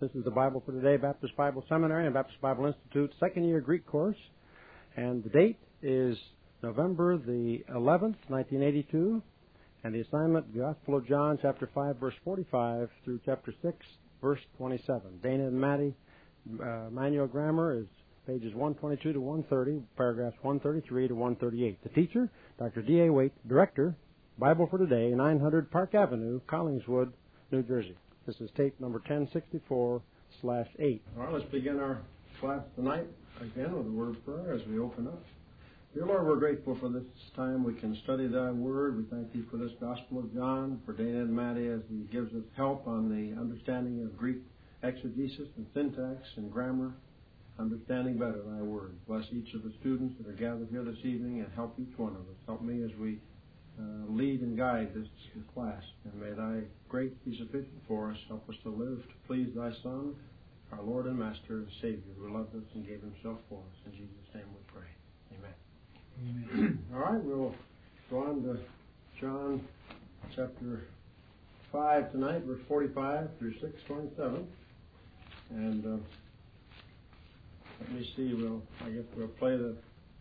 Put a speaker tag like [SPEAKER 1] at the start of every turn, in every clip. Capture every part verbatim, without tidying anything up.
[SPEAKER 1] This is the Bible for Today Baptist Bible Seminary and Baptist Bible Institute second year Greek course. And the date is November the eleventh, nineteen eighty-two. And the assignment, Gospel of John, chapter five, verse forty-five through chapter six, verse twenty-seven. Dana and Maddie uh, manual grammar is pages one twenty-two to one thirty, paragraphs one thirty-three to one thirty-eight. The teacher, Doctor D A Waite, Director, Bible for Today, nine hundred Park Avenue, Collingswood, New Jersey. This is tape number ten sixty-four slash eight. All right, let's begin our class tonight again with a word of prayer as we open up. Dear Lord, we're grateful for this time we can study Thy Word. We thank Thee for this Gospel of John, for Dana and Maddie as He gives us help on the understanding of Greek exegesis and syntax and grammar, understanding better Thy Word. Bless each of the students that are gathered here this evening and help each one of us. Help me as we uh, lead and guide this class. And may Thy grace be sufficient for us. Help us to live to please Thy Son, our Lord and Master and Savior, who loved us and gave Himself for us. In Jesus' name we pray. Amen. Amen. All right, we'll go on to John chapter five tonight, verse forty-five through six twenty-seven. And uh, let me see, we'll, I guess we'll play the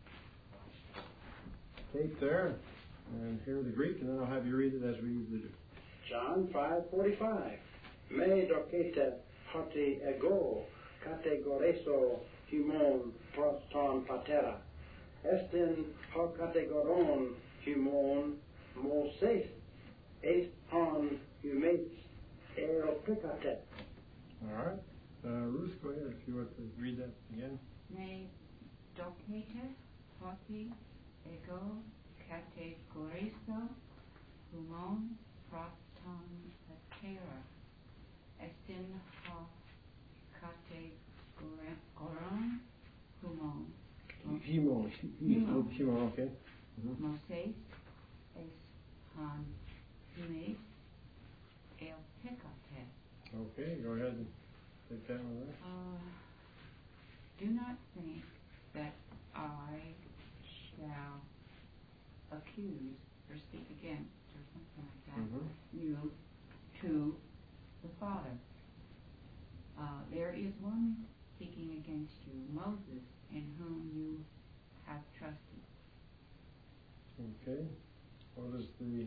[SPEAKER 1] tape there and hear the Greek, and then I'll have you read it as we usually do.
[SPEAKER 2] John five forty-five. Me dokete hoti ego kategoreso humon proston patera. Estin ho kategoron humon moses est on humates eropicate.
[SPEAKER 1] All right. Uh, Ruth, go ahead if you want to read that again.
[SPEAKER 3] Me dokete hoti ego kategoreso humon proston patera. Estin ho kategoron humon
[SPEAKER 1] Himon. Himon. Himon, okay. Mm-hmm.
[SPEAKER 3] Moses es han humates el pecate.
[SPEAKER 1] Okay, go ahead and take that one there.
[SPEAKER 3] Uh, do not think that I shall accuse or speak against or something like that
[SPEAKER 1] Mm-hmm.
[SPEAKER 3] you to the Father. Uh, there is one speaking against you, Moses, in whom you have trusted.
[SPEAKER 1] Okay. What is the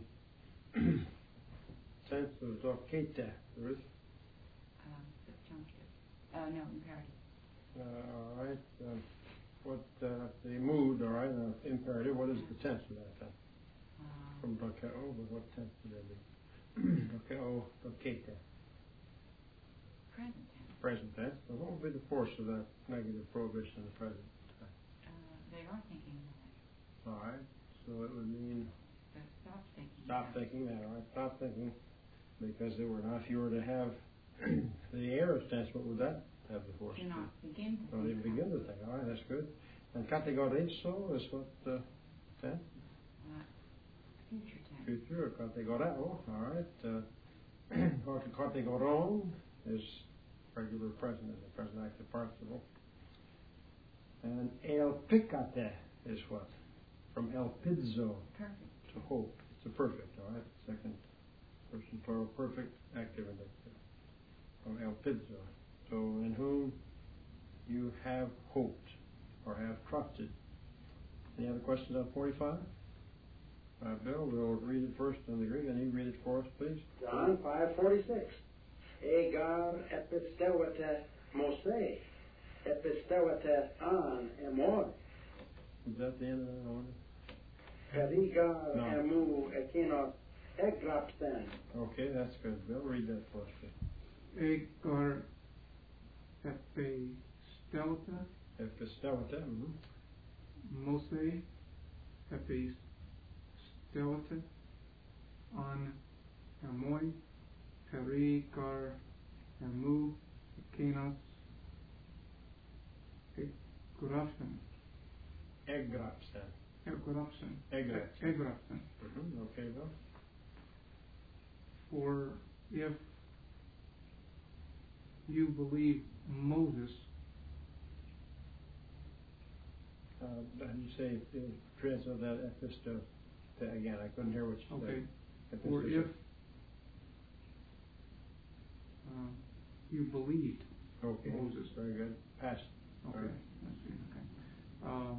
[SPEAKER 1] sense of dokete, Ruth?
[SPEAKER 3] Um, subjunctive. Uh, no, imperative.
[SPEAKER 1] Uh, all right. Um, what uh, the mood? All right. Uh, imperative. What is the tense of that then?
[SPEAKER 3] Um,
[SPEAKER 1] From dokeo, but what tense would that be? Dokeo, dokete.
[SPEAKER 3] present tense.
[SPEAKER 1] Present tense. So what would be the force of that negative prohibition in the present?
[SPEAKER 3] Uh, they are thinking that.
[SPEAKER 1] All right. So it would mean
[SPEAKER 3] So stop thinking.
[SPEAKER 1] stop
[SPEAKER 3] that.
[SPEAKER 1] thinking that. All right. Stop thinking because they were not. If you were to have the aorist tense, what would that have the force?
[SPEAKER 3] Do not begin to
[SPEAKER 1] Don't
[SPEAKER 3] think.
[SPEAKER 1] even begin to think. All right. That's good. And kategoreso is what uh, tense?
[SPEAKER 3] Uh, future tense.
[SPEAKER 1] Future. Kategoreo. All right. Uh, kategoron is regular present as a present active participle. And elpicate is what? From elpidzo,
[SPEAKER 3] Perfect.
[SPEAKER 1] to hope. It's a perfect, all right? Second person plural perfect, active indicative. From elpidzo. So in whom you have hoped or have trusted. Any other questions on forty-five? All right, Bill, we'll read it first in the Greek, and you read it for us, please.
[SPEAKER 2] John five forty-six. Egar epistewete Mose, epistewete an emor,
[SPEAKER 1] Is that the end of that order?
[SPEAKER 2] perigar
[SPEAKER 1] No.
[SPEAKER 2] emu ekinos egrapsen.
[SPEAKER 1] Okay, that's good. Bill, read that for us, please.
[SPEAKER 4] Egar epistelta
[SPEAKER 1] Epistelete. Mm-hmm.
[SPEAKER 4] Mose epistelta an amoi perigar emu ekinos egrapsen.
[SPEAKER 1] Egrapsen.
[SPEAKER 4] Egrapsen.
[SPEAKER 1] Egrapsen.
[SPEAKER 4] Egrapsen.
[SPEAKER 1] Mm-hmm. Okay, Bill.
[SPEAKER 4] For if you believe Moses,
[SPEAKER 1] Uh, how do you say, uh, translate that episto again? I couldn't hear what you
[SPEAKER 4] okay,
[SPEAKER 1] said.
[SPEAKER 4] or if uh, you believed
[SPEAKER 1] Okay.
[SPEAKER 4] Moses.
[SPEAKER 1] Very good. Past.
[SPEAKER 4] Okay.
[SPEAKER 1] Right.
[SPEAKER 4] Let's see. Okay. Um,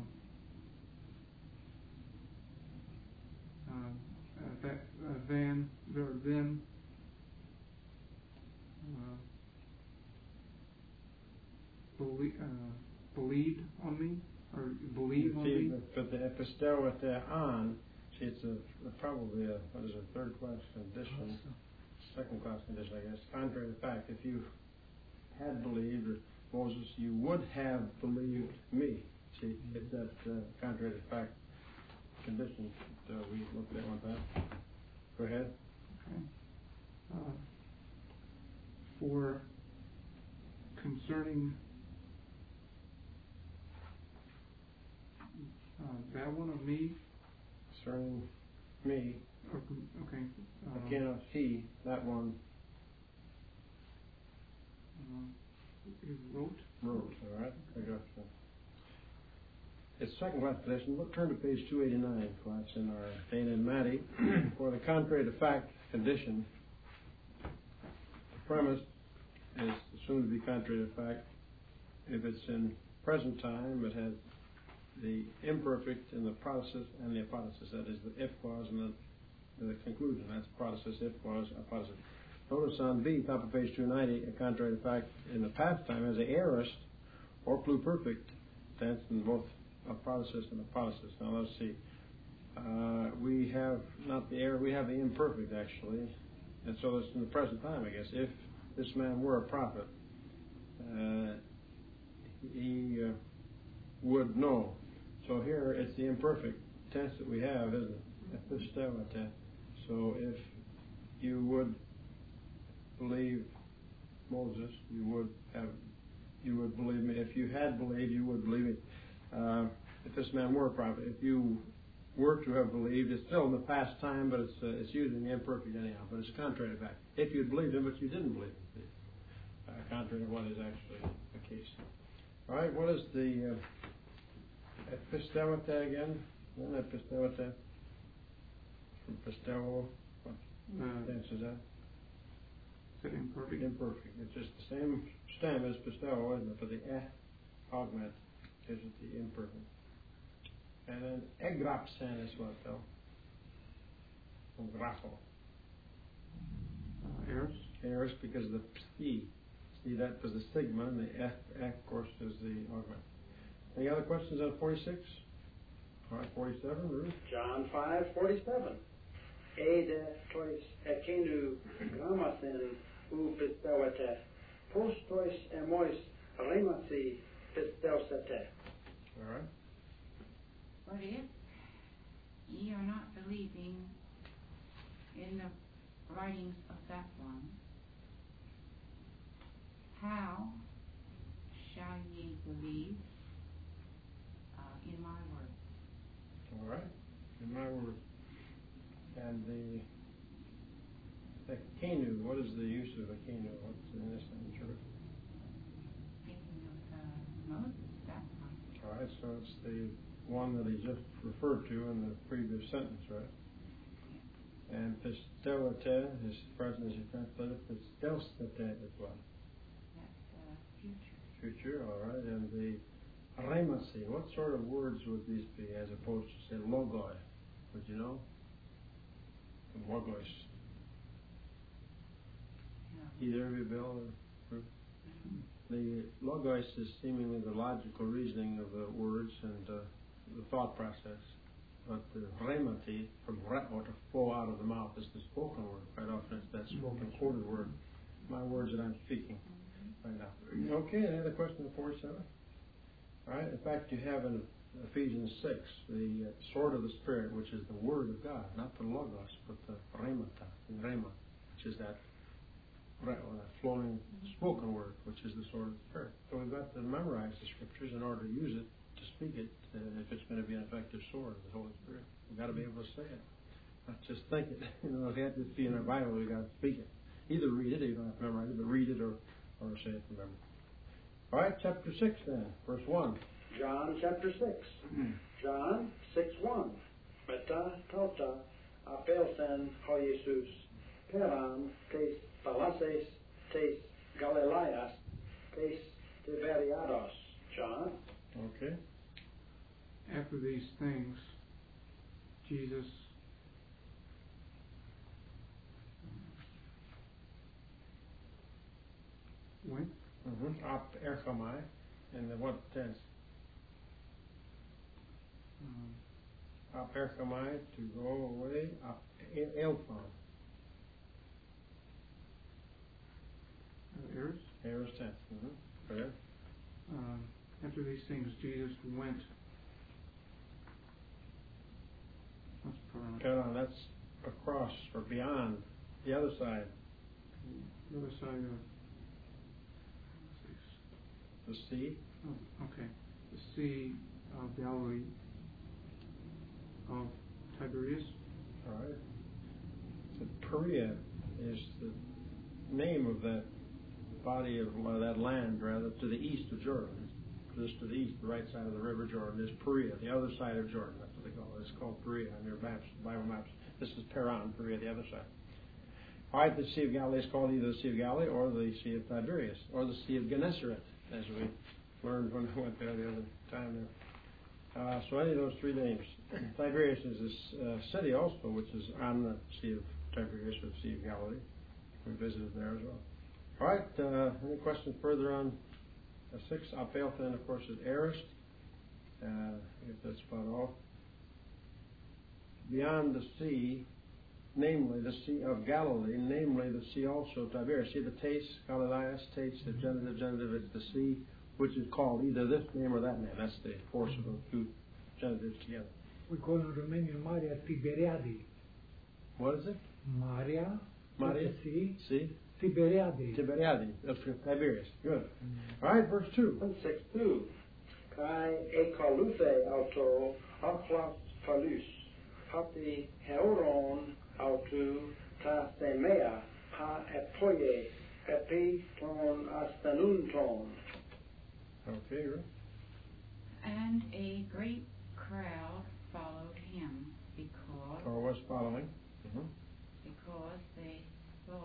[SPEAKER 4] uh, uh, that, uh, then, there, then, uh, believe, uh, believed on me, or believe on
[SPEAKER 1] See,
[SPEAKER 4] me.
[SPEAKER 1] but, but the epistewate on, see, it's a, probably a, what is it, third class condition, second class condition, I guess. Contrary to the fact, if you had believed Moses, you would have believed me. See, it's that uh, contrary to fact condition that uh, we looked at one time. Go ahead.
[SPEAKER 4] Okay. Uh, for concerning uh, that one of me,
[SPEAKER 1] Concerning me,
[SPEAKER 4] or, okay, uh,
[SPEAKER 1] cannot he, that one
[SPEAKER 4] uh, is wrote.
[SPEAKER 1] wrote, all right? I got you. It's second class condition. Look, turn to page two eighty-nine, class, in our Dana and Matty. For the contrary to fact condition, the premise is assumed to be contrary to fact. If it's in present time, it has the imperfect in the protasis and the apodosis. That is the if clause and the, the conclusion. That's protasis, if clause, apodosis. Notice on B, top of page two ninety, a contrary to fact in the past time has the aorist or pluperfect tense in both apodosis and apodosis. Now let's see. Uh, we have not the aor, we have the imperfect actually, and so it's in the present time, I guess. If this man were a prophet, uh, he uh, would know. So here it's the imperfect tense that we have, isn't it? Epistewate. So if you would believe Moses, you would have, you would believe me. If you had believed, you would believe me. Uh, if this man were a prophet, if you were to have believed, it's still in the past time, but it's uh, it's using the imperfect anyhow. But it's contrary to fact. If you had believed him, but you didn't believe him, uh, contrary to what is actually the case. All right. What is the uh, epistewate again? Then epistewate from pistewo. What
[SPEAKER 4] Uh,
[SPEAKER 1] tense is that?
[SPEAKER 4] Is it imperfect?
[SPEAKER 1] Imperfect. It's just the same stem as pistewo, isn't it? But the eh augment gives it the imperfect. And then egrapsen is what though? From grapho.
[SPEAKER 4] Uh, Eris?
[SPEAKER 1] Eris because of the psi. See that was the sigma, and the eh, eh of course is the augment. Any other questions on forty-six? All right, forty-seven, Ruth.
[SPEAKER 2] John five forty-seven. Ede tois ekenu gramasen u pistewete, postois emois remasi pisteusete.
[SPEAKER 1] All right.
[SPEAKER 3] But if ye are not believing in the writings of that one, how shall ye believe uh, in my word?
[SPEAKER 1] All right. In my word. And the the kenu, what is the use of a kenu? What's in this church?
[SPEAKER 3] Speaking of uh, Moses, that one.
[SPEAKER 1] All right, so it's the one that he just referred to in the previous sentence, right? And pistewate is present as you translate it. Pisteusete as well.
[SPEAKER 3] That's uh, future.
[SPEAKER 1] Future, all right. And the remasi, what sort of words would these be as opposed to, say, logoi? Would you know? Logos.
[SPEAKER 3] Yeah.
[SPEAKER 1] Either of you, Bill or Ruth?
[SPEAKER 3] Mm-hmm.
[SPEAKER 1] The logos is seemingly the logical reasoning of the words and uh, the thought process. But the remati, from re, or to flow out of the mouth, is the spoken word. Quite often it's that spoken, quoted word. My words that I'm speaking right now. Okay, any other question on forty-seven? All right, in fact, you have in Ephesians six, the uh, sword of the Spirit, which is the Word of God, not the Logos, but the Remata, the Rema, which is that, that flowing spoken word, which is the sword of the Spirit. So we've got to memorize the Scriptures in order to use it, to speak it, uh, if it's going to be an effective sword of the Holy Spirit. We've got to be able to say it, not just think it. You know, it can't just be in our Bible, we've got to speak it. Either read it, you don't have to memorize it, but read it or, or say it from memory. All right, chapter six then, verse one.
[SPEAKER 2] John chapter six. John six one. Meta tauta apelsen ho Jesus peran tes palaces tes Galileas tes Tiberiados, John.
[SPEAKER 1] Okay.
[SPEAKER 4] After these things, Jesus went.
[SPEAKER 1] Mm-hmm. Up erchomai. In the what tense?
[SPEAKER 4] Um,
[SPEAKER 1] Up erchomai, to go away. Up elphon.
[SPEAKER 4] uh, Eris.
[SPEAKER 1] Aorist tense. Mm-hmm. Go ahead.
[SPEAKER 4] Um, after these things, Jesus went. What's pronounced?
[SPEAKER 1] Cut on. That's across or beyond the other side.
[SPEAKER 4] The other side of.
[SPEAKER 1] The sea.
[SPEAKER 4] Oh, okay. The Sea of Galilee of Tiberias.
[SPEAKER 1] All right. So Perea is the name of that body of uh, that land, rather, to the east of Jordan. Just to the east, the right side of the river Jordan is Perea, the other side of Jordan. That's what they call it. It's called Perea on your maps, Bible maps. This is Paran, Perea, the other side. All right, the Sea of Galilee is called either the Sea of Galilee or the Sea of Tiberias or the Sea of Gennesaret, as we learned when I went there the other time there. Uh, so any of those three names. Tiberias is this uh, city also, which is on the Sea of Tiberias or the Sea of Galilee. We visited there as well. All right, uh, any questions further on uh, six? Apelthan, of course, is Aorist. Uh, I guess that's about all. Beyond the sea, namely the Sea of Galilee, namely the sea also of Tiberias. See the Tes, Galileas, Tes, the genitive, genitive, it's the sea, which is called either this name or that name. That's the force of those two genitives together.
[SPEAKER 5] We call in Romanian Maria Tiberiadi.
[SPEAKER 1] What is it?
[SPEAKER 5] Maria,
[SPEAKER 1] Maria,
[SPEAKER 5] sea,
[SPEAKER 1] sea,
[SPEAKER 5] Tiberiadi.
[SPEAKER 1] Tiberiadi, that's for Tiberias. Good.
[SPEAKER 5] Mm-hmm.
[SPEAKER 1] All right, verse two.
[SPEAKER 2] six two. Kai ekaluthe auto haklas kalus. Hati heoron autu ta themea ha epoye epi ton astanunton.
[SPEAKER 1] Okay, good.
[SPEAKER 3] And a great crowd followed him because
[SPEAKER 1] Or was following. Mm-hmm.
[SPEAKER 3] because they saw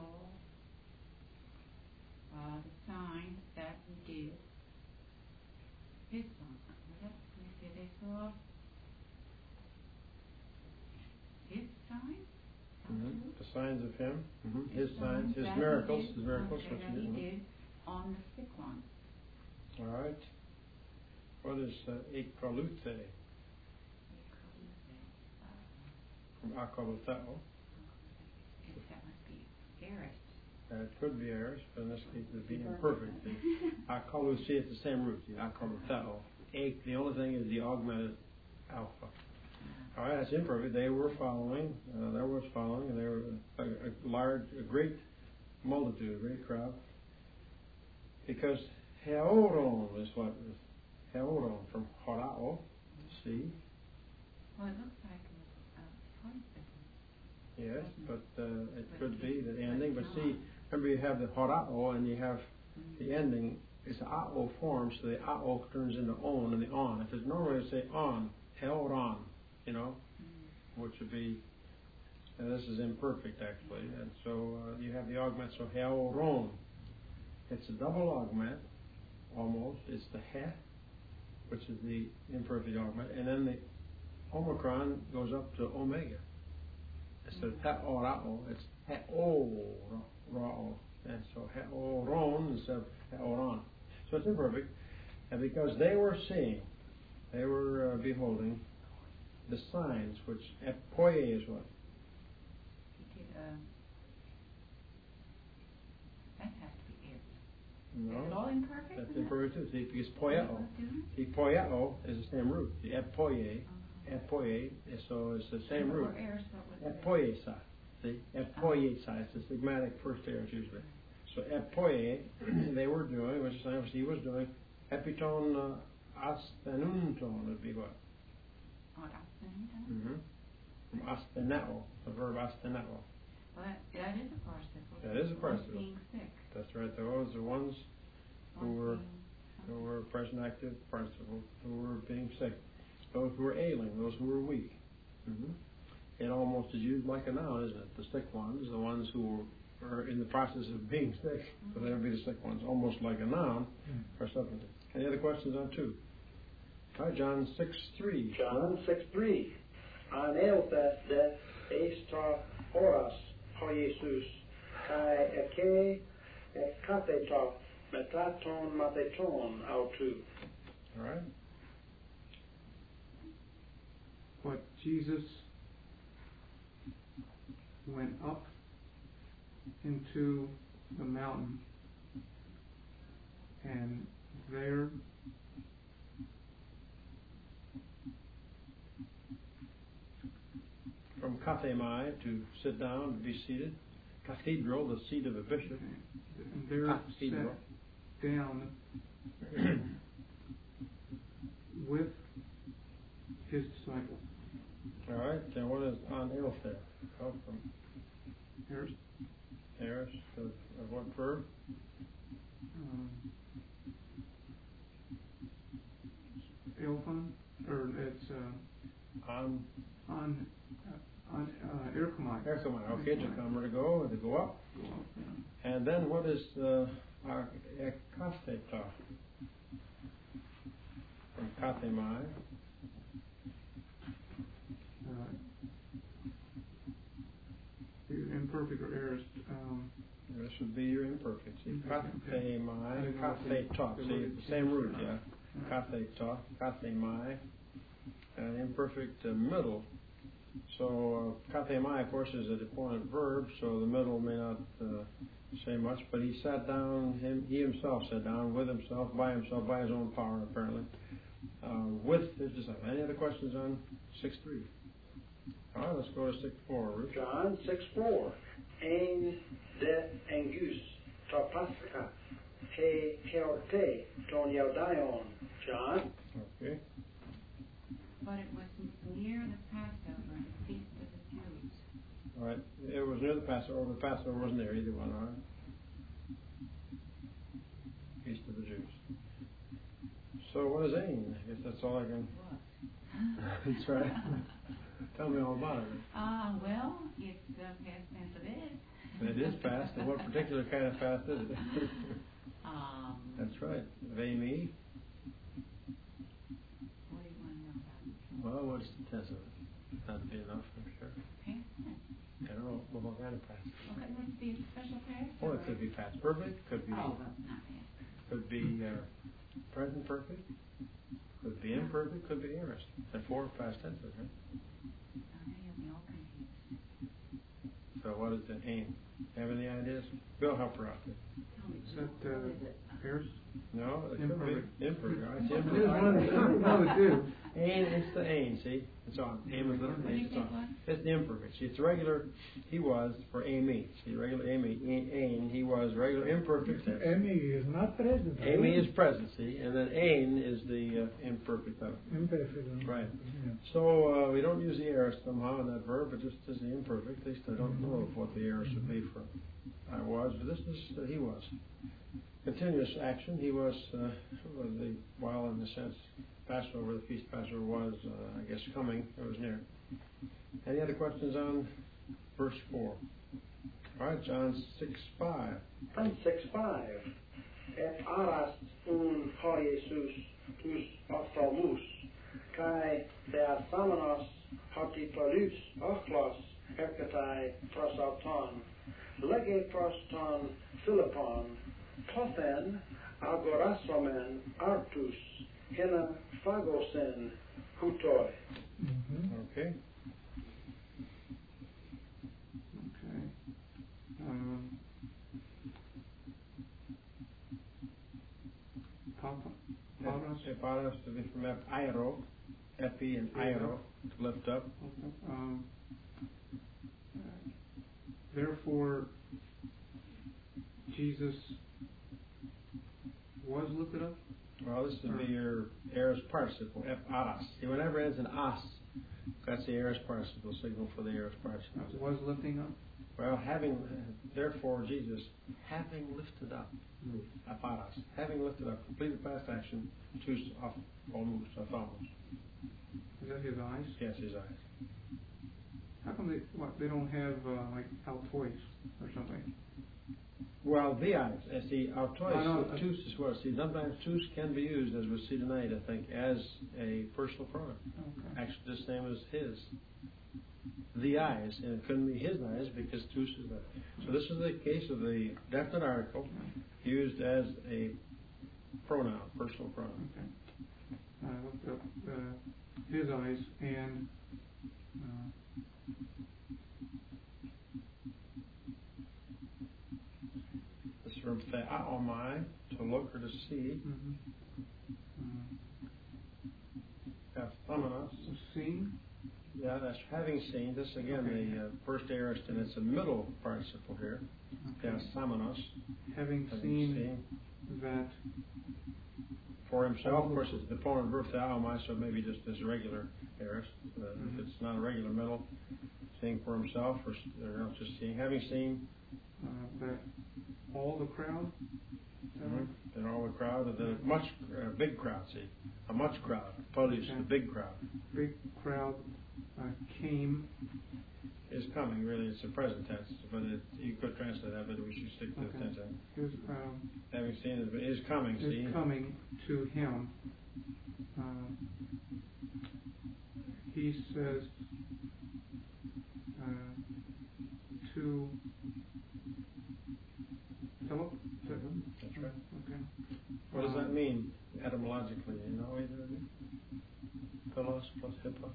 [SPEAKER 3] uh, the signs that he did. His signs. They saw his signs.
[SPEAKER 1] Mm-hmm. The signs of him. Mm-hmm. His,
[SPEAKER 3] His
[SPEAKER 1] signs, his
[SPEAKER 3] that he
[SPEAKER 1] miracles,
[SPEAKER 3] did,
[SPEAKER 1] his miracles,
[SPEAKER 3] okay,
[SPEAKER 1] which
[SPEAKER 3] that
[SPEAKER 1] he
[SPEAKER 3] he
[SPEAKER 1] did.
[SPEAKER 3] did on the sick one.
[SPEAKER 1] All right. What is uh, ekaluthe? From akaluteo.
[SPEAKER 3] That must be Eris.
[SPEAKER 1] Uh, it could be Aorist, but in this case it would be imperfect. The akalu, see, it's the same root, the akaluteo. Ek, the only thing is the augmented alpha. All right, that's imperfect. They were following, uh, there was following, and they were a, a large, a great multitude, a great crowd. Because heoron is what is heoron from horao, see.
[SPEAKER 3] Well, it looks like a participle.
[SPEAKER 1] Yes, but uh, it could be the ending. But see, remember you have the horao and you have the ending. It's an ao form, so the ao turns into on and the on. If it's normally say on, heoron, you know, which would be, and this is imperfect actually, and so uh, you have the augment, so heoron. It's a double augment, almost. It's the he, which is the imperfect augment, and then the omicron goes up to omega. Instead of he-o-ra-o, it's he-o-ra-o. And so he-o-ron instead of he-o-ron. So it's imperfect. And because they were seeing, they were uh, beholding the signs, which epoye is what?
[SPEAKER 3] He did, uh, that has to be Eris.
[SPEAKER 1] No.
[SPEAKER 3] Is it all imperfect?
[SPEAKER 1] That's
[SPEAKER 3] isn't it?
[SPEAKER 1] imperfect too. See, because poieo. See, poieo is the same root. The epoye, epoye, so it's the same root.
[SPEAKER 3] Or Eris, what was it?
[SPEAKER 1] Epoiesa. See, epoiesa. It's the sigmatic first aorist usually. So epoye, they were doing, which is he was doing. Epiton uh, astenunton would be what?
[SPEAKER 3] Oh, that's
[SPEAKER 1] Mm-hmm. From asteneo, the verb asteneo.
[SPEAKER 3] Well, that, that is a participle.
[SPEAKER 1] That is a participle.
[SPEAKER 3] Being sick.
[SPEAKER 1] That's right. Those are ones who
[SPEAKER 3] One
[SPEAKER 1] were
[SPEAKER 3] being
[SPEAKER 1] who were present active participle, who were being sick, those who were ailing, those who were weak. Mm-hmm. It almost is used like a noun, isn't it? The sick ones, the ones who were or in the process of being sick, so they would be the sick ones, almost like a noun or substantive. Any other questions on two? All right, John six three.
[SPEAKER 2] John six three. Ανέλθες δε εις το όρας ο Ιησούς, kai eke εκάθετο μετά των μαθητών αυτού.
[SPEAKER 1] All right.
[SPEAKER 4] But Jesus went up into the mountain, and there
[SPEAKER 1] From kathemai, to sit down, to be seated. Cathedral, the seat of a bishop.
[SPEAKER 4] and there
[SPEAKER 1] Cathedral.
[SPEAKER 4] sat down with his disciples.
[SPEAKER 1] All right, then what is on Ilther? Oh, from
[SPEAKER 4] There's
[SPEAKER 1] Harris, of, of what verb?
[SPEAKER 4] um, Ilfan, or it's uh,
[SPEAKER 1] On
[SPEAKER 4] on uh, on uh, Erchomai.
[SPEAKER 1] Erchomai, okay, to come or to go, or to go up. And then what is uh, our ekatheta? From kathemai.
[SPEAKER 4] Uh, imperfect or aorist. Um,
[SPEAKER 1] This would be your imperfect. See, kathemai,
[SPEAKER 4] Okay.
[SPEAKER 1] katheta. See, it's the same root, yeah. Katheta, kathemai, and imperfect uh, middle. So uh, kathemai, of course, is a deponent verb, so the middle may not uh, say much. But he sat down. Him, he himself sat down with himself, by himself, by his own power, apparently, uh, with his disciples. Any other questions on six three? All right, let's go to six four. Ruth.
[SPEAKER 2] John six four. Ein de engus ta pascha he heorte ton yaudion. John.
[SPEAKER 1] Okay.
[SPEAKER 3] But it was near the Passover and the feast of the Jews.
[SPEAKER 1] All right. It was near the Passover. The Passover wasn't there either one. All right. Feast of the Jews. So what is Ain? I guess that's all I can.
[SPEAKER 3] What?
[SPEAKER 1] That's right. Tell me all about it.
[SPEAKER 3] Ah, uh, well, it's the past tense of it.
[SPEAKER 1] It is fast. And what particular kind of fast is it?
[SPEAKER 3] um,
[SPEAKER 1] That's right. Vami.
[SPEAKER 3] what do you want to know about it?
[SPEAKER 1] Well, what's the tense of it? That'd be enough, I'm sure.
[SPEAKER 3] Past tense.
[SPEAKER 1] I don't know. Well, what kind of past?
[SPEAKER 3] Okay, would it be a special past?
[SPEAKER 1] Well,
[SPEAKER 3] or-
[SPEAKER 1] it could be past perfect. Could be.
[SPEAKER 3] Oh, well, not past.
[SPEAKER 1] Could be uh, present perfect. Could be imperfect. Could be aorist. There are four past tenses, right?
[SPEAKER 3] Oh, they have me all confused.
[SPEAKER 1] So what is the aim? Have any ideas? Bill, help her out there.
[SPEAKER 3] Tell me,
[SPEAKER 4] Is that uh,
[SPEAKER 3] what is it?
[SPEAKER 4] aorist?
[SPEAKER 1] No, it
[SPEAKER 4] Imperfect.
[SPEAKER 1] could be imperfect. I see
[SPEAKER 4] It is
[SPEAKER 1] imperfect.
[SPEAKER 4] one of the two. One of the two.
[SPEAKER 1] Ain, it's the ain, see? It's on. Aim is the
[SPEAKER 3] What do you
[SPEAKER 1] it's
[SPEAKER 3] think,
[SPEAKER 1] on.
[SPEAKER 3] what?
[SPEAKER 1] It's the imperfect. See, it's regular, he was for Amy. See, regular Amy, ain, he was regular imperfect tense.
[SPEAKER 5] Amy is not present.
[SPEAKER 1] Amy is present, see? And then ain is the uh, imperfect of it.
[SPEAKER 5] Imperfect.
[SPEAKER 1] Right.
[SPEAKER 5] Yeah.
[SPEAKER 1] So uh, we don't use the aorist somehow in that verb, but just as the imperfect. At least I don't know of what the aorist would be for I was, but this is uh, he was. Continuous action. He was, uh, the, while in the sense Passover, the feast Passover was, uh, I guess, coming. It was near. Any other questions on verse four? All right, John six five.
[SPEAKER 2] John six five. Et aras un ho Jesus tus ophthalmus, kai their samanos hotipolus ochlos herkatai prosauton, lege proston philippon, Pothen, agorasomen, artus, hena phagosen, hutoi.
[SPEAKER 5] Mhm.
[SPEAKER 1] Okay.
[SPEAKER 4] Okay. Um, Papa. Paras.
[SPEAKER 1] Eparos to be from ep- aero, epi and aero, to lift up.
[SPEAKER 4] Um, therefore, Jesus was lifted up.
[SPEAKER 1] Well, this would be your aorist participle, ep-as. See, whenever it ends in as, that's the aorist participle signal for the aorist participle.
[SPEAKER 4] Was lifting up.
[SPEAKER 1] Well, having, therefore, Jesus, having lifted up, ep-as, having lifted up, completed past action, tus ophthalmus, ophthalmus.
[SPEAKER 4] Is that his eyes?
[SPEAKER 1] Yes, his eyes.
[SPEAKER 4] How come they what they don't have uh, like Altoids or something?
[SPEAKER 1] Well, the eyes. Uh, see, our toys,
[SPEAKER 4] I know,
[SPEAKER 1] uh, tus as well. See, sometimes tus can be used, as we'll see tonight, I think, as a personal pronoun.
[SPEAKER 4] Okay.
[SPEAKER 1] Actually, the same as his. The eyes, and it couldn't be his eyes because tus is there. So this is the case of the definite article used as a pronoun, personal pronoun.
[SPEAKER 4] Okay. I looked up uh, his eyes and. Uh,
[SPEAKER 1] This is from theaomai, to look or to see.
[SPEAKER 4] mm-hmm. uh,
[SPEAKER 1] Kathamanos.
[SPEAKER 4] seen.
[SPEAKER 1] Yeah, that's having seen. This again,
[SPEAKER 4] Okay.
[SPEAKER 1] the uh, first aorist, and it's a middle participle here.
[SPEAKER 4] Okay.
[SPEAKER 1] Kathamanos.
[SPEAKER 4] Having,
[SPEAKER 1] Having
[SPEAKER 4] seen,
[SPEAKER 1] seen.
[SPEAKER 4] that.
[SPEAKER 1] For himself, of course, it's the opponent verb theaomai, so maybe just as a regular aorist. Uh,
[SPEAKER 4] Mm-hmm.
[SPEAKER 1] If it's not a regular middle, seeing for himself, or, or not just seeing, having seen.
[SPEAKER 4] Uh, that all the crowd. Is that right?
[SPEAKER 1] And all the crowd, of the much, uh, big crowd, see. A much crowd. Police,
[SPEAKER 4] Okay.
[SPEAKER 1] the big crowd.
[SPEAKER 4] Big crowd uh, came.
[SPEAKER 1] Is coming, really. It's a present tense, but it, you could translate that, but we should stick to
[SPEAKER 4] Okay.
[SPEAKER 1] the tense.
[SPEAKER 4] Is, um,
[SPEAKER 1] Having seen it, but is coming, see.
[SPEAKER 4] is coming to him. Uh, he says uh, to Philip. Is that him?
[SPEAKER 1] That's right.
[SPEAKER 4] Okay.
[SPEAKER 1] What does
[SPEAKER 4] Uh,
[SPEAKER 1] that mean etymologically? You know either of you? Philos plus hippos?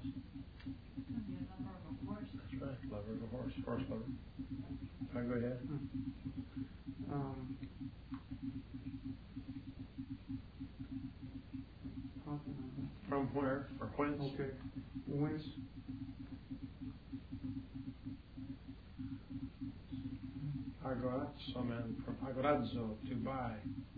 [SPEAKER 1] That's right. Lover of a horse. Horse lover. All right, go ahead.
[SPEAKER 4] Um,
[SPEAKER 1] From where or whence?
[SPEAKER 4] okay. Whence?
[SPEAKER 1] Agorazzo, man. From agorazzo, to buy.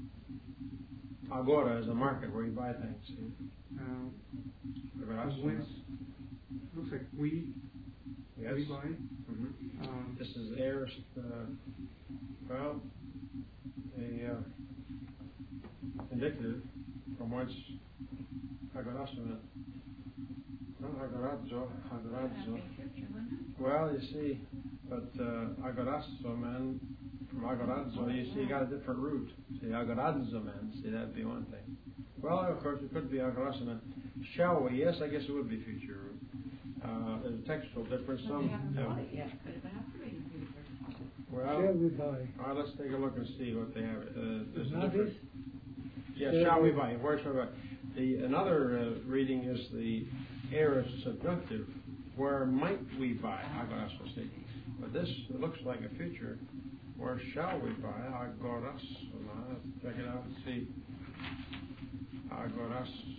[SPEAKER 1] Agora is a market where you buy things. See?
[SPEAKER 4] Uh,
[SPEAKER 1] Agorazzo.
[SPEAKER 4] whence? Looks like we.
[SPEAKER 1] Yes.
[SPEAKER 4] We buy.
[SPEAKER 1] Mm-hmm.
[SPEAKER 4] Um,
[SPEAKER 1] This is aorist, uh, well, a uh, indicative from whence agorazzo meant. Well, agorazzo, agorazzo. Well, you see, but uh, agorazzo man, from agorazzo, you see, you got a different root. See, agorazzo man, see, that'd be one thing. Well, of course, it could be agorazzo man. Shall we? Yes, I guess it would be future root. Uh, there's a textual difference.
[SPEAKER 3] But we
[SPEAKER 1] Some,
[SPEAKER 3] haven't
[SPEAKER 1] yeah.
[SPEAKER 3] bought it yet. Could have operated future.
[SPEAKER 1] Well,
[SPEAKER 5] Shall we buy?
[SPEAKER 1] all right, let's take a look and see what they have. Uh, there's a
[SPEAKER 5] Not
[SPEAKER 1] different.
[SPEAKER 5] this?
[SPEAKER 1] Yeah,
[SPEAKER 5] Shall
[SPEAKER 1] shall we
[SPEAKER 5] we-
[SPEAKER 1] buy? Where shall we buy? The another uh, reading is the aorist subjunctive. Where might we buy? Agorazzo, see. But this looks like a future. Where shall we buy? Agorazzo. Now, let's check it out and see. Agorazzo.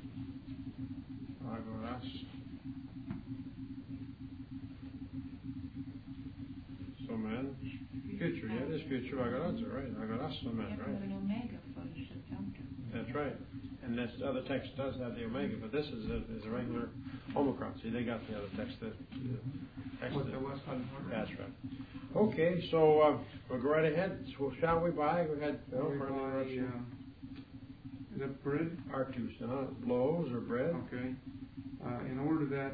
[SPEAKER 1] Agorazzo. So man, future, yeah, it is future agorazzo, right? Agorazzo
[SPEAKER 3] You
[SPEAKER 1] man,
[SPEAKER 3] have to have
[SPEAKER 1] right?
[SPEAKER 3] an omega for the subjunctive.
[SPEAKER 1] That's right. And this other text does have the omega, but this is a, is a regular omicron. See, they got the other text that. Uh, text
[SPEAKER 4] What
[SPEAKER 1] that-
[SPEAKER 4] the West Hudson Harbor.
[SPEAKER 1] That's right. Okay, so uh, we'll go right ahead. So shall we buy? Go ahead, Bill,
[SPEAKER 4] We
[SPEAKER 1] for an
[SPEAKER 4] buy,
[SPEAKER 1] interruption.
[SPEAKER 4] um, is it bread?
[SPEAKER 1] Artus, uh, loaves or bread.
[SPEAKER 4] Okay. Uh, in order that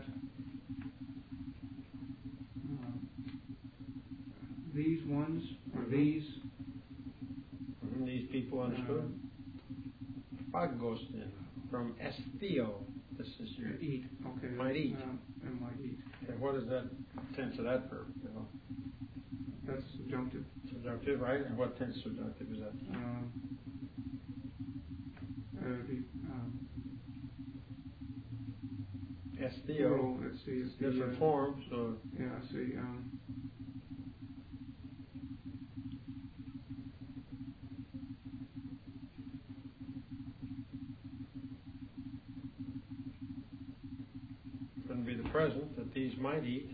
[SPEAKER 4] uh, these ones or
[SPEAKER 1] Mhm.
[SPEAKER 4] these
[SPEAKER 1] Mhm, These people understood. Phagosin from estio. This is your
[SPEAKER 4] uh, eat. Okay.
[SPEAKER 1] Might eat.
[SPEAKER 4] Uh, and might eat.
[SPEAKER 1] And what is that tense of that verb? You know?
[SPEAKER 4] That's subjunctive.
[SPEAKER 1] Subjunctive, right? And what tense subjunctive is that?
[SPEAKER 4] Um, uh, the um,
[SPEAKER 1] Estio.
[SPEAKER 4] plural, let's see, is the,
[SPEAKER 1] Different
[SPEAKER 4] uh,
[SPEAKER 1] form, so
[SPEAKER 4] Yeah, I see. Um,
[SPEAKER 1] couldn't be the present that these might eat.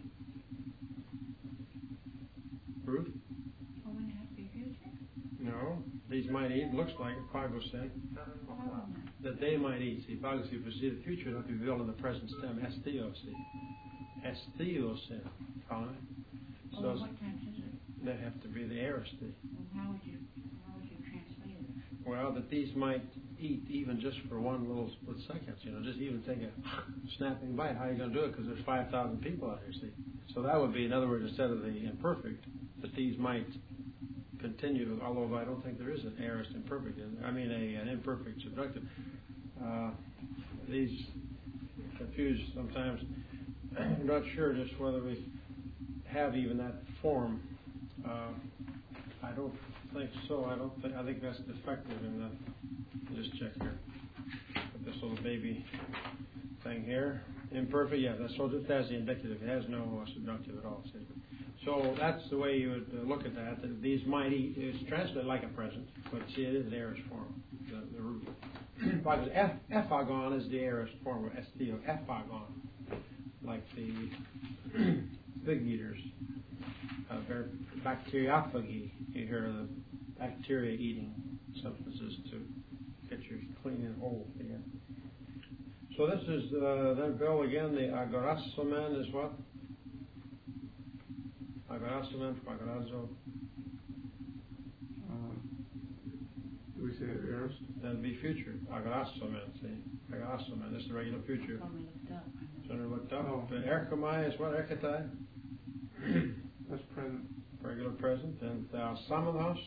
[SPEAKER 1] Ruth?
[SPEAKER 3] Oh, wouldn't it have to be future?
[SPEAKER 1] No. These might eat. Looks like it. Phagosin.
[SPEAKER 3] Oh,
[SPEAKER 1] That they might eat. See, phagosin, if you see the future, it'll be built in the present stem. Estio, see. Estiosin. Following?
[SPEAKER 3] oh,
[SPEAKER 1] So
[SPEAKER 3] what tense is it?
[SPEAKER 1] they have to be the aorist.
[SPEAKER 3] Well, how would you, how would you translate it?
[SPEAKER 1] Well, that these might eat even just for one little split second, you know, just even take a snapping bite. How are you going to do it? Because there's five thousand people out here, see. So that would be, in other words, instead of the imperfect, that these might continue, although I don't think there is an aorist imperfect, in, I mean a, an imperfect subjunctive. Uh, these confuse sometimes. I'm not sure just whether we have even that form. Uh, I don't think so. I don't think. I think that's defective in the. Just check here. Put this little baby thing here. Imperfect. Yeah. That's so. Just as the indicative. It has no uh, subjunctive at all. See? So that's the way you would uh, look at that. That these might eat. It's translated like a present, but see, it is an aorist form. The, the root. Like F, ephagon is the aorist form of st. Ephagon, like the fig eaters. Uh, bacteriophagy. You hear the bacteria eating substances to get you clean and whole again. So this is uh, then Bill again. The agorazomen is what? Agorazomen, agorazo.
[SPEAKER 4] Do we say aorist?
[SPEAKER 1] That would be future. Agorazomen. See, agorazomen. This is the regular future. So we looked up.
[SPEAKER 4] Oh.
[SPEAKER 1] The erchomai is what? Erchetai.
[SPEAKER 4] That's present.
[SPEAKER 1] Regular present. And uh, samenos.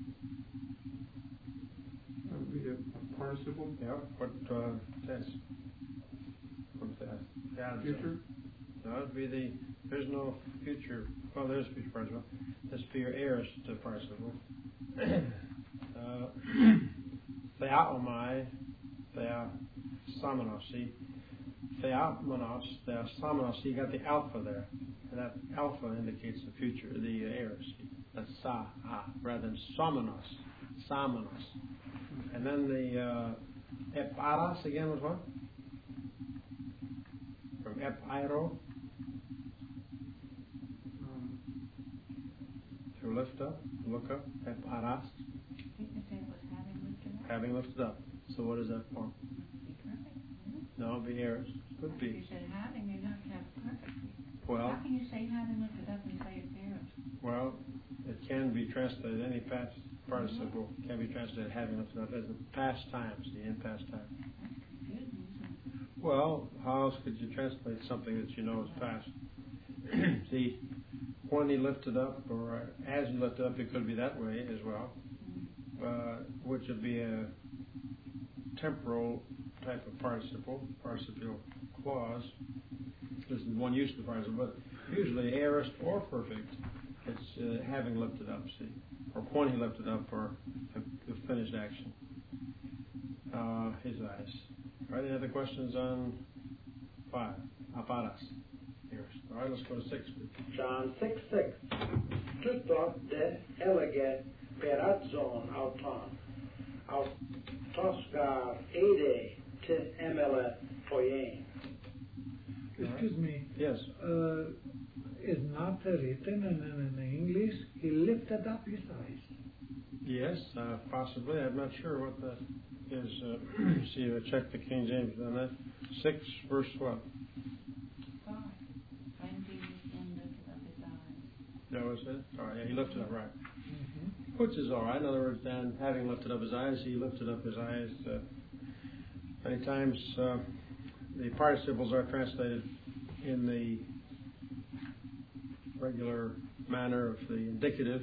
[SPEAKER 4] That would be a, a participle.
[SPEAKER 1] Yeah. What uh, tense? What's that? Yeah,
[SPEAKER 4] Future.
[SPEAKER 1] No, it would be the. There's no future. Well, there's a future participle. This would be your aorist participle. uh, Theaomai. Thea. Samenos. See. Theomenos. Thea. Samenos. See, you got the alpha there. And that alpha indicates the future, the uh, aorist. That's sa, ah, rather than somenos, samenos. And then the uh, eparas again was what? From epairo.
[SPEAKER 4] Um,
[SPEAKER 1] To lift up, look up, eparas.
[SPEAKER 3] Didn't it say it was having lifted up?
[SPEAKER 1] Having lifted up. So what is that form?
[SPEAKER 3] Be perfect, wouldn't it?
[SPEAKER 1] No, be aorist. Could
[SPEAKER 3] If
[SPEAKER 1] be.
[SPEAKER 3] you said having, you'd have to have perfect.
[SPEAKER 1] Well,
[SPEAKER 3] How can you say having lifted up and say it's aorist?
[SPEAKER 1] well, it can be translated, any past participle can be translated having lifted up as the past times, the in past time.
[SPEAKER 3] That's confusing, isn't it?
[SPEAKER 1] Well, how else could you translate something that you know is past? See, when he lifted up, or as he lifted up, it could be that way as well, uh, which would be a temporal type of participle, participial clause. This is one use of the participle, but usually aorist or perfect, it's uh, having lifted up, see, or when he lifted up, or the, the finished action. Uh, his eyes. All right, any other questions on five? Aparas. All right, let's go to six.
[SPEAKER 2] John six six. Tuto de elege perazon auton. Autoscar ede te emele poien.
[SPEAKER 5] Excuse me.
[SPEAKER 1] Yes.
[SPEAKER 5] Uh, is not written in, in English, he lifted up his eyes.
[SPEAKER 1] Yes, uh, possibly. I'm not sure what that is. Uh, see, I check the King James on that. Six, verse what?
[SPEAKER 3] Five. When Jesus lifted up his eyes.
[SPEAKER 1] That was it? All right, yeah, he lifted up, right.
[SPEAKER 5] Mm-hmm.
[SPEAKER 1] Which is all right. In other words, then, having lifted up his eyes, he lifted up his eyes. Uh, many times, uh, the participles are translated in the regular manner of the indicative,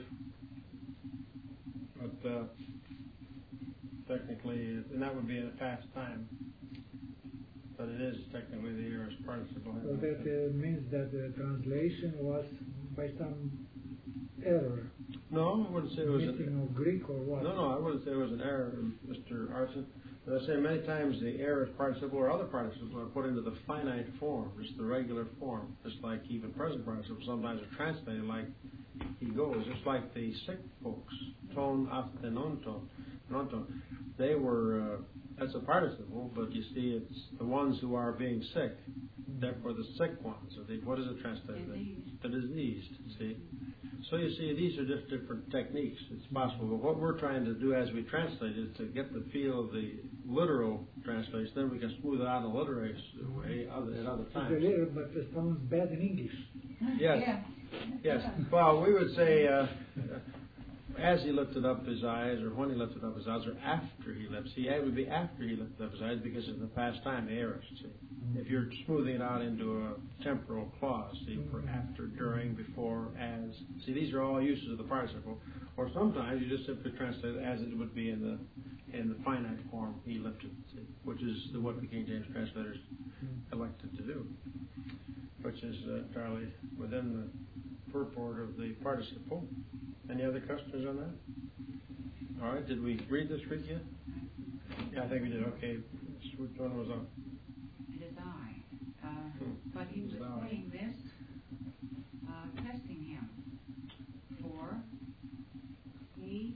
[SPEAKER 1] but uh, technically, and that would be in a past time, but it is technically the aorist participle.
[SPEAKER 5] So that uh, means that the translation was by some error,
[SPEAKER 1] No, I wouldn't say it was
[SPEAKER 5] missing
[SPEAKER 1] an,
[SPEAKER 5] of Greek or what.
[SPEAKER 1] no, no, I wouldn't say it was an error, Mister Arson. But I say many times the aorist participle or other participles are put into the finite form, just the regular form, just like even present participles sometimes are translated like he goes, just like the sick folks, ton after non-ton, non-ton. They were, uh, that's a participle, but you see it's the ones who are being sick, therefore the sick ones. Or the, what is it translated?
[SPEAKER 3] Diseased.
[SPEAKER 1] The diseased, see. So you see, these are just different techniques. It's possible. But what we're trying to do as we translate is to get the feel of the literal translation. Then we can smooth it out in a literary way other, at other times.
[SPEAKER 5] It's a little, but it sounds bad in English.
[SPEAKER 1] Yes.
[SPEAKER 3] Yeah.
[SPEAKER 1] Yes. Well, we would say uh, as he lifted up his eyes, or when he lifted up his eyes, or after he lifted. See, it would be after he lifted up his eyes because it's the past time, the aorist. See, if you're smoothing it out into a temporal clause, see, for after, during, before, as. See, these are all uses of the participle. Or sometimes you just simply translate it as it would be in the in the finite form. He lifted, see, which is the, what the King James translators elected to do, which is uh, entirely within the purport of the participle. Any other questions on that? All right, did we read this with you? Yeah, I think we did. Okay, which one was on?
[SPEAKER 3] It is I. Uh,
[SPEAKER 1] Hmm.
[SPEAKER 3] But he was
[SPEAKER 1] It is I.
[SPEAKER 3] saying this, uh, testing him. For he,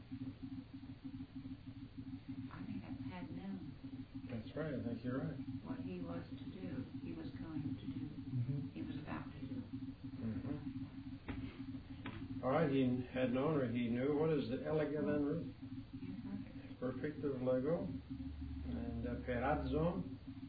[SPEAKER 3] I think I had known
[SPEAKER 1] That's right. I think you're right.
[SPEAKER 3] what he was to do, he was going to do,
[SPEAKER 5] Mm-hmm.
[SPEAKER 3] he was about to do.
[SPEAKER 1] Mm-hmm. All right, he had known, or he knew. What is the elegant then, Ruth?
[SPEAKER 3] Imperfect.
[SPEAKER 1] Perfect of Lego. And uh, peradzo.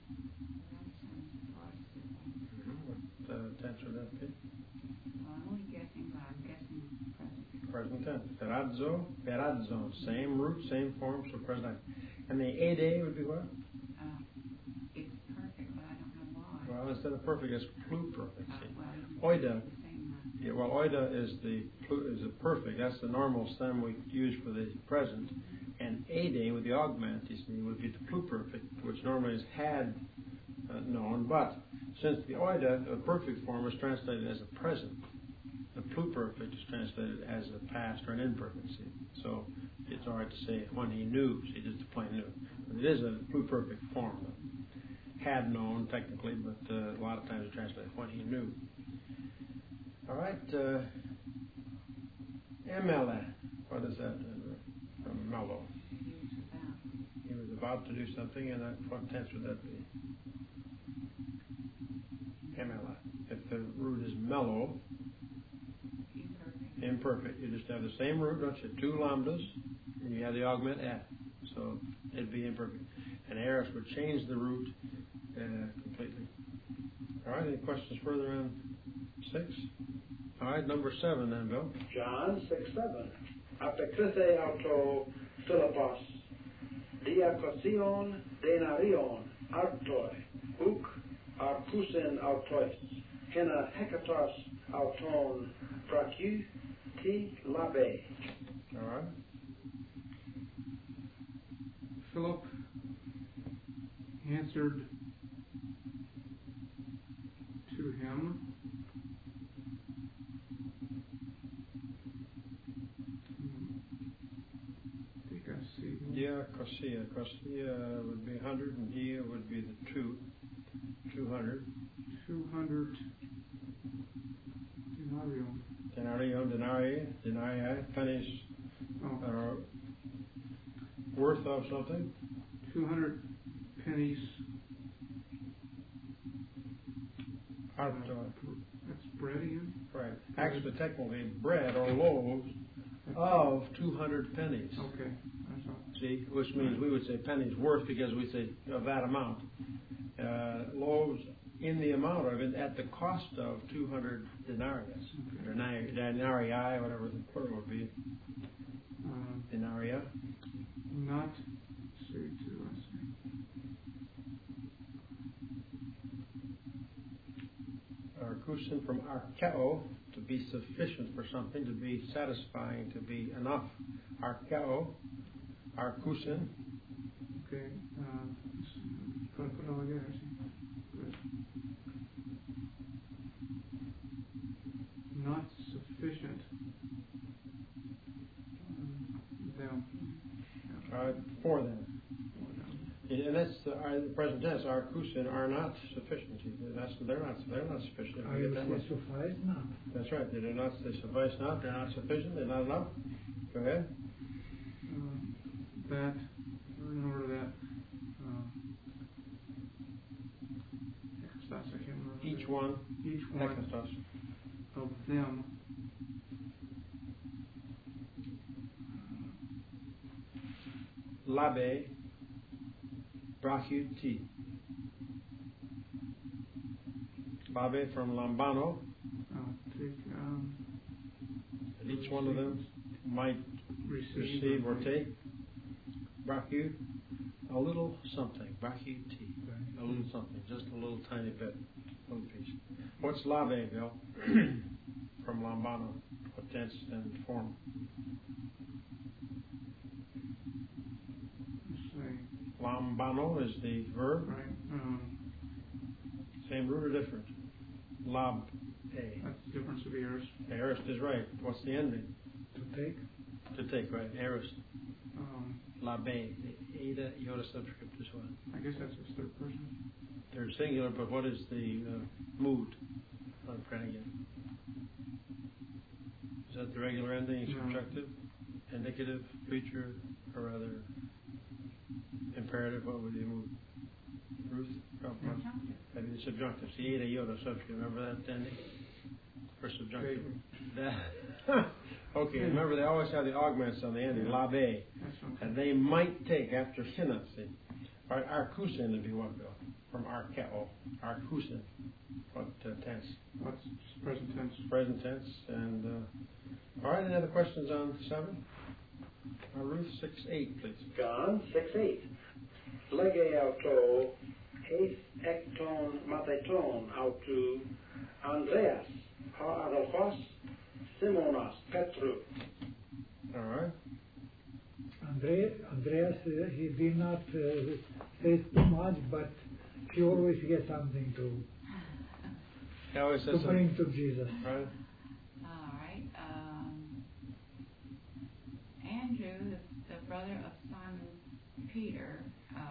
[SPEAKER 1] What uh, tense would that be?
[SPEAKER 3] Well, I'm only guessing, but I'm guessing present.
[SPEAKER 1] Present tense. Peradzo, peradzo. Same root, same form, so present. And the ede would be what?
[SPEAKER 3] Uh, it's perfect, but I don't know why.
[SPEAKER 1] Well, instead of perfect, it's pluperfect.
[SPEAKER 3] Uh,
[SPEAKER 1] See?
[SPEAKER 3] well,
[SPEAKER 1] Oida.
[SPEAKER 3] it's the same, uh,
[SPEAKER 1] Yeah, well, oida is the plu- is the perfect. That's the normal stem we use for the present. And ede with the augment, you see, would be the pluperfect, which normally is had uh, known. But since the oida, the perfect form, is translated as a present, the pluperfect is translated as a past or an imperfect. See? So it's all right to say when he knew. See, just plain knew. But it is a pluperfect form. Though. Had known, technically, but uh, a lot of times it's translated when he knew. All right. Uh, Emela. What is that? Uh, from mellow.
[SPEAKER 3] he was about.
[SPEAKER 1] He was about to do something, and uh, what tense would that be? Emela. If the root is mellow,
[SPEAKER 3] Imperfect.
[SPEAKER 1] imperfect, you just have the same root, don't you? Two lambdas, and you have the augment F. So it'd be imperfect. And aorist would change the root uh, completely. All right. Any questions further on six? All right. Number seven, then, Bill.
[SPEAKER 2] John six seven. Apekrithe auto Philippos, diakosion denarion artoi, uk arkusen autois, hena hekatos auton praku ti labe.
[SPEAKER 1] All right.
[SPEAKER 4] Philip answered to him, I think I see.
[SPEAKER 1] Yeah, Kosia. Kosia would be one hundred, and Dia would be the two. two hundred.
[SPEAKER 4] two hundred denarium.
[SPEAKER 1] Denarium, denarii, denarii, pennies
[SPEAKER 4] Oh,
[SPEAKER 1] are worth of something.
[SPEAKER 4] two hundred pennies.
[SPEAKER 1] Artoi.
[SPEAKER 4] That's bread again?
[SPEAKER 1] Right. Actually, technically, bread or loaves of two hundred pennies.
[SPEAKER 4] Okay, that's all.
[SPEAKER 1] See, which means we would say pennies worth because we say of that amount. Uh, loaves in the amount of it at the cost of two hundred denarius.
[SPEAKER 4] Okay.
[SPEAKER 1] Denarii, denarii, whatever the plural would be.
[SPEAKER 4] Uh,
[SPEAKER 1] Denaria.
[SPEAKER 4] not say to us.
[SPEAKER 1] Arkusin from arkeo, to be sufficient for something, to be satisfying, to be enough. Arkeo, arkusin.
[SPEAKER 4] Okay, uh, put it all together. See? Good. Not sufficient. Um, them.
[SPEAKER 1] Uh, for them. And that's the, our, the present tense. Arkusin are not sufficient. That's they're not they're not sufficient.
[SPEAKER 5] I will say suffice not.
[SPEAKER 1] That's right. They do not they suffice not. They're not sufficient. They're not enough. Go ahead.
[SPEAKER 4] Uh, that, in order that, uh, ekastas, I can't remember.
[SPEAKER 1] Each one.
[SPEAKER 4] Each one
[SPEAKER 1] Ekastas.
[SPEAKER 4] of them
[SPEAKER 1] Labe. Brachiuti. Labe from lambano.
[SPEAKER 4] uh, take um,
[SPEAKER 1] Each one of them. might
[SPEAKER 4] receive,
[SPEAKER 1] receive or
[SPEAKER 4] might-
[SPEAKER 1] take. Brachu, a little something. Brachu T. A little something, just a little tiny bit, a little piece. What's lave, Bill? From lambano, what tense and form?
[SPEAKER 4] Let's see.
[SPEAKER 1] Lambano is the verb.
[SPEAKER 4] Right. Um,
[SPEAKER 1] Same root or different? Lab. A.
[SPEAKER 4] that's the difference of ears.
[SPEAKER 1] Aorist is right. What's the ending?
[SPEAKER 5] To take.
[SPEAKER 1] To take, right? Aorist.
[SPEAKER 4] Um,
[SPEAKER 1] Labe. The Ada iota subscript is what?
[SPEAKER 4] I guess that's its third person.
[SPEAKER 1] They're singular, but what is the uh, mood on predicate? Is that the regular ending,
[SPEAKER 4] No.
[SPEAKER 1] subjunctive, indicative, future, or rather imperative? What would you move? Ruth?
[SPEAKER 3] Subjunctive.
[SPEAKER 1] Maybe the subjunctive. The Ada iota subscript. Remember that ending? For subjunctive. That, okay, remember they always have the augments on the ending, labe.
[SPEAKER 4] That's okay.
[SPEAKER 1] And they might take after sinna, see. Or arkusin would be what, Bill? From arkeo. Arkusin. What uh, tense?
[SPEAKER 4] What's present tense?
[SPEAKER 1] Present tense. And, uh, all right, any other questions on seven? Uh, Ruth six eight, please.
[SPEAKER 2] John six eight. Lege auto, eis ekton matheton autu, Andreas, ha Adolphos, Simonas, Petru.
[SPEAKER 1] All right.
[SPEAKER 5] Andre, Andreas, uh, he did not uh, say too much, but he always gets something to,
[SPEAKER 1] He always says
[SPEAKER 5] to bring
[SPEAKER 1] something.
[SPEAKER 5] to Jesus.
[SPEAKER 1] Right?
[SPEAKER 3] All right. Um, Andrew, the, the brother of Simon Peter, uh,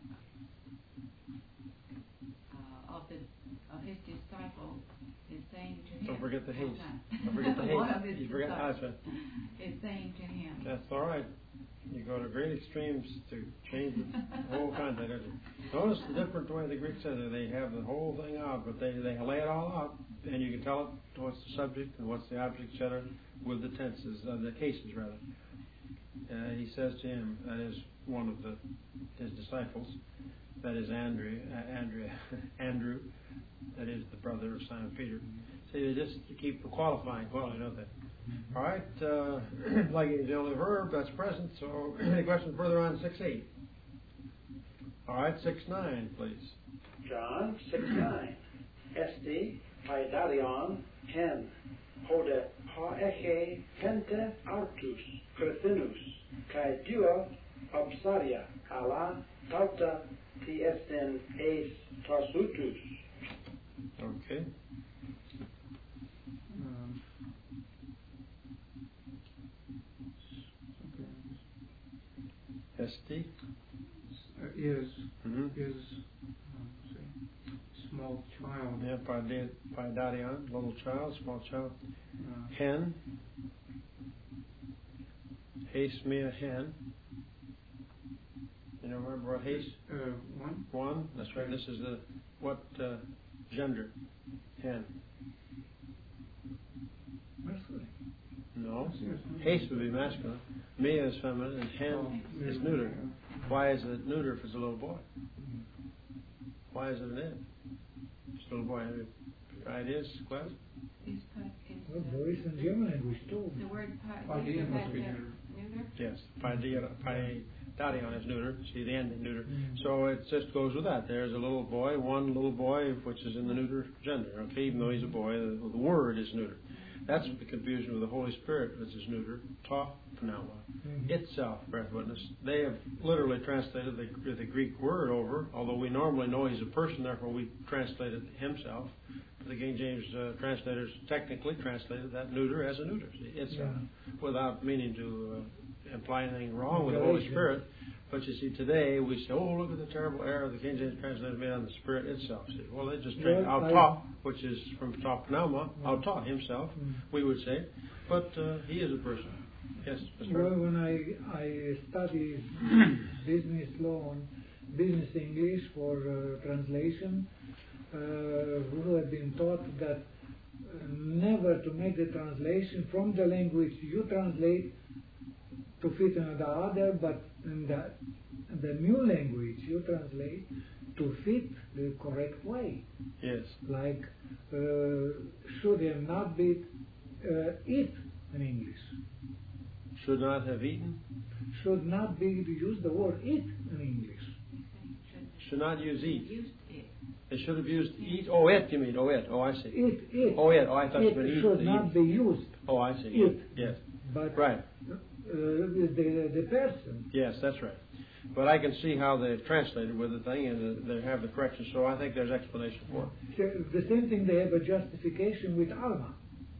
[SPEAKER 3] uh, of the of his disciple, is saying to him.
[SPEAKER 1] Don't forget the haste.
[SPEAKER 3] Okay.
[SPEAKER 1] Don't forget the
[SPEAKER 3] One
[SPEAKER 1] haste.
[SPEAKER 3] of his
[SPEAKER 1] You forget
[SPEAKER 3] disciples
[SPEAKER 1] Aspen.
[SPEAKER 3] is saying to him.
[SPEAKER 1] That's all right. You go to great extremes to change the whole content. Don't you? Notice the different way the Greek says it. They have the whole thing out, but they, they lay it all out, and you can tell it what's the subject and what's the object, et cetera, with the tenses, uh, the cases rather. Uh, he says to him, that is one of the his disciples, that is Andrew, uh, Andrea, Andrew, that is the brother of Simon Peter. So you just keep qualifying. Well, I know that. All right, uh, like is the only verb that's present. So, any questions further on six eight? All right, six nine, please.
[SPEAKER 2] John six nine. Esti paidarion hen hode ha eche pente artus Crethinus kai duo obsaria ala tauta ti esten eis tasutus.
[SPEAKER 1] Okay.
[SPEAKER 4] Um,
[SPEAKER 1] Esti.
[SPEAKER 4] uh, is
[SPEAKER 1] Mm-hmm.
[SPEAKER 4] is uh, let's see, small child.
[SPEAKER 1] Yeah, paida- paidarion, little child, small child.
[SPEAKER 4] Uh,
[SPEAKER 1] Hen. Haste me a hen. You know, remember what haste?
[SPEAKER 4] uh, one.
[SPEAKER 1] One. That's right. This is the what uh, gender? Hen.
[SPEAKER 5] Masculine.
[SPEAKER 1] No.
[SPEAKER 4] Yes, yes.
[SPEAKER 1] Haste would be masculine. Mia is feminine, and hen
[SPEAKER 4] Oh,
[SPEAKER 1] is
[SPEAKER 4] yeah,
[SPEAKER 1] neuter.
[SPEAKER 4] yeah.
[SPEAKER 1] Why is it neuter if it's a little boy? Why is it an N? It's a little boy. Any ideas, class?
[SPEAKER 3] Is pa- is,
[SPEAKER 5] Well,
[SPEAKER 3] uh,
[SPEAKER 5] boys in German language too.
[SPEAKER 3] the word pa-
[SPEAKER 4] Idea
[SPEAKER 3] is
[SPEAKER 4] must
[SPEAKER 3] that,
[SPEAKER 4] be
[SPEAKER 3] uh,
[SPEAKER 4] neuter.
[SPEAKER 3] neuter?
[SPEAKER 1] Yes. Paidarion paidarion is neuter. See the ending neuter.
[SPEAKER 5] Mm.
[SPEAKER 1] So it just goes with that. There's a little boy, one little boy, which is in the neuter gender. Okay, even though he's a boy, the, the word is neuter. That's the confusion with the Holy Spirit, which is neuter. Ta pneuma.
[SPEAKER 5] Mhm.
[SPEAKER 1] Itself, breath witness. They have literally translated the, the Greek word over, although we normally know he's a person, therefore we translated himself. The King James uh, translators technically translated that neuter as a neuter, itself, without meaning to uh, imply anything wrong with the Holy Spirit. But you see, today we say, oh, look at the terrible error the King James translator made on the Spirit itself. See, well, they just trained
[SPEAKER 5] Well, I-
[SPEAKER 1] auta, which is from ta pneuma,
[SPEAKER 5] Mm.
[SPEAKER 1] auta, himself,
[SPEAKER 5] Mm.
[SPEAKER 1] we would say. But uh, he is a person. Yes, Mister
[SPEAKER 5] Well, when I I studied business law and business English for uh, translation, uh, we have been taught that uh, never to make the translation from the language you translate to fit another other, but in the, the new language you translate to fit the correct way.
[SPEAKER 1] Yes.
[SPEAKER 5] Like uh, should have not be uh, it in English.
[SPEAKER 1] Should not have eaten.
[SPEAKER 5] Should not be used the word eat in English.
[SPEAKER 1] Should not use eat.
[SPEAKER 3] Used it.
[SPEAKER 1] They should have used eat. Oh, it, you mean? Oh, it. Oh, I see.
[SPEAKER 5] It, it.
[SPEAKER 1] Oh, it. Oh, I thought you
[SPEAKER 5] It
[SPEAKER 1] meant eat.
[SPEAKER 5] should
[SPEAKER 1] eat.
[SPEAKER 5] not be used.
[SPEAKER 1] Oh, I see.
[SPEAKER 5] It.
[SPEAKER 1] Yes.
[SPEAKER 5] But
[SPEAKER 1] Right.
[SPEAKER 5] uh, the, the person.
[SPEAKER 1] Yes, that's right. But I can see how they've translated with the thing, and uh, they have the correction. So I think there's explanation for it.
[SPEAKER 5] The same thing, they have a justification with Alma,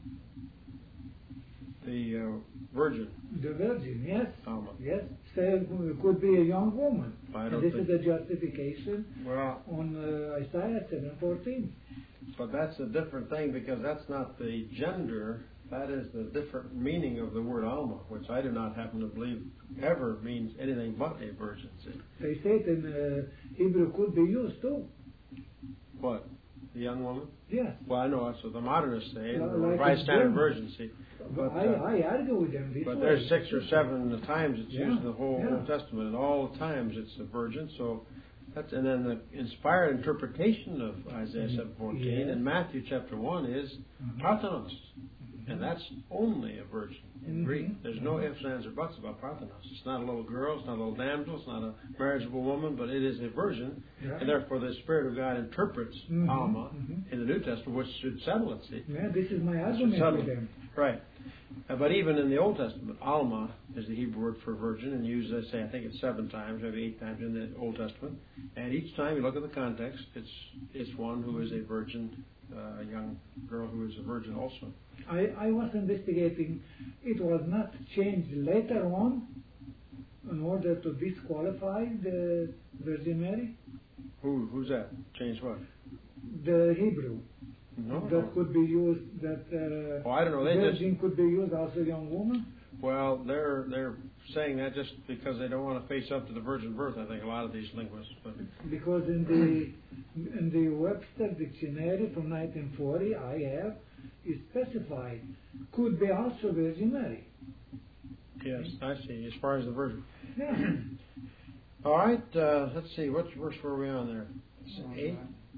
[SPEAKER 1] The uh, virgin.
[SPEAKER 5] the virgin, yes.
[SPEAKER 1] Alma.
[SPEAKER 5] Yes. So it could be a young woman.
[SPEAKER 1] I
[SPEAKER 5] And
[SPEAKER 1] don't
[SPEAKER 5] this
[SPEAKER 1] think-
[SPEAKER 5] is a justification
[SPEAKER 1] Well,
[SPEAKER 5] on uh, Isaiah seven fourteen.
[SPEAKER 1] but that's a different thing because that's not the gender. That is the different meaning of the word Alma, which I do not happen to believe ever means anything but a virgin. See?
[SPEAKER 5] They say it in uh, Hebrew could be used too.
[SPEAKER 1] What? The young woman?
[SPEAKER 5] Yes.
[SPEAKER 1] Well, I know that's what the modernists say, and
[SPEAKER 5] Well,
[SPEAKER 1] the
[SPEAKER 5] like
[SPEAKER 1] Revised
[SPEAKER 5] in
[SPEAKER 1] Standard
[SPEAKER 5] German.
[SPEAKER 1] Version, see. But,
[SPEAKER 5] I,
[SPEAKER 1] uh,
[SPEAKER 5] I argue with them this
[SPEAKER 1] but
[SPEAKER 5] way.
[SPEAKER 1] there's six or seven times it's
[SPEAKER 5] Yeah,
[SPEAKER 1] used in the whole
[SPEAKER 5] yeah.
[SPEAKER 1] Old Testament, and all the times it's a virgin. So that's and then the inspired interpretation of Isaiah seven fourteen
[SPEAKER 5] Yes.
[SPEAKER 1] in Matthew chapter one is
[SPEAKER 5] Mhm.
[SPEAKER 1] Parthenos, and that's only a virgin in
[SPEAKER 5] Mhm.
[SPEAKER 1] Greek. There's no ifs, ands, or buts about Parthenos. It's not a little girl, it's not a little damsel, it's not a marriageable woman, but it is a virgin,
[SPEAKER 5] Yeah.
[SPEAKER 1] and therefore the Spirit of God interprets
[SPEAKER 5] Mhm,
[SPEAKER 1] Alma
[SPEAKER 5] mhm.
[SPEAKER 1] in the New Testament, which should settle it. See.
[SPEAKER 5] Yeah, this is my
[SPEAKER 1] That should
[SPEAKER 5] argument
[SPEAKER 1] settle
[SPEAKER 5] with
[SPEAKER 1] it.
[SPEAKER 5] them.
[SPEAKER 1] Right. Uh, but even in the Old Testament, Alma is the Hebrew word for virgin, and used, I say, I think it's seven times, maybe eight times in the Old Testament. And each time you look at the context, it's it's one who is a virgin, uh, a young girl who is a virgin also.
[SPEAKER 5] I, I was investigating. It was not changed later on in order to disqualify the Virgin Mary.
[SPEAKER 1] Who who's that? Change what?
[SPEAKER 5] The Hebrew
[SPEAKER 1] No.
[SPEAKER 5] that
[SPEAKER 1] no.
[SPEAKER 5] could be used. That uh,
[SPEAKER 1] Oh, I don't know. They just
[SPEAKER 5] virgin could be used also young woman.
[SPEAKER 1] well, they're they're saying that just because they don't want to face up to the virgin birth. I think a lot of these linguists. But
[SPEAKER 5] Because in the in the Webster Dictionary from nineteen forty, I have is specified could be also Virgin Mary.
[SPEAKER 1] yes, I see. As far as the virgin.
[SPEAKER 5] Yeah.
[SPEAKER 1] All right. Uh, let's see. What verse were we on there?
[SPEAKER 4] Uh,
[SPEAKER 1] Eight,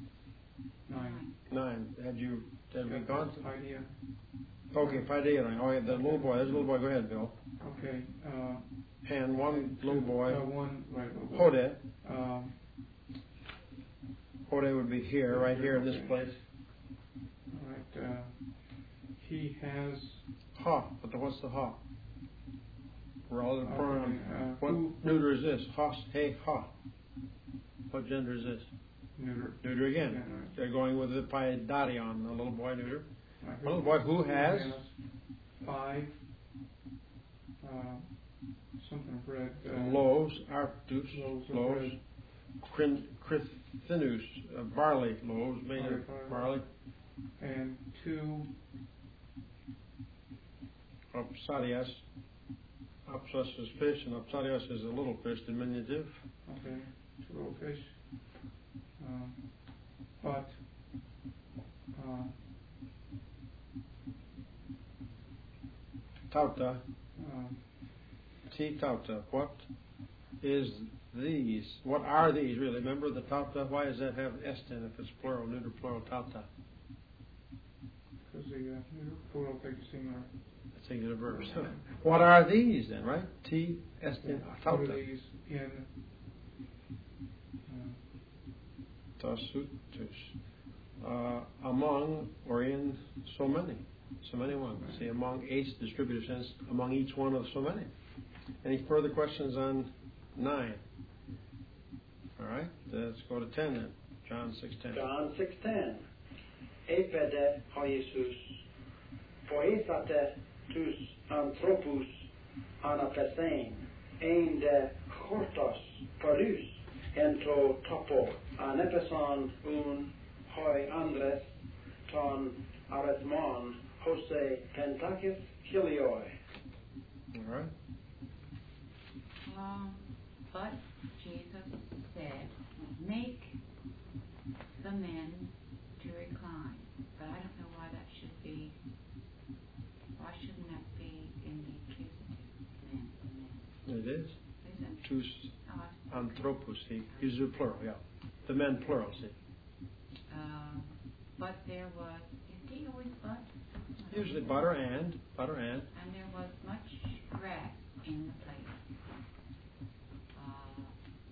[SPEAKER 4] Nine.
[SPEAKER 1] nine. Had you had we gone?
[SPEAKER 4] Idea.
[SPEAKER 1] Okay, Paideia. Oh, yeah, the little boy. There's a little boy. Go ahead, Bill.
[SPEAKER 4] Okay. Uh,
[SPEAKER 1] And one little boy.
[SPEAKER 4] Uh, one right. Little boy.
[SPEAKER 1] Hode.
[SPEAKER 4] Um,
[SPEAKER 1] Hode would be here, right here in this place.
[SPEAKER 4] all right. Uh, he has.
[SPEAKER 1] Ha. But the, what's the ha? Relative
[SPEAKER 4] Okay,
[SPEAKER 1] pronoun.
[SPEAKER 4] uh,
[SPEAKER 1] What
[SPEAKER 4] who-
[SPEAKER 1] neuter is this? Has, hey, ha. What gender is this?
[SPEAKER 4] Neuter.
[SPEAKER 1] Neuter again.
[SPEAKER 4] Yeah, right.
[SPEAKER 1] They're going with the paidarion, the little boy neuter.
[SPEAKER 4] Right.
[SPEAKER 1] A little boy who has
[SPEAKER 4] five. Uh, something of bread. Uh,
[SPEAKER 1] loaves, arctus,
[SPEAKER 4] Loaves of
[SPEAKER 1] loaves,
[SPEAKER 4] bread.
[SPEAKER 1] crin- crithinus, uh, barley loaves made of
[SPEAKER 4] Barley,
[SPEAKER 1] barley,
[SPEAKER 4] and two.
[SPEAKER 1] opsadias. Opsus is fish, and opsadias is a little fish, diminutive.
[SPEAKER 4] Okay. Two little fish. Um, but. Uh,
[SPEAKER 1] Tauta,
[SPEAKER 4] um,
[SPEAKER 1] T tauta. What is these? What are these really? Remember the tauta? Why does that have estin if it's plural, neuter plural tauta?
[SPEAKER 4] because the uh, neuter plural takes a singular.
[SPEAKER 1] Singular verbs. What are these then, right? T estin
[SPEAKER 4] What are
[SPEAKER 1] tauta.
[SPEAKER 4] these in? Uh,
[SPEAKER 1] Tasutus. Uh, among or in so many. So many ones. See, among eight distributive sense, among each one of so many. Any further questions on nine? All right, let's go to ten then. John six ten.
[SPEAKER 2] John six ten. Epede ha Jesus, poesate tus anthropus anapesein, ein de chortos parus, ento topo anepeson un hoi andres ton arithmon hose pentakis helioi.
[SPEAKER 1] All right.
[SPEAKER 3] Um, but Jesus said, make the men to recline. But I don't know why that should be. Why shouldn't that be in the accusative men? The men?
[SPEAKER 1] It is.
[SPEAKER 3] Isn't it?
[SPEAKER 1] Tus
[SPEAKER 3] Oh,
[SPEAKER 1] anthropos. He uses a plural, yeah. The men plural, see.
[SPEAKER 3] um, but there was, is he always but?
[SPEAKER 1] Usually butter and, butter and.
[SPEAKER 3] And there was much grass in the place. Uh,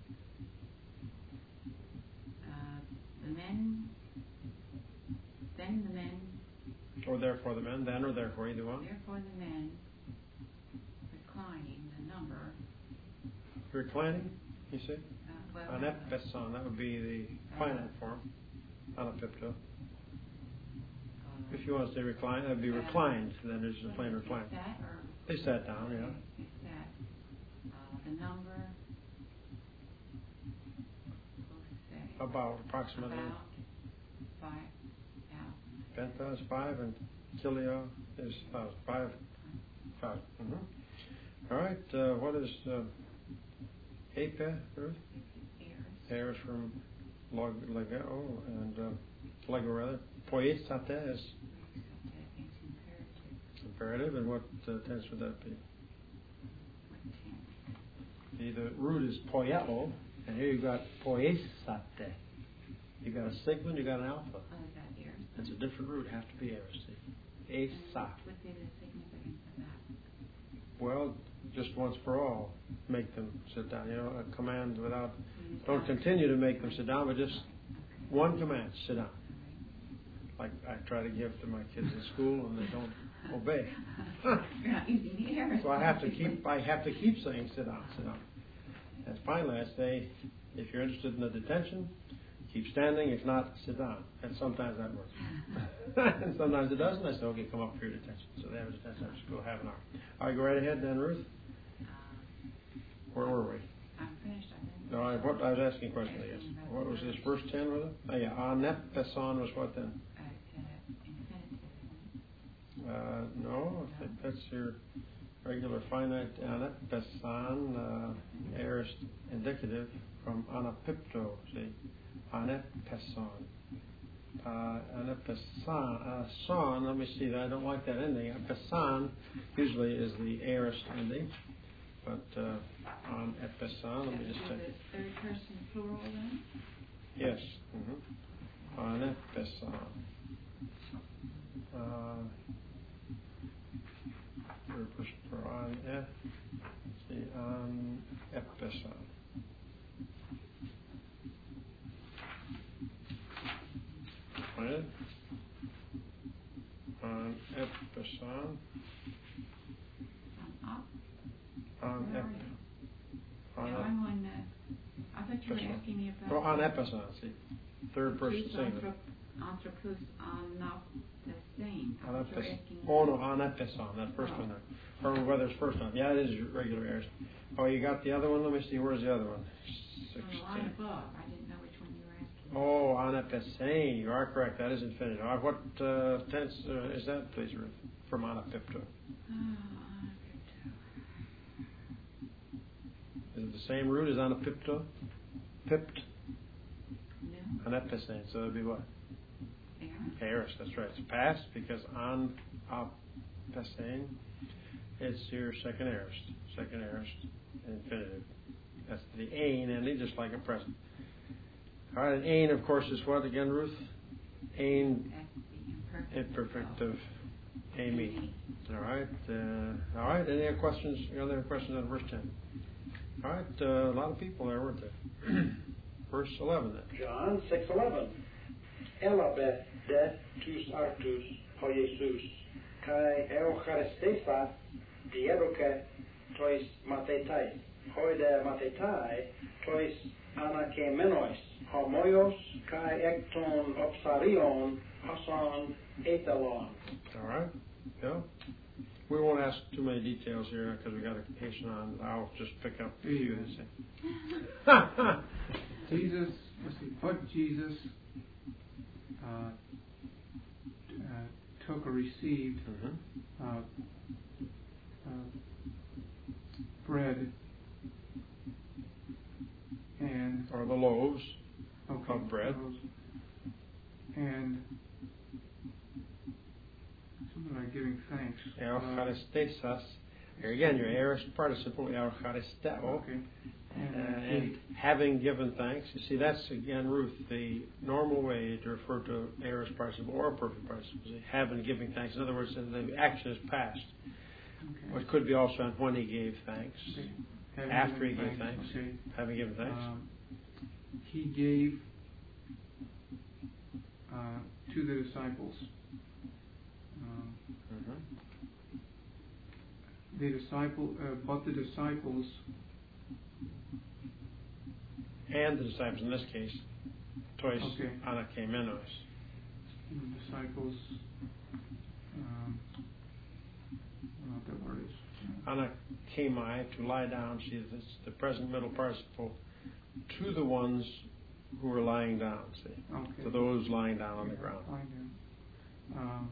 [SPEAKER 3] uh, the men, then the men,
[SPEAKER 1] Or therefore the men, then or therefore, either one.
[SPEAKER 3] therefore the men, reclining, the number,
[SPEAKER 1] Reclining, you see?
[SPEAKER 3] uh, well,
[SPEAKER 1] Aneppeson, that would be the finite form. Anapipto.
[SPEAKER 3] uh,
[SPEAKER 1] If you want to say recline, that would be reclined. Then there's the plain recline.
[SPEAKER 3] Is that or
[SPEAKER 1] They sat down, yeah.
[SPEAKER 3] is that uh, the number? Let's say
[SPEAKER 1] About approximately.
[SPEAKER 3] about five thousand.
[SPEAKER 1] Penta is five, and Kilio is thousand. Five. Five. Mm-hmm. All right. Uh, what is uh, Ape, Ruth? Air is from log, legao and uh, lego rather. Poiesate is imperative, and what uh, tense would that be? The, the root is poieo, and here you've got poiesate. You've got a sigma, you got an alpha.
[SPEAKER 3] Oh, is that here?
[SPEAKER 1] That's a different root. Have to be aorist.
[SPEAKER 3] And
[SPEAKER 1] Asa.
[SPEAKER 3] what would be the significance of that?
[SPEAKER 1] Well, just once for all, make them sit down. You know, a command without. Don't continue to make them sit down, but just one command: sit down. Like I try to give to my kids in school, and they don't obey.
[SPEAKER 3] You're not using the air.
[SPEAKER 1] So I have to keep. I have to keep saying, sit down, sit down. And finally, I say, if you're interested in the detention, keep standing. If not, sit down. And sometimes that works. And sometimes it doesn't. I say, okay, come up for your detention. So they have a detention after school, half an hour. All right, go right ahead then, Ruth. Where were we?
[SPEAKER 3] I'm finished, I think.
[SPEAKER 1] No, I, what, I was asking a question, I guess. What was this first ten with it? Oh, yeah. Aneppeson was what then?
[SPEAKER 3] Uh, it's an infinitive.
[SPEAKER 1] Uh, no, I think that's your regular finite aneppeson, uh, aorist indicative from anapipto, see? Aneppeson. Uh, aneppeson, uh, son, let me see, I don't like that ending. Pesan usually is the aorist ending, but uh, aneppeson, let me just check
[SPEAKER 3] the
[SPEAKER 1] it.
[SPEAKER 3] third person plural then?
[SPEAKER 1] Yes. Mm-hmm. Aneppeson. Uh, third person for on F. See, aneppeson. Find it? Aneppeson.
[SPEAKER 3] I'm up.
[SPEAKER 1] On
[SPEAKER 3] Where
[SPEAKER 1] ep.
[SPEAKER 3] are you?
[SPEAKER 1] On
[SPEAKER 3] No,
[SPEAKER 1] ep.
[SPEAKER 3] I'm on, uh, I thought you were asking me about.
[SPEAKER 1] Oh, aneppeson. See, third person
[SPEAKER 3] Plus
[SPEAKER 1] singular.
[SPEAKER 3] Anthropos anaptesane. I thought you were
[SPEAKER 1] Aneppeson.
[SPEAKER 3] asking.
[SPEAKER 1] Oh no, aneppeson. That first one there. Or whether it's first one. Yeah, it is regular aorist. Oh, you got the other one? Let me see. Where's the other one?
[SPEAKER 3] On the line above. I didn't know which one you were asking.
[SPEAKER 1] Oh, aneppesan. You are correct. That is infinitive. Uh, what uh, tense uh, is that, please, Ruth? From anapipto.
[SPEAKER 3] Oh,
[SPEAKER 1] Is it the same root as anapipto? Pipt.
[SPEAKER 3] no.
[SPEAKER 1] Aneppesan. So it would be what?
[SPEAKER 3] Air.
[SPEAKER 1] Aorist. That's right. It's past because anappesan. It's your second aorist. Second aorist. Infinitive. That's the ain ending, just like a present. All right, and ain, of course, is what again, Ruth? Ain,
[SPEAKER 3] That's the imperfect.
[SPEAKER 1] imperfective, amy. All right. Uh, all right. Any other questions? Any other questions on verse ten? All right. Uh, a lot of people there, weren't there? Verse eleven then.
[SPEAKER 2] John six eleven. Elabeth de tus artus ho Jesus kai eucharistesa dieruke tois matetai hoi de matetai tois anakemenois homoios kai ekton opsarion hason ethalon.
[SPEAKER 1] All right. Yeah. We won't ask too many details here because we got a patient on. I'll just pick up a few.
[SPEAKER 4] Jesus, let's see, what Jesus uh, uh, took or received
[SPEAKER 1] Mm-hmm.
[SPEAKER 4] uh, uh, bread and
[SPEAKER 1] Or the loaves
[SPEAKER 4] okay,
[SPEAKER 1] of bread.
[SPEAKER 4] those, and something like giving thanks.
[SPEAKER 1] Eucharistesas. Here again, your aorist participle, eucharisteo.
[SPEAKER 4] Okay. And,
[SPEAKER 1] Uh,
[SPEAKER 4] uh,
[SPEAKER 1] and having given thanks, you see, that's again, Ruth, the normal way to refer to aorist participle or perfect participle. Having giving thanks. In other words, the action is past.
[SPEAKER 4] Okay.
[SPEAKER 1] Or it could be also on when he gave thanks.
[SPEAKER 4] Okay. Having
[SPEAKER 1] After he
[SPEAKER 4] given
[SPEAKER 1] gave thanks.
[SPEAKER 4] Okay.
[SPEAKER 1] Having given thanks.
[SPEAKER 4] Um, he gave uh, to the disciples. Um,
[SPEAKER 1] Mm-hmm.
[SPEAKER 4] the disciple, uh, but the disciples.
[SPEAKER 1] And the disciples in this case, tois
[SPEAKER 4] Okay.
[SPEAKER 1] anakemenos.
[SPEAKER 4] The disciples. Um, I don't know what that word is.
[SPEAKER 1] Anakemai, to lie down. See, it's the present middle participle to the ones who were lying down. See,
[SPEAKER 4] Okay.
[SPEAKER 1] to those lying down on the ground.
[SPEAKER 4] I know. Um,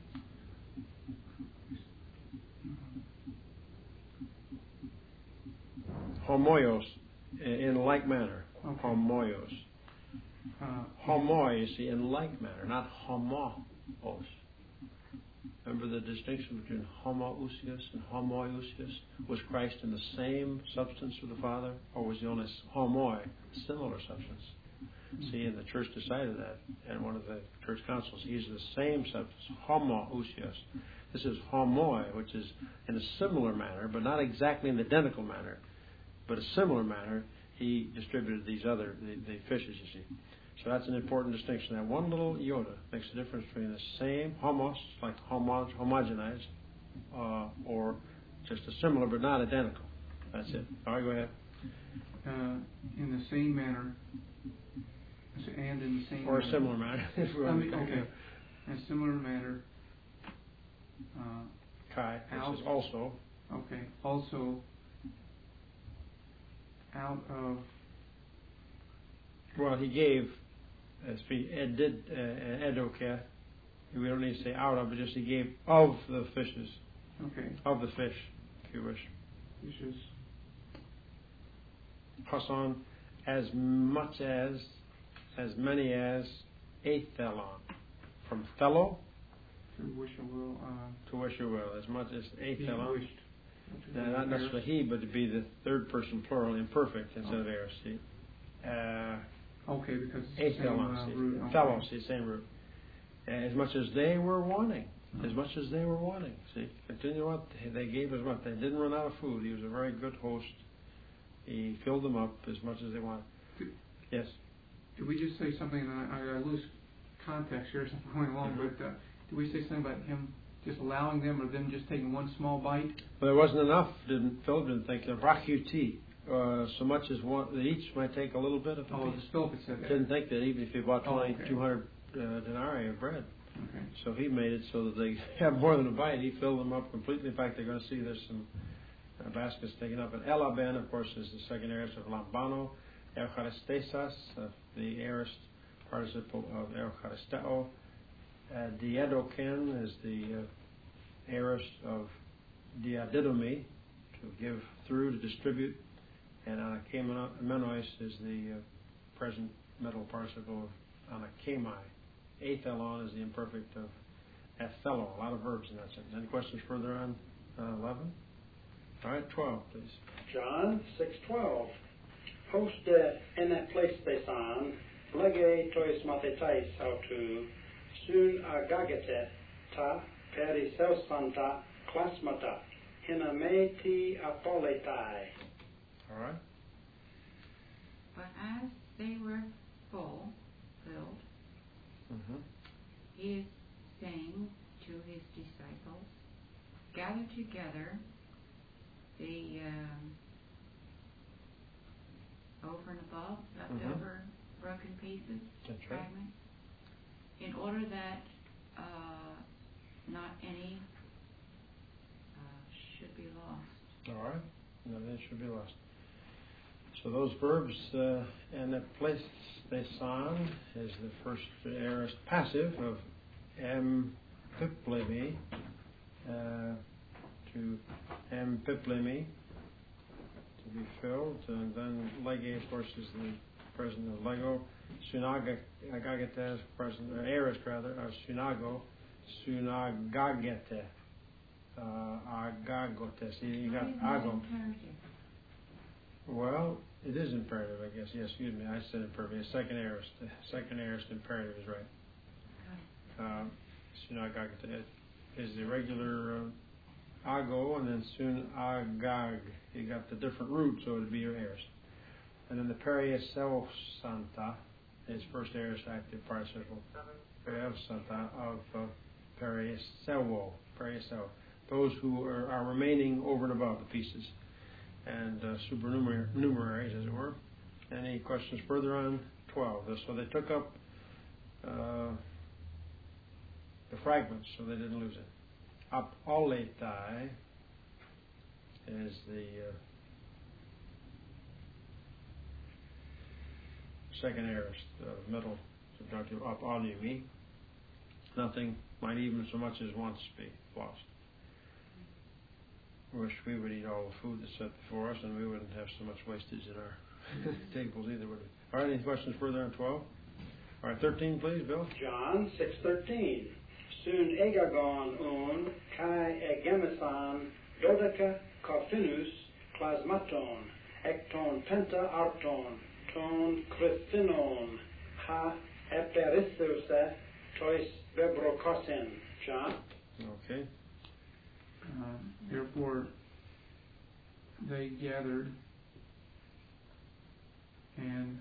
[SPEAKER 1] Homoios, in like manner.
[SPEAKER 4] Okay.
[SPEAKER 1] Homoios.
[SPEAKER 4] uh,
[SPEAKER 1] Homoi, you see, in like manner, not homos. Remember the distinction between homoousios and homoiousios? Was Christ in the same substance with the Father, or was he only homoi, similar substance?
[SPEAKER 4] Mm-hmm.
[SPEAKER 1] See, and the church decided that in one of the church councils. He's the same substance, homoousios. This is homoi, which is in a similar manner, but not exactly in the identical manner, but a similar manner. He distributed these other the, the fishes, you see. So that's an important distinction. That one little iota makes a difference between the same homos, like homo, homogenized, uh, or just a similar but not identical. That's it. All right, go ahead.
[SPEAKER 4] uh, in the same manner, and in the same
[SPEAKER 1] Or
[SPEAKER 4] manner.
[SPEAKER 1] a similar manner.
[SPEAKER 4] I mean, okay. In a similar manner. Uh,
[SPEAKER 1] Kai, which
[SPEAKER 4] out,
[SPEAKER 1] is also.
[SPEAKER 4] Okay. Also, out of.
[SPEAKER 1] Well, he gave, as we Ed did, uh, Edoka. We don't need to say out of, but just he gave of the fishes.
[SPEAKER 4] Okay.
[SPEAKER 1] Of the fish, if you wish.
[SPEAKER 4] Fishes.
[SPEAKER 1] Hasan, as much as, as many as, athelon. From thello
[SPEAKER 4] To wish I will. Uh,
[SPEAKER 1] to wish you will. As much as
[SPEAKER 4] he
[SPEAKER 1] athelon.
[SPEAKER 4] wished.
[SPEAKER 1] Now, not necessarily he, but to be the third person plural, imperfect instead of eros. See? Uh,
[SPEAKER 4] Okay, because it's the same uh,
[SPEAKER 1] athelon,
[SPEAKER 4] root. Okay.
[SPEAKER 1] Thelos, the same root. As much as they were wanting. As much as they were wanting. See, continue on. They gave as much. They didn't run out of food. He was a very good host. He filled them up as much as they wanted. Yes.
[SPEAKER 4] Did we just say something? And I, I lose context here, so I'm going along.
[SPEAKER 1] Mm-hmm.
[SPEAKER 4] But uh, did we say something about him just allowing them, or them just taking one small bite?
[SPEAKER 1] But there wasn't enough. Didn't Philip didn't think that brachiuti, uh, so much as one that each might take a little bit of the
[SPEAKER 4] Oh,
[SPEAKER 1] piece.
[SPEAKER 4] Philip had said that.
[SPEAKER 1] Didn't think that even if he bought
[SPEAKER 4] Oh,
[SPEAKER 1] twenty,
[SPEAKER 4] okay.
[SPEAKER 1] two hundred uh, denarii of bread.
[SPEAKER 4] Okay.
[SPEAKER 1] So he made it so that they have more than a bite. He filled them up completely. In fact, they're going to see there's some uh, baskets taken up. And Elaben, of course, is the second aorist of lambano. Eucharistesas, uh, the aorist participle of eucharisteo. Uh, Diedoken is the uh, aorist of diadidomi, to give through, to distribute. And anakemenos is the uh, present middle participle of anakemai. Athelon is the imperfect of athelon. A lot of verbs in that sentence. Any questions further on uh, eleven? All right, twelve, please.
[SPEAKER 2] John six twelve. Post in that place they san, lege tois mathetais autu, sun agagete ta periseusanta klasmata, hinameti apoletai.
[SPEAKER 1] All right.
[SPEAKER 3] But as they were full, filled,
[SPEAKER 1] Mm-hmm.
[SPEAKER 3] he is saying to his disciples, gather together the um, over and above, leftover
[SPEAKER 1] Mhm.
[SPEAKER 3] broken pieces,
[SPEAKER 1] That's right.
[SPEAKER 3] fragments, in order that uh, not any uh, should be lost.
[SPEAKER 1] All right. No, that should be lost. So those verbs, uh, and the place they san is the first aorist passive of em piplemi, uh, to em piplemi, to be filled, and then lege, of course, is the present of lego, sunagagetes, present, or aorist rather, or sunago, sunagagete, uh, agagotes. You got
[SPEAKER 3] Why is that
[SPEAKER 1] ago.
[SPEAKER 3] imperative?
[SPEAKER 1] Well, it is imperative, I guess. Yes, excuse me. I said imperative. Second aorist. Second aorist imperative is right. Um, Sunagagata is the regular uh, Ago, and then soon Agag. You got the different roots, so it would be your heirs. And then the Periesel Santa, his first aorist active participle. Periesel Santa of uh, Periesel, Periesel. Those who are, are remaining over and above the pieces. And uh, supernumeraries, as it were. Any questions further on twelve? So they took up uh, the fragments, so they didn't lose it. Apoletai is the uh, second aorist, the middle subjunctive, apolumi. Nothing might even so much as once be lost. Wish we would eat all the food that's set before us, and we wouldn't have so much wastage in our tables either, would we? All right, any questions further on twelve? All right, thirteen, please, Bill.
[SPEAKER 2] John six thirteen. Soon egagon un kai egemesan dodeka cophinus plasmaton ekton penta arton ton christinon ha eperithose tois bebrokosin. John?
[SPEAKER 4] Okay. Uh, therefore, they gathered and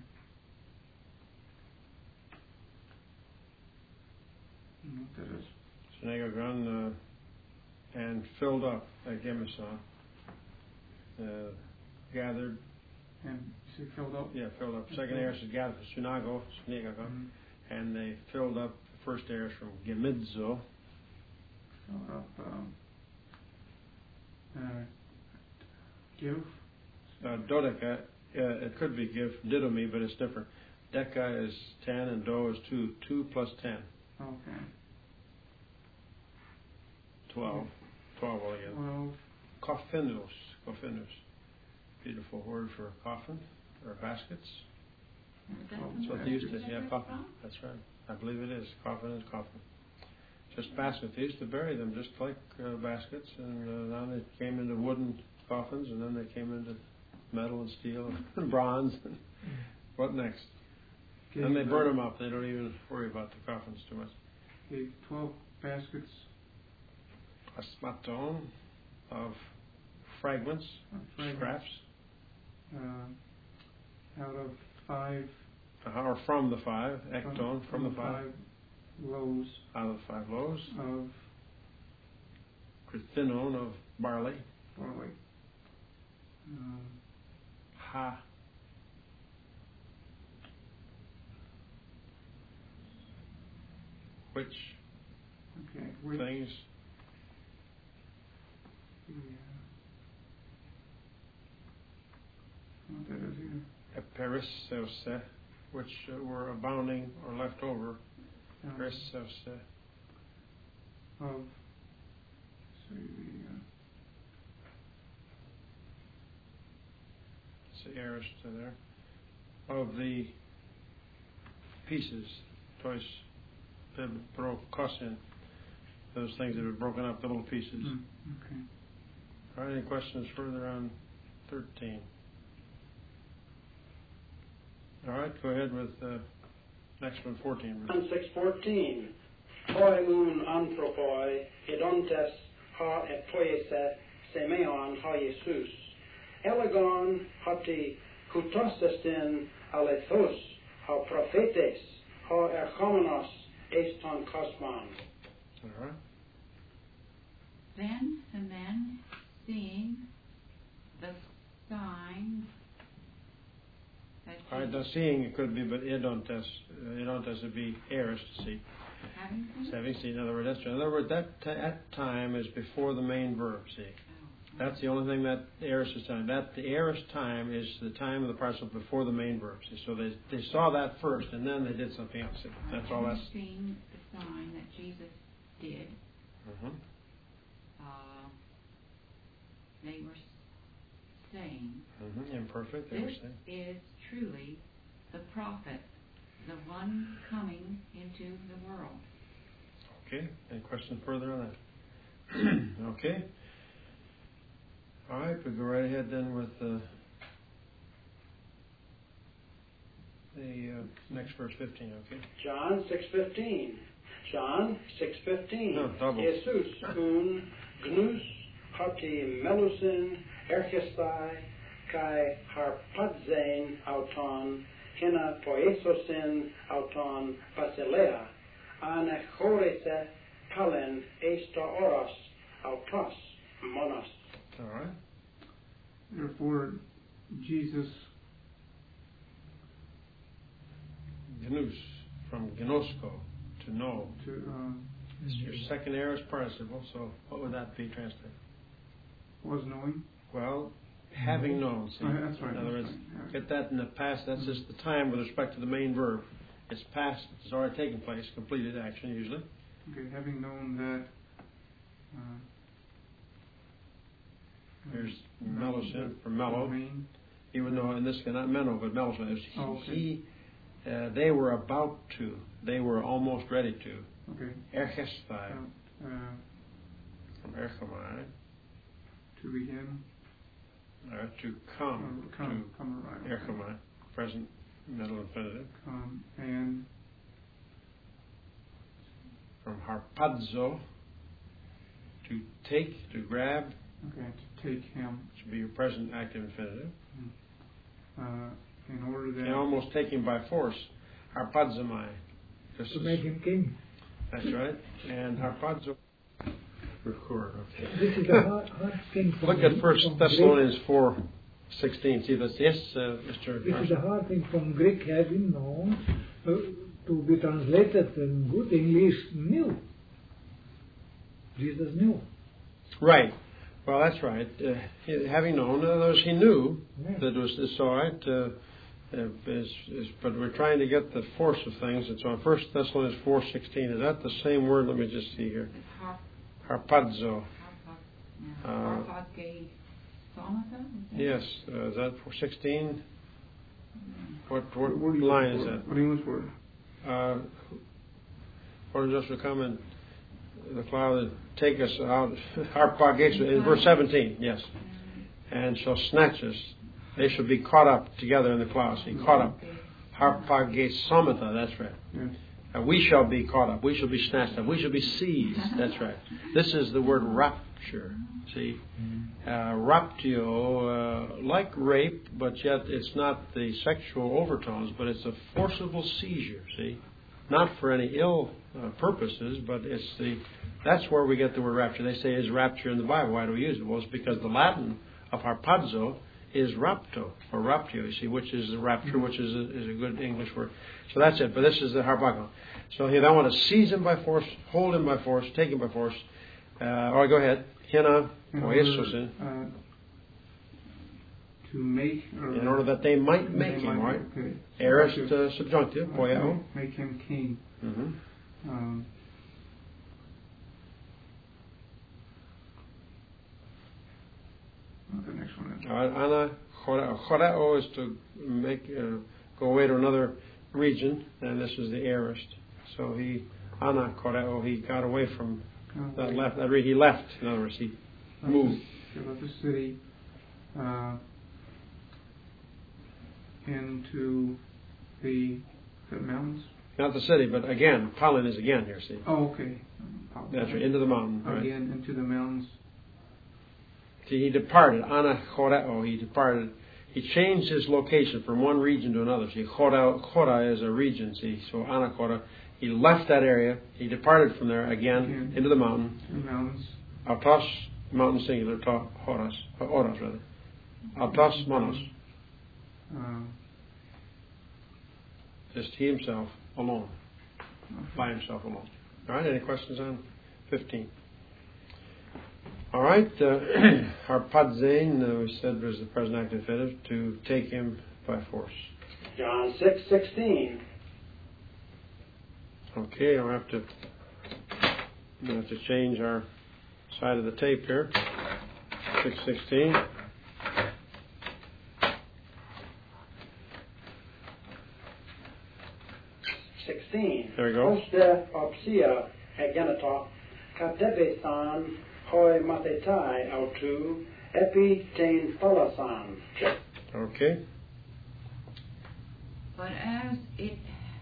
[SPEAKER 4] what that is.
[SPEAKER 1] Synagogon uh, and filled up at Gemison. Uh, gathered.
[SPEAKER 4] And you say filled up?
[SPEAKER 1] Yeah, filled up. Second aorist is gathered for synago, synagogon, mm-hmm. and they filled up the first aorist from Gemidzo.
[SPEAKER 4] Filled up. Um, uh, give.
[SPEAKER 1] Uh, Dodeca. Uh, it could be give didomi, but it's different. Deca is ten and do is two. Two plus ten.
[SPEAKER 4] Okay.
[SPEAKER 1] Twelve. Twelve altogether.
[SPEAKER 4] Twelve.
[SPEAKER 1] Coffinus. Coffinus. Beautiful word for coffin or baskets. That's what they used to. Yeah, coffin. That's right. I believe it is. Coffin is coffin. Just baskets. They used to bury them just like uh, baskets, and uh, now they came into wooden coffins, and then they came into metal and steel and bronze. What next?
[SPEAKER 4] Okay,
[SPEAKER 1] and they burn them up. They don't even worry about the coffins too much.
[SPEAKER 4] Okay, twelve baskets.
[SPEAKER 1] Plasmaton of fragments,
[SPEAKER 4] uh, fragments.
[SPEAKER 1] scraps.
[SPEAKER 4] Uh, out of five.
[SPEAKER 1] Uh, or from the five. Ecton, from,
[SPEAKER 4] from
[SPEAKER 1] the
[SPEAKER 4] the
[SPEAKER 1] five.
[SPEAKER 4] five loaves.
[SPEAKER 1] Out of the five loaves.
[SPEAKER 4] Of.
[SPEAKER 1] Christinon of barley.
[SPEAKER 4] Barley. Um,
[SPEAKER 1] ha. Which
[SPEAKER 4] okay, which
[SPEAKER 1] things?
[SPEAKER 4] Yeah. What that is here.
[SPEAKER 1] Eperisose, which uh, were abounding or left over.
[SPEAKER 4] Um,
[SPEAKER 1] Eperisose.
[SPEAKER 4] Of. See the. Uh,
[SPEAKER 1] It's the aorist there. Of the pieces, tois pebrokosin, those things that are broken up, the little pieces.
[SPEAKER 4] Mm, okay.
[SPEAKER 1] All right, any questions further on thirteen? All right, go ahead with the uh, next one, fourteen.
[SPEAKER 2] John six fourteen. Hoi un anthropoi hedontes ha epoiese semeon ha Jesus. Elegon hoti kutosestin alethos ha prophetes ha erchomenos eston kosmon.
[SPEAKER 1] All right.
[SPEAKER 3] Then the men, seeing the sign that
[SPEAKER 1] All right,
[SPEAKER 3] Jesus,
[SPEAKER 1] now seeing it could be, but idontes, uh, idontes would be aorist to see.
[SPEAKER 3] having seen,
[SPEAKER 1] It's having seen. In other words, that's true. In other words, that t- at time is before the main verb. See, that's the only thing that the aorist is telling. That the aorist time is the time of the participle before the main verb. See, so they they saw that first, and then they did something else. See, that's all. That's.
[SPEAKER 3] having seen the sign that Jesus did,
[SPEAKER 1] Uh-huh.
[SPEAKER 3] uh, they were saying,
[SPEAKER 1] Mm-hmm. Imperfect. They were
[SPEAKER 3] this
[SPEAKER 1] saying.
[SPEAKER 3] is truly the prophet, the one coming into the world.
[SPEAKER 1] Okay. Any questions further on that? Okay. All right. We go right ahead then with uh, the uh, next verse, fifteen. Okay.
[SPEAKER 2] John six fifteen. John six fifteen.
[SPEAKER 1] No, double.
[SPEAKER 2] Jesus un gnus hoti melusin erchistai kai harpadzain auton hina poesosin auton basilea anachorese palen esta oros autos monos.
[SPEAKER 1] All right.
[SPEAKER 4] Therefore, Jesus
[SPEAKER 1] Gnus, from gnosko, to know.
[SPEAKER 4] to uh,
[SPEAKER 1] It's your second aorist participle, so what would that be translated?
[SPEAKER 4] was knowing.
[SPEAKER 1] Well, having known. See?
[SPEAKER 4] Oh, that's right.
[SPEAKER 1] In other
[SPEAKER 4] that's
[SPEAKER 1] words,
[SPEAKER 4] right,
[SPEAKER 1] get that in the past. That's just the time with respect to the main verb. It's past. It's already taken place. Completed action usually.
[SPEAKER 4] yeah. Okay, having known that. Uh,
[SPEAKER 1] There's
[SPEAKER 4] uh,
[SPEAKER 1] melosin for
[SPEAKER 4] the
[SPEAKER 1] mellow.
[SPEAKER 4] main-
[SPEAKER 1] Even though in this case not menno but melosin. He,
[SPEAKER 4] Oh, okay.
[SPEAKER 1] he uh, they were about to. They were almost ready to.
[SPEAKER 4] Okay.
[SPEAKER 1] Erchestai
[SPEAKER 4] Uh, uh,
[SPEAKER 1] from erchomai.
[SPEAKER 4] to begin.
[SPEAKER 1] Uh, to come.
[SPEAKER 4] Uh, come. Come
[SPEAKER 1] To
[SPEAKER 4] arrive.
[SPEAKER 1] erchomai. Present middle infinitive.
[SPEAKER 4] Come and
[SPEAKER 1] From harpadzo. To take. To grab.
[SPEAKER 4] okay to take him.
[SPEAKER 1] Should be your present active infinitive.
[SPEAKER 4] Uh, in order that
[SPEAKER 1] And almost taking by force. Harpadzamai. This
[SPEAKER 5] To
[SPEAKER 1] is-
[SPEAKER 5] make him king.
[SPEAKER 1] That's right. And harpadzo. Record. Okay.
[SPEAKER 5] This is a hard, hard thing from
[SPEAKER 1] Look at First
[SPEAKER 5] from
[SPEAKER 1] Thessalonians four sixteen. See this? Yes, uh, Mister
[SPEAKER 5] Greek. This is a hard thing from Greek, having known, uh, to be translated in good English, knew. Jesus knew.
[SPEAKER 1] Right. Well, that's right. Uh, he, having known, in other words, he knew
[SPEAKER 5] Yeah.
[SPEAKER 1] that it was it's all right. Uh, uh, is, is, but we're trying to get the force of things. And so in First Thessalonians four sixteen, is that the same word? Let me just see here.
[SPEAKER 3] It's har-
[SPEAKER 1] Harpadzo.
[SPEAKER 3] harpa- yeah,
[SPEAKER 1] Uh,
[SPEAKER 3] harpage sonata? Is that-
[SPEAKER 1] Yes. Uh, is that for sixteen? What, what,
[SPEAKER 4] What English
[SPEAKER 1] line is
[SPEAKER 4] word?
[SPEAKER 1] that?
[SPEAKER 4] What English word?
[SPEAKER 1] Uh, Lord just will come and the cloud and take us out. Harpages in verse seventeen, yes, and shall snatch us. They shall be caught up together in the clouds. He caught up. Harpagesomata, that's right.
[SPEAKER 4] Yes.
[SPEAKER 1] Uh, we shall be caught up. We shall be snatched up. We shall be seized. That's right. This is the word rapture. See, uh, raptio, uh, like rape, but yet it's not the sexual overtones, but it's a forcible seizure. See, not for any ill uh, purposes, but it's the. That's where we get the word rapture. They say is rapture in the Bible. Why do we use it? Well, it's because the Latin of harpazo is rapto or raptio. You see, which is the rapture, which is a, is a good English word. So that's it. But this is the harpago. So here, I want to seize him by force, hold him by force, take him by force. Uh, all right, go ahead. Hina,
[SPEAKER 4] In
[SPEAKER 1] or
[SPEAKER 4] order,
[SPEAKER 1] Yesusin,
[SPEAKER 4] uh, to make or
[SPEAKER 1] in order that they might make
[SPEAKER 4] they
[SPEAKER 1] him,
[SPEAKER 4] might-
[SPEAKER 1] right?
[SPEAKER 4] Okay.
[SPEAKER 1] Aorist
[SPEAKER 4] To-
[SPEAKER 1] uh, subjunctive, poieo.
[SPEAKER 4] Make him king.
[SPEAKER 1] Mm-hmm.
[SPEAKER 4] Um, what the next one is?
[SPEAKER 1] All right, ana choreo. Choreo is to make uh, go away to another region, and this is the aorist. So he ana choreo. He got away from
[SPEAKER 4] Uh,
[SPEAKER 1] that left. That re- he left. In other words, he moved.
[SPEAKER 4] About the city uh, into the the mountains.
[SPEAKER 1] Not the city, but again, Palin is again here. See,
[SPEAKER 4] Oh, okay.
[SPEAKER 1] that's right, into the mountain. Right.
[SPEAKER 4] Again into the mountains.
[SPEAKER 1] See, he departed. Ana choreo. He departed. He changed his location from one region to another. See, chora, chora is a region. See, so ana chora. He left that area. He departed from there again
[SPEAKER 4] Again.
[SPEAKER 1] into the mountain.
[SPEAKER 4] The mountains.
[SPEAKER 1] Autos, mountain singular, to, horas, uh, oras rather. Autos monos,
[SPEAKER 4] Uh,
[SPEAKER 1] just he himself alone, by himself alone. All right, any questions on fifteen? All right, uh, harpadzein, uh, we said was the present active infinitive, to take him by force.
[SPEAKER 2] John six sixteen.
[SPEAKER 1] Okay, I'll have to, we'll have to change our side of the tape here. six sixteen.
[SPEAKER 2] sixteen.
[SPEAKER 1] There we go.
[SPEAKER 2] Oste opsia hegenata katebesan hoi matetai autu epi tein thalasan.
[SPEAKER 1] Okay.
[SPEAKER 3] But as it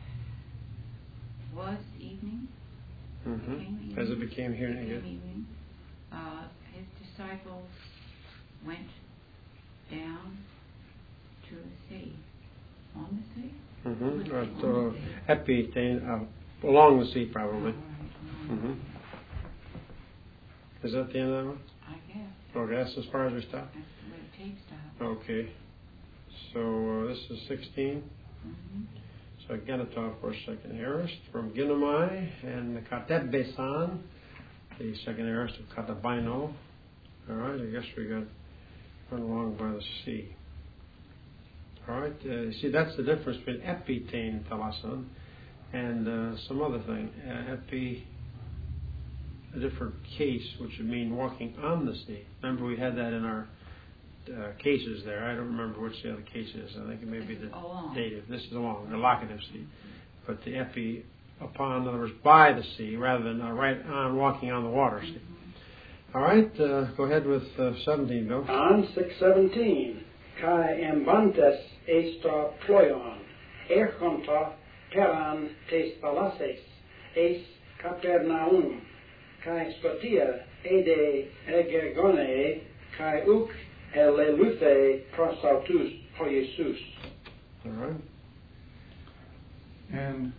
[SPEAKER 3] was evening,
[SPEAKER 1] Mm-hmm.
[SPEAKER 3] became
[SPEAKER 1] As it
[SPEAKER 3] evening,
[SPEAKER 1] became here
[SPEAKER 3] became
[SPEAKER 1] again.
[SPEAKER 3] evening, uh, his disciples went down to the sea. On the sea?
[SPEAKER 1] Mm-hmm.
[SPEAKER 3] On
[SPEAKER 1] At,
[SPEAKER 3] the
[SPEAKER 1] uh,
[SPEAKER 3] sea.
[SPEAKER 1] Epitane, uh, along the sea, probably.
[SPEAKER 3] All right, all right.
[SPEAKER 1] Mm-hmm. Is that the end of that one?
[SPEAKER 3] I guess.
[SPEAKER 1] Okay, that's as far as we stop?
[SPEAKER 3] That's the way the tape stopped.
[SPEAKER 1] Okay. So uh, this is sixteen.
[SPEAKER 3] Mm-hmm.
[SPEAKER 1] So Genetov for a second aorist from Ginomai, and the Katebesan, the second aorist of Katabino. All right, I guess we got run along by the sea. All right, uh, see, that's the difference between epitane thalason and uh, some other thing. Uh, epi, a different case, which would mean walking on the sea. Remember, we had that in our uh, cases there. I don't remember which the other case is. I think it may be the
[SPEAKER 3] Along.
[SPEAKER 1] dative. This is along, the locative sea. But the epi, upon, in other words, by the sea, rather than uh, right on, walking on the water. See.
[SPEAKER 3] Mm-hmm.
[SPEAKER 1] All right, uh, go ahead with uh, seventeen, Bill.
[SPEAKER 2] On six seventeen, kai embantes eista ploion, erchonta peran tes palaces, eis Capernaum, kai scotia ede egergone, kai uk eleluthe prosautus ho Jesus.
[SPEAKER 1] All right.
[SPEAKER 4] And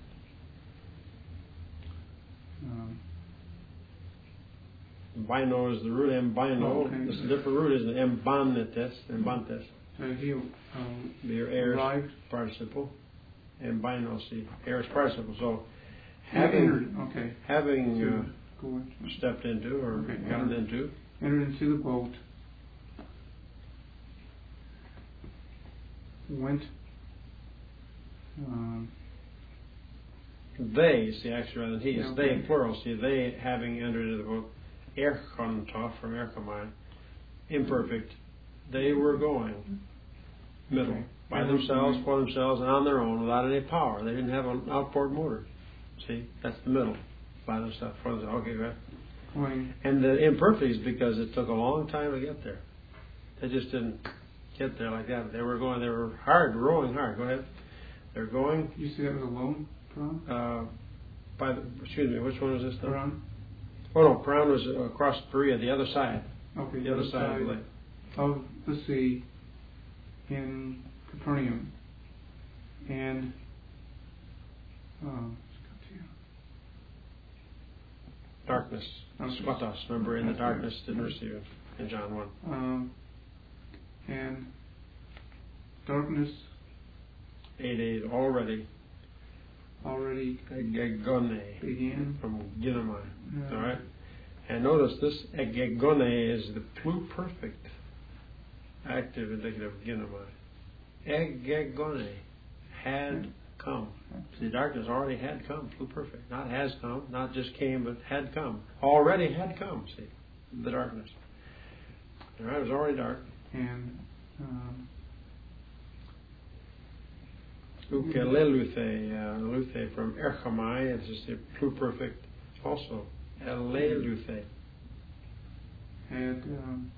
[SPEAKER 4] um,
[SPEAKER 1] Bino is the root, embino.
[SPEAKER 4] Oh, okay.
[SPEAKER 1] This is a different root, isn't it? Embanetes, embantes.
[SPEAKER 4] so he um,
[SPEAKER 1] Your aorist
[SPEAKER 4] arrived.
[SPEAKER 1] participle. Embino, see, aorist participle. So,
[SPEAKER 4] Having,
[SPEAKER 1] having,
[SPEAKER 4] entered, okay.
[SPEAKER 1] having
[SPEAKER 4] So,
[SPEAKER 1] uh,
[SPEAKER 4] go on.
[SPEAKER 1] stepped into or
[SPEAKER 4] Okay,
[SPEAKER 1] gotten
[SPEAKER 4] entered.
[SPEAKER 1] into,
[SPEAKER 4] Entered into the boat. Went. Um,
[SPEAKER 1] they, see, actually rather than he, it's
[SPEAKER 4] Okay.
[SPEAKER 1] they plural. See, they having entered into the boat, erchonta from erchomai, imperfect. They were going middle
[SPEAKER 4] Okay.
[SPEAKER 1] by
[SPEAKER 4] They were
[SPEAKER 1] themselves,
[SPEAKER 4] going.
[SPEAKER 1] for themselves, and on their own without any power. They didn't have an outboard motor. See, that's the middle by themselves, for themselves. Okay, go ahead.
[SPEAKER 4] going.
[SPEAKER 1] And the imperfect is because it took a long time to get there. They just didn't get there like that. They were going. They were hard, rowing hard. Go ahead. They're going.
[SPEAKER 4] You see that was alone, Peron?
[SPEAKER 1] Uh, by the, excuse me, which one was this? Now?
[SPEAKER 4] Peron?
[SPEAKER 1] Oh no, Peron was across Perea, the other side,
[SPEAKER 4] Okay,
[SPEAKER 1] the other side of the lake.
[SPEAKER 4] of the sea in Capernaum. And um,
[SPEAKER 1] Darkness,
[SPEAKER 4] Okay.
[SPEAKER 1] squatos. Remember, in the darkness didn't receive it in John one.
[SPEAKER 4] um, and darkness
[SPEAKER 1] Eight eight already.
[SPEAKER 4] already
[SPEAKER 1] Egegone
[SPEAKER 4] began.
[SPEAKER 1] from Ginomai.
[SPEAKER 4] Uh,
[SPEAKER 1] All right. And notice this egegone is the pluperfect active indicative of Ginomai. Egegone had come. See, darkness already had come, pluperfect. Not has come, not just came, but had come. Already had come, see, the darkness. All right, it was already dark.
[SPEAKER 4] And um,
[SPEAKER 1] Ukeleluthe, uh, luthe from erchomai, it's just a pluperfect also. Eleluthe.
[SPEAKER 4] had um,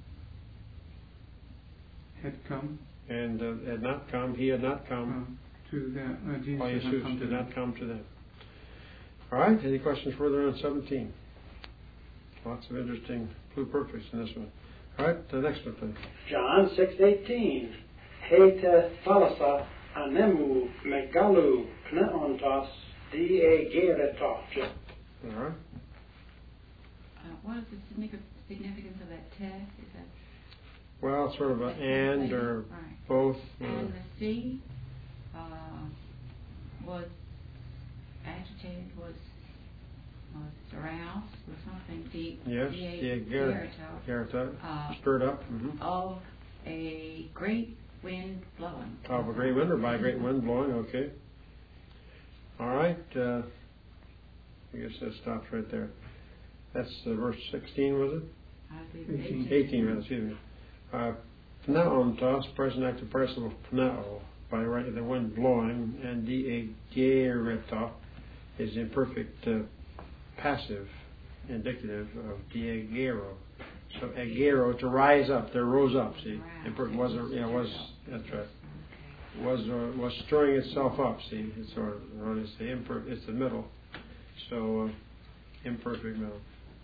[SPEAKER 4] had come
[SPEAKER 1] And uh, had not come, he had not come.
[SPEAKER 4] um, to them. Uh, Jesus
[SPEAKER 1] Why
[SPEAKER 4] had not
[SPEAKER 1] Jesus
[SPEAKER 4] come to
[SPEAKER 1] did
[SPEAKER 4] them.
[SPEAKER 1] not come to them. All right, any questions further on seventeen? Lots of interesting pluperfects in this one. All right, the next one, please.
[SPEAKER 2] John six eighteen, Hete thalassa anemu megalu pneontos diegeretos.
[SPEAKER 1] All right.
[SPEAKER 3] Uh, what is the signific- significance of that test? Is that
[SPEAKER 1] Well, it's sort of a and or
[SPEAKER 3] right?
[SPEAKER 1] both. Uh,
[SPEAKER 3] And the sea uh, was agitated, was was aroused, was something deep.
[SPEAKER 1] yes,
[SPEAKER 3] de-
[SPEAKER 1] the Garrett,
[SPEAKER 3] Garrett, uh,
[SPEAKER 1] stirred up. Mm-hmm.
[SPEAKER 3] of a great wind blowing.
[SPEAKER 1] Of a great wind or by a great wind blowing, okay. All right, uh, I guess that stops right there. That's uh, verse sixteen, was it?
[SPEAKER 3] I believe
[SPEAKER 4] eighteen.
[SPEAKER 1] eighteen, rather, excuse me. Uh, Pneontos, present active participle of pneo, by right of the wind blowing, and diegereto is the imperfect uh, passive indicative of diegero. So egero, to rise up, there rose up, see. Imperfect was, a, yeah, was, that's right. Was uh, was stirring itself up, see. It's sort of, what is the imperfect, it's the middle. So, uh, imperfect middle.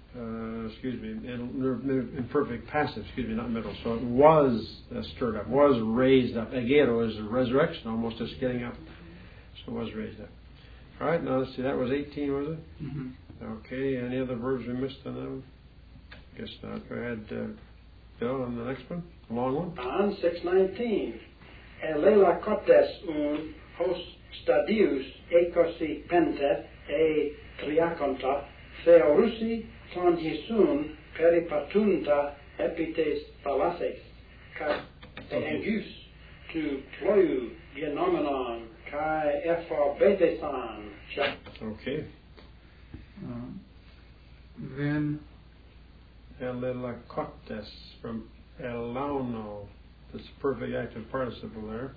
[SPEAKER 1] uh, excuse me, in imperfect passive, excuse me, not middle. So it was uh, stirred up, was raised up. Egero is a resurrection, almost just getting up. So it was raised up. All right, now let's see, that was eighteen, was it?
[SPEAKER 4] Mm-hmm.
[SPEAKER 1] Okay, any other verbs we missed on that one? Guess not. Go ahead, uh, Bill, on the next one, the long one.
[SPEAKER 2] On six nineteen, Elela kotes un hos stadius ekosi pente e triakonta theorusi ton hisun peripatunta epites thalases kai engus to ployu genomenon kai ephobethesan.
[SPEAKER 1] Okay.
[SPEAKER 4] Uh, then
[SPEAKER 1] Elelakotes from elauno. That's a perfect active participle there.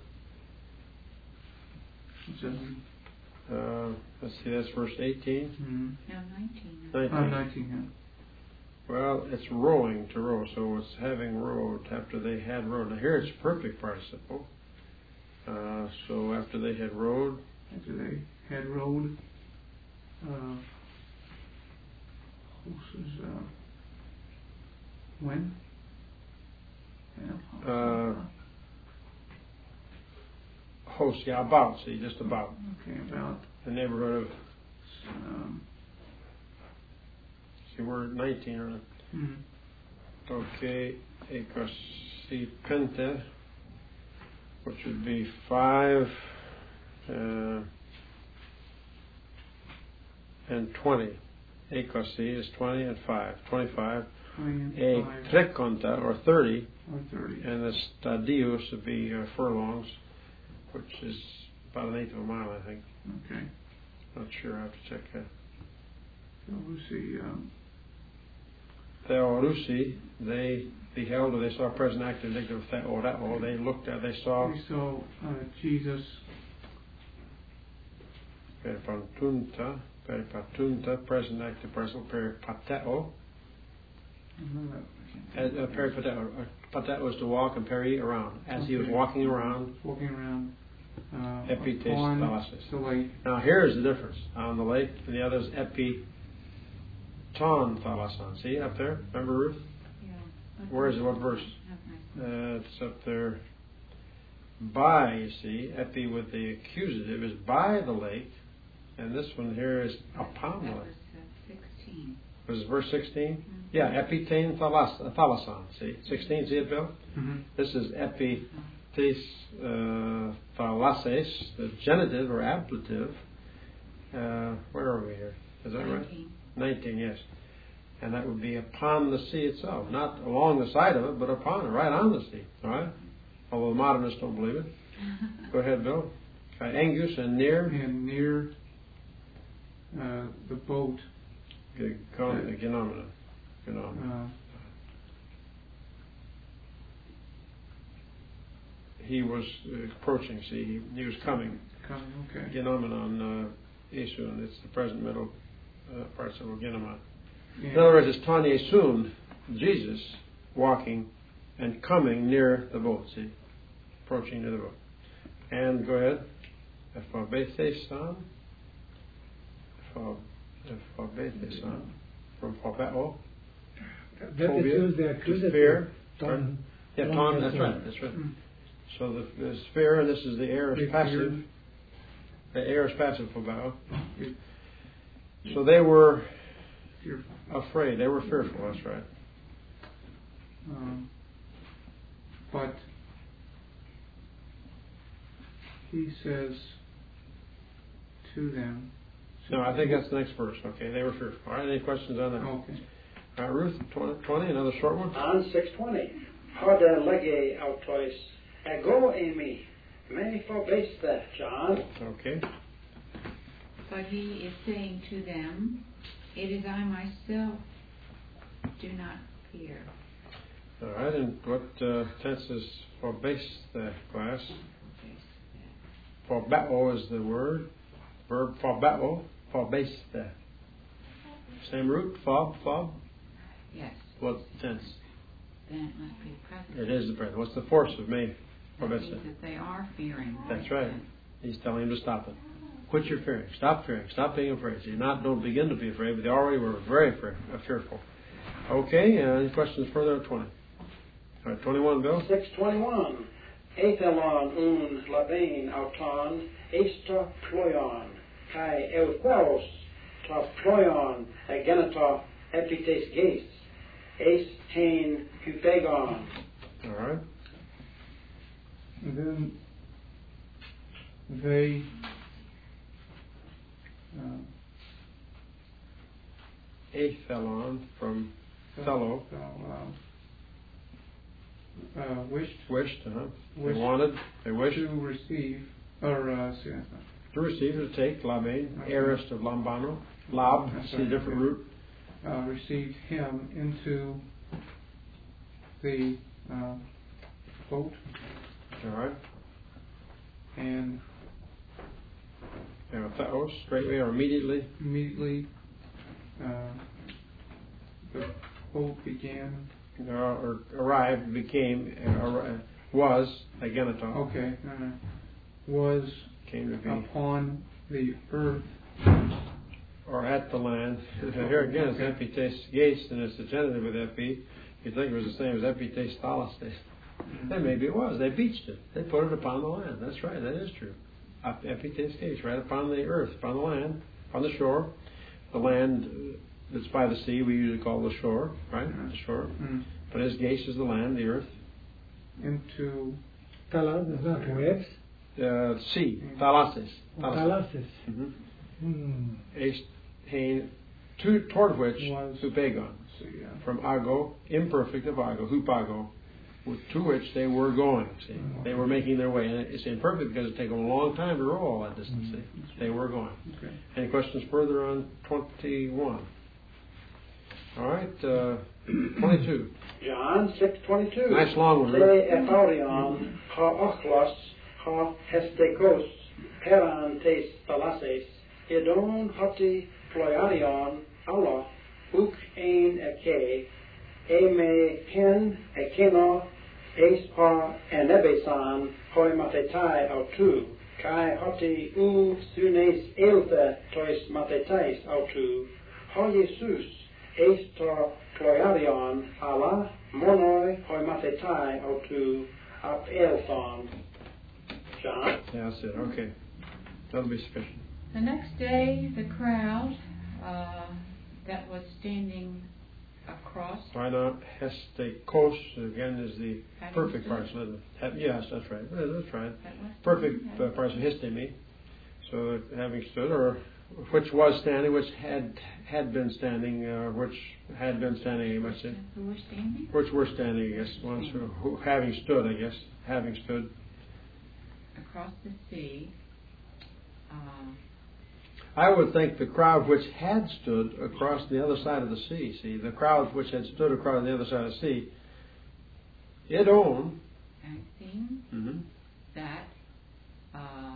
[SPEAKER 1] Uh, let's see, that's verse eighteen.
[SPEAKER 4] Mm-hmm.
[SPEAKER 3] No, nineteen.
[SPEAKER 1] nineteen.
[SPEAKER 4] Uh, nineteen, yeah.
[SPEAKER 1] Well, it's rowing to row, so it's having rowed after they had rowed. Now here it's perfect participle. Uh, so after they had rowed.
[SPEAKER 4] After they had rowed. Uh, this is, uh, when? Yeah.
[SPEAKER 1] Uh, host, yeah, about, see, just about.
[SPEAKER 4] Okay, about.
[SPEAKER 1] The neighborhood of,
[SPEAKER 4] Um,
[SPEAKER 1] see, we're at nineteen, or
[SPEAKER 4] mm-hmm.
[SPEAKER 1] okay, ekosipente, which would be five uh, and twenty. Ekosi is twenty and five, twenty-five. A trekonta, or thirty,
[SPEAKER 4] or thirty,
[SPEAKER 1] and the stadios would be uh, furlongs, which is about an eighth of a mile, I think.
[SPEAKER 4] Okay.
[SPEAKER 1] Not sure, I have to check that.
[SPEAKER 4] So we'll see. Um,
[SPEAKER 1] Theorusi, they beheld, or they saw present active indicative of theorao. They looked at, they saw.
[SPEAKER 4] we saw uh, Jesus.
[SPEAKER 1] Peripatunta, peripatunta, present active participle, peripateo. Uh, uh, peripateo. Uh, pateo was to walk, and peri around. As
[SPEAKER 4] okay.
[SPEAKER 1] he was walking around.
[SPEAKER 4] Walking around. Uh,
[SPEAKER 1] Epites
[SPEAKER 4] upon
[SPEAKER 1] thalasis.
[SPEAKER 4] the lake.
[SPEAKER 1] Now here's the difference. On the lake, and the other is epiton thalason. See up there? Remember Ruth?
[SPEAKER 3] Yeah.
[SPEAKER 1] Where is it? What verse? Uh, it's up there. By, you see, epi with the accusative is by the lake, and this one here is upon the
[SPEAKER 3] That
[SPEAKER 1] lake.
[SPEAKER 3] was uh, sixteen.
[SPEAKER 1] Was it verse sixteen?
[SPEAKER 3] Mm-hmm.
[SPEAKER 1] Yeah, epitain thalas, uh, thalason. See, sixteen. See it, Bill?
[SPEAKER 4] Mm-hmm.
[SPEAKER 1] This is epi. Tes uh, thalases, the genitive or ablative. Uh, where are we here? Is that right? Nineteen, yes. And that would be upon the sea itself, not along the side of it, but upon it, right on the sea. All right. Although the modernists don't believe it. Go ahead, Bill. Uh, angus and near.
[SPEAKER 4] And near uh, the boat.
[SPEAKER 1] G- con- Genomena. Genomena.
[SPEAKER 4] Uh,
[SPEAKER 1] He was uh, approaching, see, he, he was coming.
[SPEAKER 4] coming, okay.
[SPEAKER 1] Genomenon, uh, Esun, it's the present middle uh, participle, Genomon.
[SPEAKER 4] And
[SPEAKER 1] In other words, it's Tani Esun, Jesus, walking and coming near the boat, see, approaching near the boat. And go ahead. Ephobethesan. Ephobethesan. From Phobeo.
[SPEAKER 5] That is used the accusative.
[SPEAKER 1] Fear.
[SPEAKER 5] Ton.
[SPEAKER 1] Yeah,
[SPEAKER 5] Ton
[SPEAKER 1] Tom, that's
[SPEAKER 5] Ton.
[SPEAKER 1] right, that's right.
[SPEAKER 4] Mm.
[SPEAKER 1] So the, the sphere, and this is the aorist
[SPEAKER 4] They
[SPEAKER 1] passive.
[SPEAKER 4] feared.
[SPEAKER 1] The aorist passive phobeo.
[SPEAKER 4] It-
[SPEAKER 1] So they were
[SPEAKER 4] fearful.
[SPEAKER 1] afraid. They were fearful, that's right.
[SPEAKER 4] Um, but he says to them.
[SPEAKER 1] No, I think that's the next verse. Okay, they were fearful. All right, any questions on that?
[SPEAKER 4] Okay.
[SPEAKER 1] All right, Ruth, twenty, another short one.
[SPEAKER 2] On six twenty, Hode lege autois ego emi, me phobeste, John.
[SPEAKER 1] Okay.
[SPEAKER 3] But he is saying to them, it is I myself, do not fear.
[SPEAKER 1] All right, and what uh, tense is for base the class? For battle is the word. Verb for battle, for base the. Same root, fob, fob.
[SPEAKER 3] Yes.
[SPEAKER 1] What tense?
[SPEAKER 3] Then it must be present.
[SPEAKER 1] It is the present. What's the force of me? For
[SPEAKER 3] That
[SPEAKER 1] base
[SPEAKER 3] means
[SPEAKER 1] the.
[SPEAKER 3] that they are fearing.
[SPEAKER 1] That's right. He's telling him to stop it.
[SPEAKER 6] Quit your fearing. Stop fearing. Stop being afraid. So you not don't begin to be afraid, but they already were very afraid, uh, fearful. Okay, uh, any questions further on twenty? All right, twenty-one, Bill.
[SPEAKER 2] six twenty-one. Ethelon un labain auton esta ployon kai eutheros ta ployon agenata epites geis es hain hupegon.
[SPEAKER 6] All right.
[SPEAKER 4] And then they uh,
[SPEAKER 6] Athelon from fellow.
[SPEAKER 4] fellow, uh, uh, wished
[SPEAKER 6] Wished, uh-huh.
[SPEAKER 4] Wished
[SPEAKER 6] They wanted, they wished
[SPEAKER 4] to receive, or uh, see, that's not-
[SPEAKER 6] to receive, to take, labain, aorist of lambano, lab,
[SPEAKER 4] That's
[SPEAKER 6] see
[SPEAKER 4] right,
[SPEAKER 6] different
[SPEAKER 4] okay.
[SPEAKER 6] root.
[SPEAKER 4] uh, received him into the uh, boat,
[SPEAKER 6] All right.
[SPEAKER 4] and
[SPEAKER 6] You know, theos, straightway or immediately.
[SPEAKER 4] immediately uh, the boat began.
[SPEAKER 6] Uh, or arrived, became, uh, ar- was, agenaton,
[SPEAKER 4] Okay, uh, was
[SPEAKER 6] came to be,
[SPEAKER 4] upon the earth.
[SPEAKER 6] or at the land. Here again, it's epites geist, and it's the genitive with epi. You'd think it was the same as epites thalastes. And maybe it was. They beached it. They put it upon the land. That's right. That is true. Ep- Epites geist, right upon the earth, upon the land, on the shore. The land uh, that's by the sea, we usually call the shore, right? The shore.
[SPEAKER 4] Mm.
[SPEAKER 6] But his geist is the land, the earth.
[SPEAKER 4] Into
[SPEAKER 5] Talas is not waves.
[SPEAKER 6] Uh, sea, thalastes.
[SPEAKER 5] Talasis.
[SPEAKER 6] Mm-hmm.
[SPEAKER 5] Hmm.
[SPEAKER 6] East, hain, to, toward which
[SPEAKER 4] Was-
[SPEAKER 6] hupegon,
[SPEAKER 4] see, uh,
[SPEAKER 6] from ago, imperfect of ago, hupago, to which they were going. See, they were making their way, and it's imperfect because it took them a long time to row all that distance. See, they were going.
[SPEAKER 4] okay.
[SPEAKER 6] Any questions further on twenty-one? All right, uh, twenty-two.
[SPEAKER 2] John six twenty-two.
[SPEAKER 6] Nice long one,
[SPEAKER 2] Te
[SPEAKER 6] Rick.
[SPEAKER 2] etharion ha ochlos ha hestekos peran tes thalasses idon hoti ploiarion Allah uk ein eke eme ken ekeno es ha enebesan hoi matetai autu kai hoti u sunes elthe tois matetais autu ha Jesus es to ploiarion Allah monoi hoi matetai autu ap elthon. John?
[SPEAKER 6] Yeah, that's it. Okay, that'll be sufficient.
[SPEAKER 3] The next day, the crowd uh, that was standing across.
[SPEAKER 6] Why not hestekos again is the
[SPEAKER 3] Having
[SPEAKER 6] perfect
[SPEAKER 3] stood.
[SPEAKER 6] parson. Have- Yes, that's right. Yeah, That's right.
[SPEAKER 3] That was
[SPEAKER 6] Perfect
[SPEAKER 3] yeah.
[SPEAKER 6] uh, parson histemi. So that having stood, or which was standing, which had had been standing, uh, which had been standing, you might say.
[SPEAKER 3] Who were standing?
[SPEAKER 6] Which were standing, I guess. Ones who, who having stood, I guess, having stood.
[SPEAKER 3] Across the sea. Uh,
[SPEAKER 6] I would think the crowd which had stood across the other side of the sea. See, the crowd which had stood across the other side of the sea, it owned.
[SPEAKER 3] and seen
[SPEAKER 6] Mm-hmm.
[SPEAKER 3] that uh,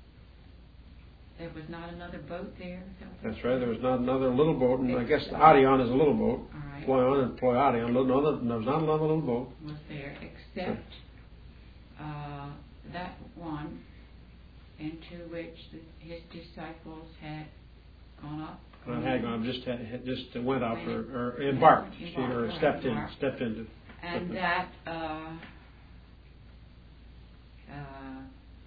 [SPEAKER 3] there was not another boat there. Is that what
[SPEAKER 6] That's
[SPEAKER 3] you
[SPEAKER 6] right.
[SPEAKER 3] said?
[SPEAKER 6] There was not another little boat, and I guess Adion is a little boat.
[SPEAKER 3] All right.
[SPEAKER 6] Ploion and Ploiadion. No, no, there was not another little boat.
[SPEAKER 3] Was there except uh, that one into which the, his disciples had gone up?
[SPEAKER 6] Not had gone, just had, had just went up or, or embarked, see, or
[SPEAKER 3] Embarked,
[SPEAKER 6] stepped in,
[SPEAKER 3] embarked.
[SPEAKER 6] stepped into.
[SPEAKER 3] And that uh, uh,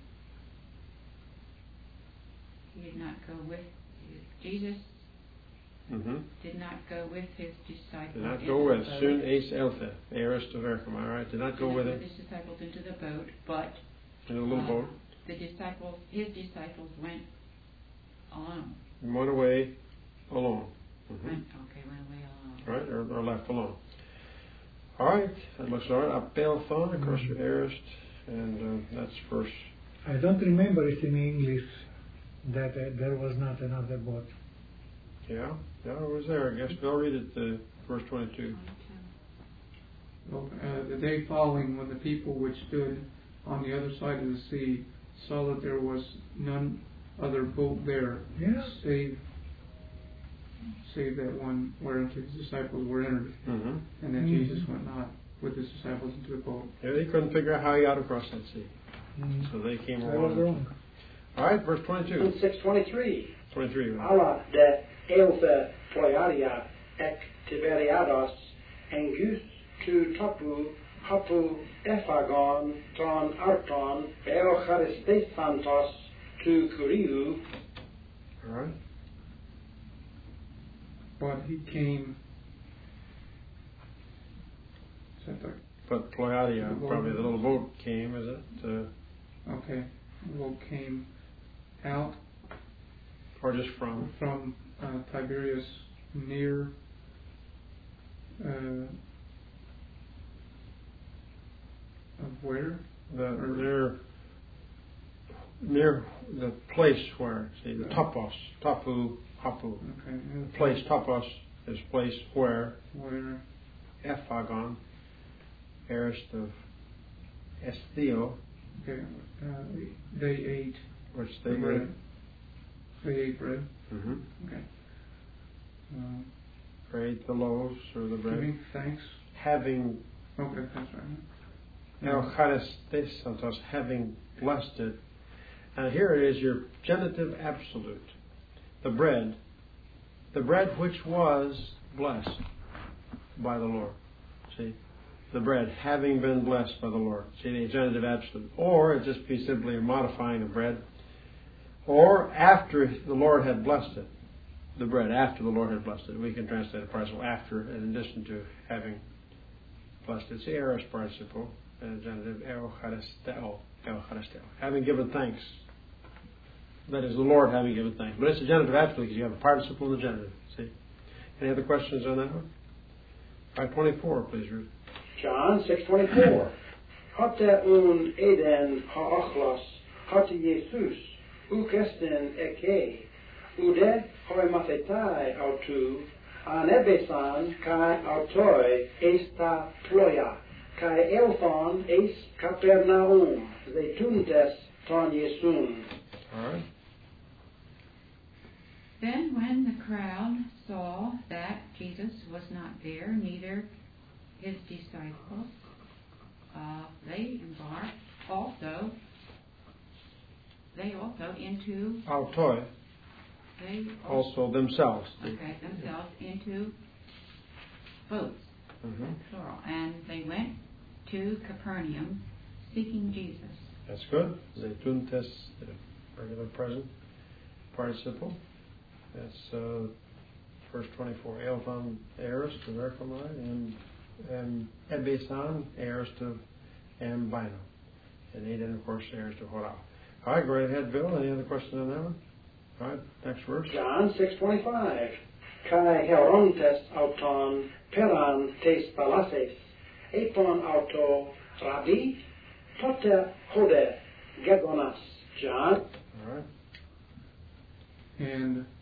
[SPEAKER 3] he did not go with Jesus.
[SPEAKER 6] Mm-hmm.
[SPEAKER 3] Did not go with his disciples.
[SPEAKER 6] Did not
[SPEAKER 3] into
[SPEAKER 6] go with
[SPEAKER 3] the boat.
[SPEAKER 6] soon ace elthe, aorist of Erchim, all right. Did not go
[SPEAKER 3] Did
[SPEAKER 6] with
[SPEAKER 3] not
[SPEAKER 6] him
[SPEAKER 3] his disciples into the boat, but
[SPEAKER 6] in a little
[SPEAKER 3] uh,
[SPEAKER 6] boat.
[SPEAKER 3] the disciples, his disciples went alone.
[SPEAKER 6] And went away alone. Mm-hmm.
[SPEAKER 3] Went, okay, went away alone.
[SPEAKER 6] Right, or, or left alone. All right, that looks all right. Apelthon, across your aorist, and uh, that's verse.
[SPEAKER 5] I don't remember it in English that uh, there was not another boat.
[SPEAKER 6] Yeah, yeah, it was there, I guess. I'll read it, uh, verse twenty-two.
[SPEAKER 4] Well, uh, the day following, when the people which stood on the other side of the sea saw that there was none other boat there,
[SPEAKER 5] Yeah.
[SPEAKER 4] save save that one whereunto his disciples were entered,
[SPEAKER 6] Mm-hmm.
[SPEAKER 4] and that
[SPEAKER 5] Mhm.
[SPEAKER 4] Jesus went not with his disciples into the boat.
[SPEAKER 6] Yeah, they couldn't figure out how he got across that sea.
[SPEAKER 5] Mm.
[SPEAKER 6] So they came
[SPEAKER 5] I was
[SPEAKER 6] along.
[SPEAKER 5] wrong.
[SPEAKER 6] All right, verse twenty-two.
[SPEAKER 2] And six twenty-three.
[SPEAKER 6] twenty-three.
[SPEAKER 2] Alla de euthe ploiaria ek tiberiados engus tu topu hapu ephagon ton arton eucharistesantos tu kuriu.
[SPEAKER 6] All right.
[SPEAKER 4] But he came. Is that the,
[SPEAKER 6] But Ploiadia,
[SPEAKER 4] The boat.
[SPEAKER 6] probably the little boat came, is it? Uh,
[SPEAKER 4] okay, well, came out
[SPEAKER 6] or just from?
[SPEAKER 4] from uh, Tiberias near uh, of where?
[SPEAKER 6] The near near the place where, see, the topos, tapu, hapu.
[SPEAKER 4] Okay,
[SPEAKER 6] The place topos is place where
[SPEAKER 4] where?
[SPEAKER 6] Ephagon, heiress of Estheo,
[SPEAKER 4] Okay, uh, they ate
[SPEAKER 6] which they
[SPEAKER 4] the bread.
[SPEAKER 6] ate.
[SPEAKER 4] They ate bread.
[SPEAKER 6] Mm-hmm.
[SPEAKER 4] Okay. Uh,
[SPEAKER 6] Or ate the loaves or the bread.
[SPEAKER 4] giving thanks.
[SPEAKER 6] Having
[SPEAKER 4] Okay, that's right.
[SPEAKER 6] Eucharistesantos, having blessed it. And here it is, your genitive absolute. The bread. The bread which was blessed by the Lord. See? The bread having been blessed by the Lord. See, the genitive absolute. Or it just be simply a modifying of bread. Or after the Lord had blessed it. The bread after the Lord had blessed it. We can translate a participle after, in addition to having blessed it. It's the aorist participle. And genitive eucharisteo. Eucharisteo. Having given thanks. That is the Lord having given thanks. But it's a genitive absolute because you have a participle and a genitive. See? Any other questions on that one? All right, twenty-four, please, Ruth.
[SPEAKER 2] John six twenty-four. Hatte un eden haachlos, hatte Jesus, ukesten eke, ude hoi mathetai autu, an ebesan kai autoi esta ploia, kai elthon es Capernaum, zeituntes ton Jesun.
[SPEAKER 6] All right.
[SPEAKER 3] Then when the crowd saw that Jesus was not there, neither his disciples, uh, they embarked also, they also into,
[SPEAKER 6] Autoi,
[SPEAKER 3] they
[SPEAKER 6] also themselves.
[SPEAKER 3] okay, themselves into boats,
[SPEAKER 6] Mm-hmm.
[SPEAKER 3] plural, and they went to Capernaum seeking Jesus.
[SPEAKER 6] That's good. Zeituntes, the regular present participle. That's uh, verse twenty-four. Elthon, aorist of Erchomai, and and Ebesan, aorist of Ambino. And Eden, of course, aorist of Horao. All right, go right ahead, Bill. Any other questions on that one? All right, next verse.
[SPEAKER 2] John six twenty-five. Kai herontes auton peran tes palaces, epon auto rabbi, tote hode gegonas. John.
[SPEAKER 6] All right.
[SPEAKER 4] And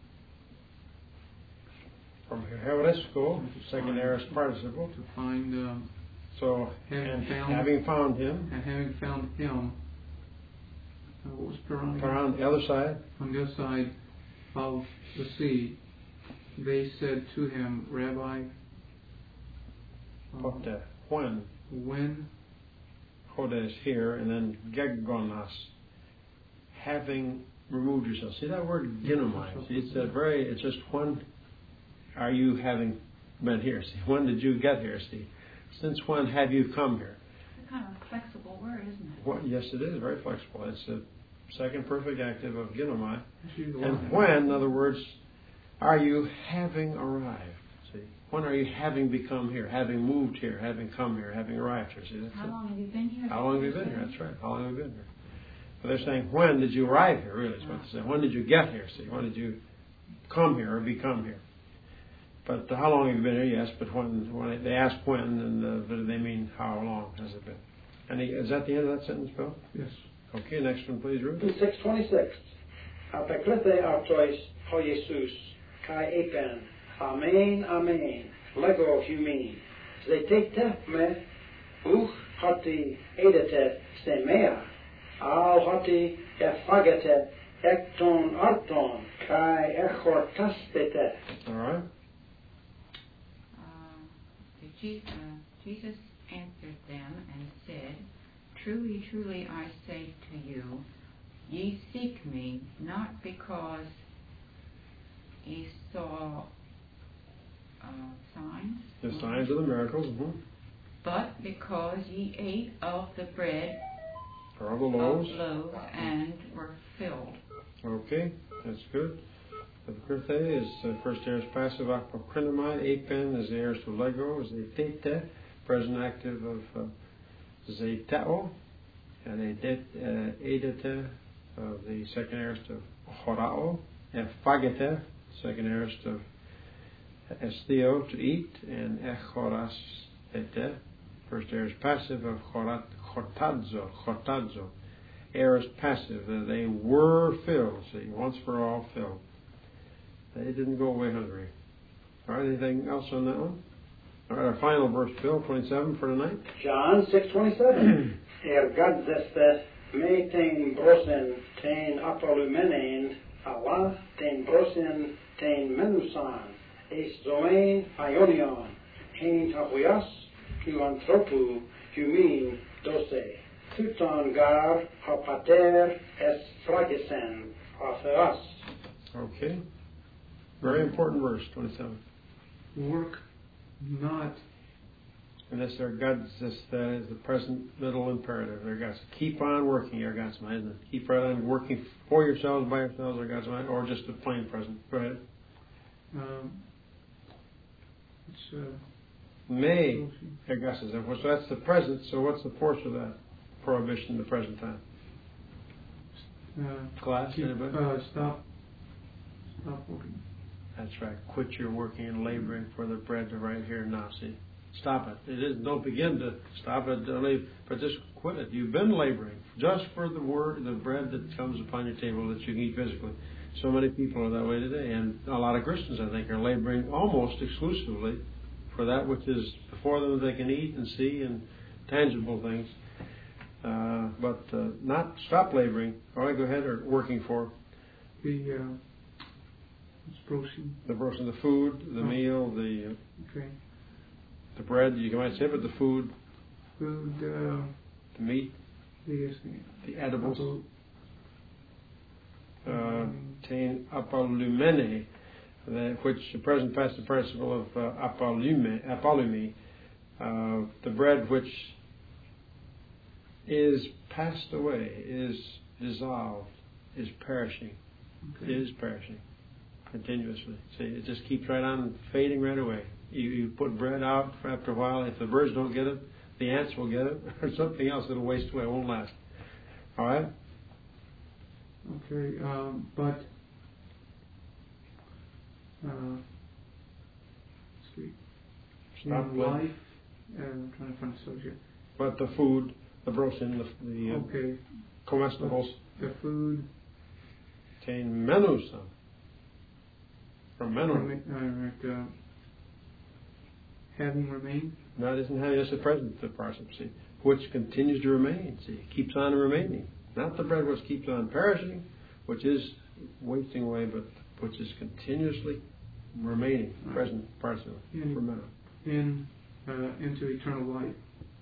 [SPEAKER 6] From Heuresco, second aorist participle.
[SPEAKER 4] to find, um,
[SPEAKER 6] So,
[SPEAKER 4] Having
[SPEAKER 6] and
[SPEAKER 4] found-
[SPEAKER 6] having found him,
[SPEAKER 4] and having found him, uh, what was Peran? again?
[SPEAKER 6] around the other side,
[SPEAKER 4] On the other side of the sea, they said to him, Rabbi, uh,
[SPEAKER 6] Pote, when
[SPEAKER 4] when
[SPEAKER 6] Hode is here, and then Gegonas, having removed yourself. See that word ginomai? See, it's a very, it's just when are you having been here? See, when did you get here? See, since when have you come here?
[SPEAKER 3] It's a kind of a flexible word, isn't it?
[SPEAKER 6] What, yes, it is very flexible. It's a second perfect active of ginomai. And
[SPEAKER 4] when
[SPEAKER 6] when, in other words, are you having arrived? See, when are you having become here, having moved here, having come here, having arrived here? See, that's
[SPEAKER 3] How
[SPEAKER 6] it.
[SPEAKER 3] long have you been here?
[SPEAKER 6] How long have you been here? That's right. How long have you been here? But they're saying, when did you arrive here? Really, is what they're saying. When did you get here? See, when did you come here or become here? But uh, how long have you been here? Yes, but when, when they ask when, and uh, do they mean how long has it been? And is that the end of that sentence, Bill?
[SPEAKER 4] yes,
[SPEAKER 6] Okay, next one, please, Ruth.
[SPEAKER 2] six twenty-six. Apeklethe artois ho Jesus, kai epen, amen, amen, lego humin. Zetekte me, uch hoti edete semea, al hoti efagete ekton arton, kai echortastete.
[SPEAKER 6] All right.
[SPEAKER 3] Uh, Je- uh, Jesus answered them and said, Truly, truly, I say to you, ye seek me, not because ye saw uh, signs,
[SPEAKER 6] The signs of the miracles, mm-hmm.
[SPEAKER 3] but because ye ate of the bread
[SPEAKER 6] or the loaves.
[SPEAKER 3] of loaves and were filled.
[SPEAKER 6] Okay, that's good. The Kirthe is uh, first aorist passive apokrinomai. Apen is the aorist of lego, is the tete, present active of uh, zetao, and a det uh, edete of the second aorist of horao, ephagete, second aorist of estheo, to eat, and echoras ete, first aorist passive of chorat, chotadzo, chotadzo, aorist passive. Uh, they were filled, see, once for all filled. They didn't go away hungry. All right, anything else on that one? All right, our final verse, Bill, twenty-seven for tonight.
[SPEAKER 2] John six twenty-seven. Er gadzeste me ten brosen ten apolumenein Allah ten brosen ten menusan es zoen ionion hen tahuias tu anthropu humin dose tuton gar hapater es fragesen atheras.
[SPEAKER 6] Okay. Very important verse, twenty-seven.
[SPEAKER 4] Work not.
[SPEAKER 6] And this there God's this uh, is the present middle imperative. There God's keep on working, your God's mind, isn't it? Keep right on working for yourselves, by yourselves, or God's mind, or just a plain present. Go ahead.
[SPEAKER 4] Um, it's uh,
[SPEAKER 6] May, your God says, so that's the present. So what's the force of that prohibition in the present time?
[SPEAKER 4] uh,
[SPEAKER 6] Class,
[SPEAKER 4] keep,
[SPEAKER 6] anybody?
[SPEAKER 4] uh, stop, stop working.
[SPEAKER 6] That's right. Quit your working and laboring for the bread to right here now. See, stop it. It is. Don't begin to stop it. Don't leave, but just quit it. You've been laboring just for the word, the bread that comes upon your table that you can eat physically. So many people are that way today, and a lot of Christians, I think, are laboring almost exclusively for that which is before them that they can eat and see and tangible things. Uh, but uh, not stop laboring. All right, go ahead. Or working for
[SPEAKER 4] The uh, it's broken.
[SPEAKER 6] the person, the food, the
[SPEAKER 4] Oh.
[SPEAKER 6] meal, the uh,
[SPEAKER 4] Okay.
[SPEAKER 6] the bread. You might say, but the food,
[SPEAKER 4] Food. Uh,
[SPEAKER 6] the meat,
[SPEAKER 4] the
[SPEAKER 6] the edibles.
[SPEAKER 4] Apple-
[SPEAKER 6] Uh, tain apolumene, the- which the present passive participle of uh, apolume, apolumi, uh, the bread which is passed away, is dissolved, is perishing,
[SPEAKER 4] Okay.
[SPEAKER 6] is perishing continuously. See, it just keeps right on fading right away. You, you put bread out for after a while. If the birds don't get it, the ants will get it, or something else that'll waste away. It won't last. All right.
[SPEAKER 4] Okay, um, but uh, let's see.
[SPEAKER 6] Stop
[SPEAKER 4] In
[SPEAKER 6] with-
[SPEAKER 4] life, uh, I'm trying to find the subject.
[SPEAKER 6] But the food, the brosin, the, the uh,
[SPEAKER 4] Okay,
[SPEAKER 6] comestibles,
[SPEAKER 4] the food.
[SPEAKER 6] tain menusa. From menu.
[SPEAKER 4] Rema- uh, uh, having remained.
[SPEAKER 6] That isn't how that's the present the parsnip, see, which continues to remain, see, keeps on remaining. Not the bread which keeps on perishing, which is wasting away, but which is continuously remaining,
[SPEAKER 4] Right.
[SPEAKER 6] present parsnip,
[SPEAKER 4] In-
[SPEAKER 6] from menu.
[SPEAKER 4] in uh, into eternal life.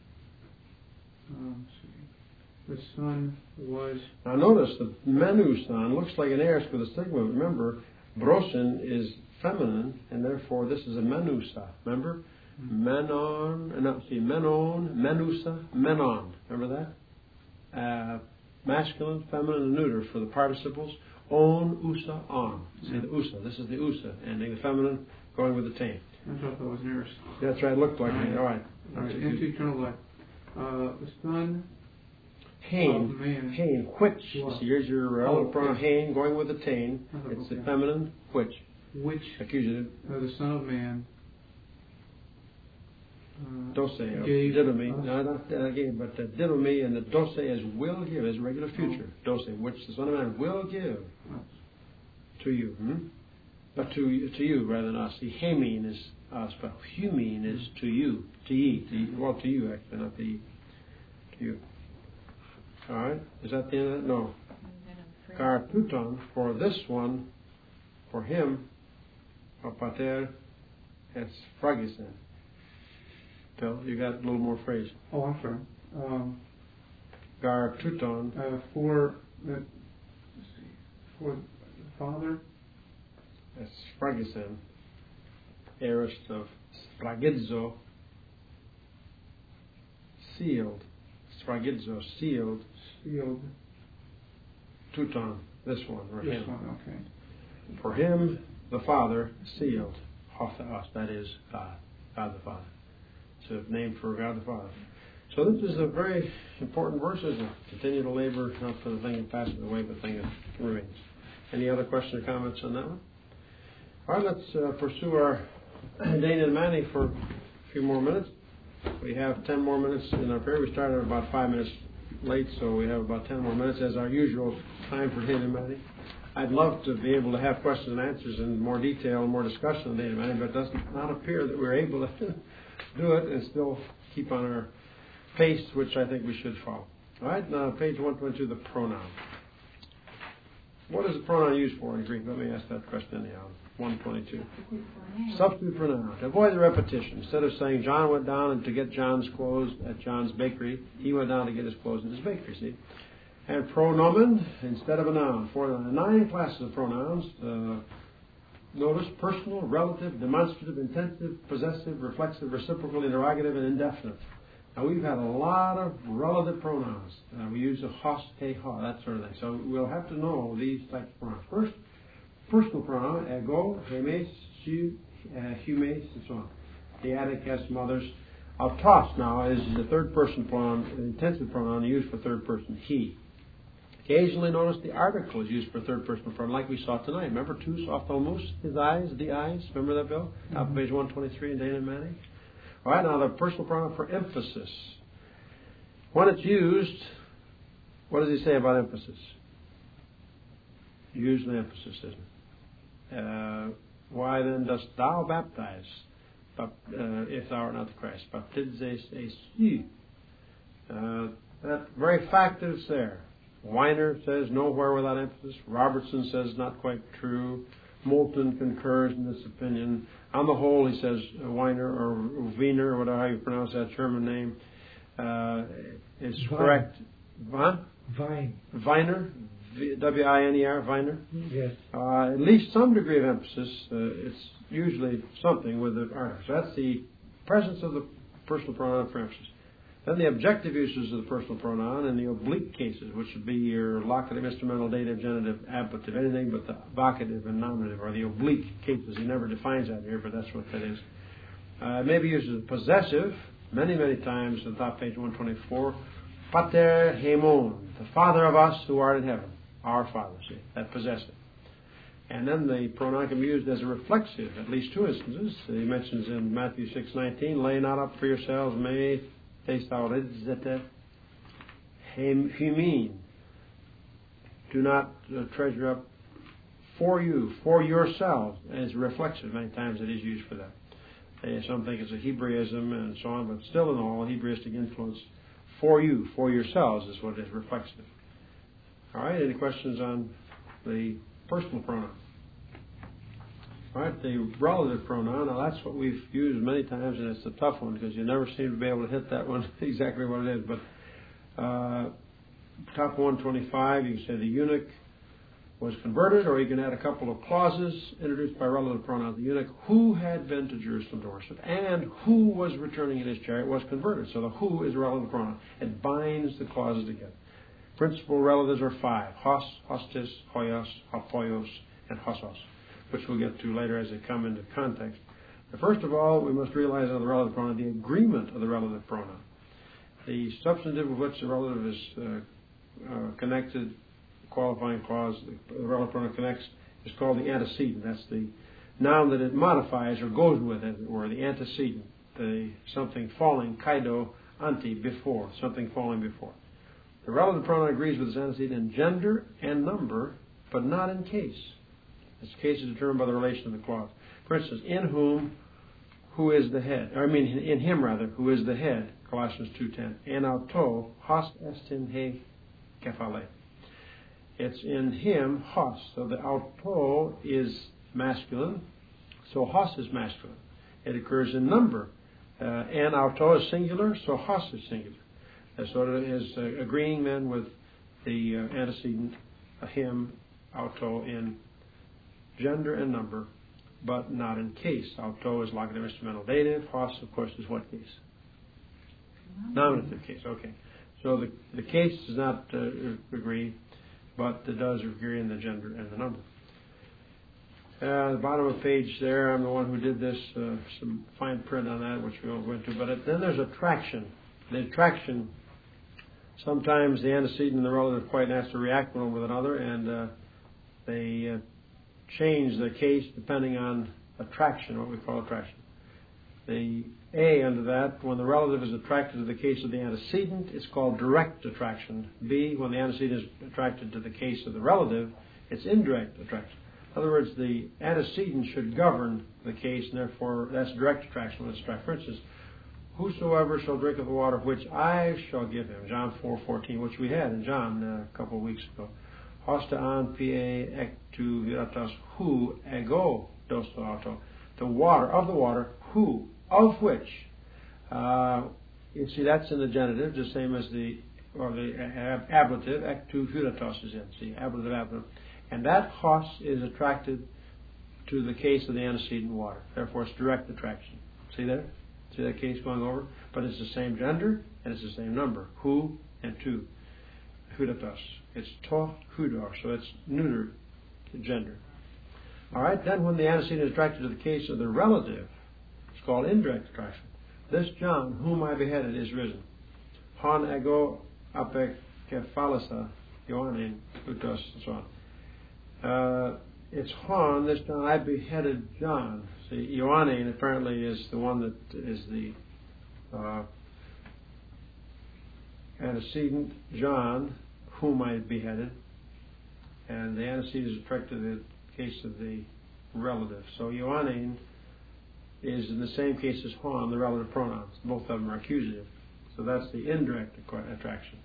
[SPEAKER 4] Um, let's see. The Son was
[SPEAKER 6] Now notice the menusan looks like an aorist with a stigma. Remember, brosin is feminine, and therefore this is a menusa. Remember?
[SPEAKER 4] Mm-hmm.
[SPEAKER 6] Menon, no, see, menon, menusa, menon. Remember that? Uh, masculine, feminine, and neuter for the participles. On, usa, on. See
[SPEAKER 4] Yeah.
[SPEAKER 6] the usa. This is the usa, ending the feminine, going with the tain.
[SPEAKER 4] I thought that was an error.
[SPEAKER 6] That's right. Looked like me. All right.
[SPEAKER 4] All right, into eternal life. Uh, the Son
[SPEAKER 6] Hain,
[SPEAKER 4] of man.
[SPEAKER 6] hain, which.
[SPEAKER 4] What?
[SPEAKER 6] See, here's your relative
[SPEAKER 4] Oh,
[SPEAKER 6] pronoun,
[SPEAKER 4] okay.
[SPEAKER 6] hain, going with the tain.
[SPEAKER 4] Oh,
[SPEAKER 6] It's the
[SPEAKER 4] okay.
[SPEAKER 6] feminine, which.
[SPEAKER 4] Which
[SPEAKER 6] Accusative.
[SPEAKER 4] uh, the Son of Man uh,
[SPEAKER 6] Dose, or
[SPEAKER 4] gave
[SPEAKER 6] didomi,
[SPEAKER 4] us.
[SPEAKER 6] no, not uh, gave, but uh, didomi, and the dose is will give, is regular future. Dose, which the Son of Man will give
[SPEAKER 4] us.
[SPEAKER 6] to you. Hmm? But to to you rather than us. The hemin is us, but humin is to you, to ye, to ye, well, to you actually, not to ye, to you. All right, is that the end of that? No. Gar tuton, for this one, for him, or pater, es fragisen. Bill, you got a little more phrase.
[SPEAKER 4] Oh, I'm sorry. Um,
[SPEAKER 6] Gar tuton,
[SPEAKER 4] uh, for the for the Father.
[SPEAKER 6] Sphragizen, aorist of sphragizo, sealed. Sphragizo, sealed.
[SPEAKER 4] Sealed.
[SPEAKER 6] Tuton, this one, or
[SPEAKER 4] This
[SPEAKER 6] him.
[SPEAKER 4] one, okay.
[SPEAKER 6] For him, the Father, sealed. Hotheos, that is God, God the Father. It's a name for God the Father. So this is a very important verse, isn't it? Continue to labor, not for the thing that passes away, but the thing that remains. Any other questions or comments on that one? All right, let's uh, pursue our Dana and Manny for a few more minutes. We have ten more minutes in our prayer. We started about five minutes late, so we have about ten more minutes as our usual time for Dana and Manny. I'd love to be able to have questions and answers in more detail and more discussion on Dana and Manny, but it does not appear that we're able to do it and still keep on our pace, which I think we should follow. All right, now page one twenty-two, the pronoun. What is the pronoun used for in Greek? Let me ask that question anyhow. one twenty-two. Substitute pronoun. To avoid the repetition. Instead of saying John went down and to get John's clothes at John's bakery, he went down to get his clothes at his bakery, see? And pronomen instead of a noun. For the nine classes of pronouns, uh, notice personal, relative, demonstrative, intensive, possessive, reflexive, reciprocal, interrogative, and indefinite. Now, we've had a lot of relative pronouns. Uh, we use a hos, he, ha, that sort of thing. So we'll have to know these types of pronouns. First, personal pronoun, ego, hemes, su, uh, humes, and so on. The Attic has some others. Autos now is the third person pronoun, an intensive pronoun used for third person, he. Occasionally notice the article is used for third person pronoun, like we saw tonight. Remember, tous, ophthalmos, his eyes, the eyes. Remember that, Bill? Mm-hmm. Top of page one twenty-three in Dana and Manny. All right, now the personal pronoun for emphasis. When it's used, what does he say about emphasis? Usually emphasis, isn't it? Uh, why then dost thou baptize, but, uh, if thou art not the Christ? Baptizes esu. Uh, that very fact is there. Weiner says nowhere without emphasis. Robertson says not quite true. Moulton concurs in this opinion. On the whole, he says uh, Weiner or Wiener, or whatever how you pronounce that German name, uh, is
[SPEAKER 5] Vine.
[SPEAKER 6] correct. Vine?
[SPEAKER 5] Vine.
[SPEAKER 6] Weiner, W I N E R, Weiner.
[SPEAKER 5] Yes.
[SPEAKER 6] Uh, at least some degree of emphasis. Uh, it's usually something with the article. So that's the presence of the personal pronoun for emphasis. Then the objective uses of the personal pronoun in the oblique cases, which would be your locative, instrumental, dative, genitive, ablative, anything but the vocative and nominative, or the oblique cases. He never defines that here, but that's what that is. Uh, maybe used as possessive, many, many times on the top page one twenty-four. Pater hemon, the Father of us who art in heaven. Our Father, see, that possessive. And then the pronoun can be used as a reflexive, at least two instances. He mentions in Matthew six nineteen, lay not up for yourselves, may humin. Do not uh, treasure up for you, for yourselves, as reflexive. Many times it is used for that. Uh, some think it's a Hebraism and so on, but still in all, Hebraistic influence. For you, for yourselves is what is reflexive. All right, any questions on the personal pronoun? All right, the relative pronoun, now that's what we've used many times, and it's a tough one because you never seem to be able to hit that one exactly what it is. But uh, top one twenty-five, you can say the eunuch was converted, or you can add a couple of clauses introduced by relative pronouns. The eunuch who had been to Jerusalem to worship and who was returning in his chariot was converted. So the who is a relative pronoun. It binds the clauses together. Principal relatives are five: hos, hostis, hoios, hopoios, and hosos, which we'll get to later as they come into context. But first of all, we must realize on the relative pronoun the agreement of the relative pronoun. The substantive of which the relative is uh, uh, connected, qualifying clause, the relative pronoun connects, is called the antecedent. That's the noun that it modifies or goes with, as it were, the antecedent, the something falling, kaido, anti, before, something falling before. The relative pronoun agrees with its antecedent in gender and number, but not in case. This case is determined by the relation of the clause. For instance, in whom, who is the head? Or I mean, in him rather, who is the head? Colossians two ten. En auto, hos estin he kephale. It's in him, hos. So the auto is masculine, so hos is masculine. It occurs in number. Uh, en auto is singular, so hos is singular. Uh, so it is uh, agreeing then with the uh, antecedent, uh, him, auto in gender and number, but not in case. Auto is locative instrumental dative. Hos, of course, is what case? Nominative case. Okay. So the the case does not uh, agree, but it does agree in the gender and the number. Uh, the bottom of the page there, I'm the one who did this, uh, some fine print on that, which we won't go into. But it, then there's attraction. The attraction, sometimes the antecedent and the relative quite has to react one with another, and uh, they uh, change the case depending on attraction, what we call attraction. The A under that, when the relative is attracted to the case of the antecedent, it's called direct attraction. B, when the antecedent is attracted to the case of the relative, it's indirect attraction. In other words, the antecedent should govern the case, and therefore that's direct attraction when it's attracted. For instance, whosoever shall drink of the water which I shall give him, John four fourteen, which we had in John uh, a couple of weeks ago. Hosta an pie ectu viratas hu ego dosto auto. The water, of the water, who, of which. Uh, you see, that's in the genitive, the same as the, or the ab- ablative, ectu viratas is in, see, ablative, ablative. And that hos is attracted to the case of the antecedent water. Therefore, it's direct attraction. See there? See that case going over? But it's the same gender, and it's the same number. Who and tu. Hudatos. It's to hudor, so it's neuter gender. All right, then when the antecedent is attracted to the case of the relative, it's called indirect attraction. This John, whom I beheaded, is risen. Hon ego apekephalasa, Ioannin, utos, and so on. Uh, it's Hon, this John, I beheaded John. See, Ioannin apparently is the one that is the uh, antecedent, John, whom I beheaded, and the antecedent is attracted to the case of the relative. So Ioannin is in the same case as Hon, the relative pronouns. Both of them are accusative. So that's the indirect attraction.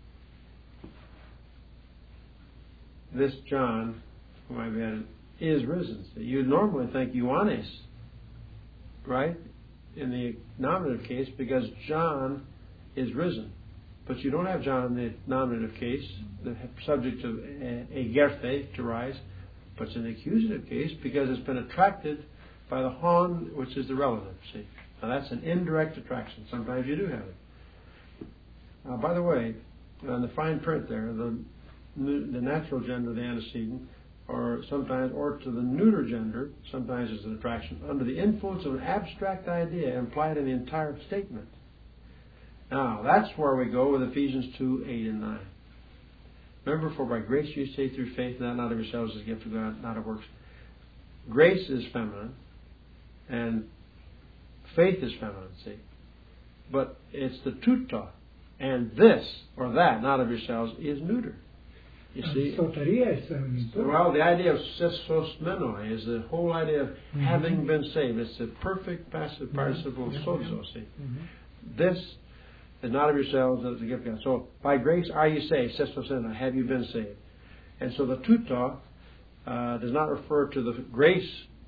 [SPEAKER 6] This John, whom I beheaded, is risen. So you normally think Ioannis, right, in the nominative case, because John is risen. But you don't have John in the nominative case, the subject of a gerthe, to rise, but it's in the accusative case because it's been attracted by the hon, which is the relative. See, now that's an indirect attraction. Sometimes you do have it. Uh, by the way, on the fine print there, the the natural gender of the antecedent, or sometimes, or to the neuter gender, sometimes is an attraction under the influence of an abstract idea implied in the entire statement. Now, that's where we go with Ephesians two, eight, and nine. Remember, for by grace you saved through faith, not, not of yourselves as a gift of God, not of works. Grace is feminine, and faith is feminine, see. But it's the tuta, and this, or that, not of yourselves, is neuter. You see?
[SPEAKER 5] Soteria is feminine.
[SPEAKER 6] Well, the idea of sesosmenoi is the whole idea of mm-hmm. having been saved. It's the perfect passive participle of sozo, see. Mm-hmm. This is not of yourselves, as a gift of God. So, by grace are you saved, sesosmenoi, have you been saved? And so the tuta uh, does not refer to the grace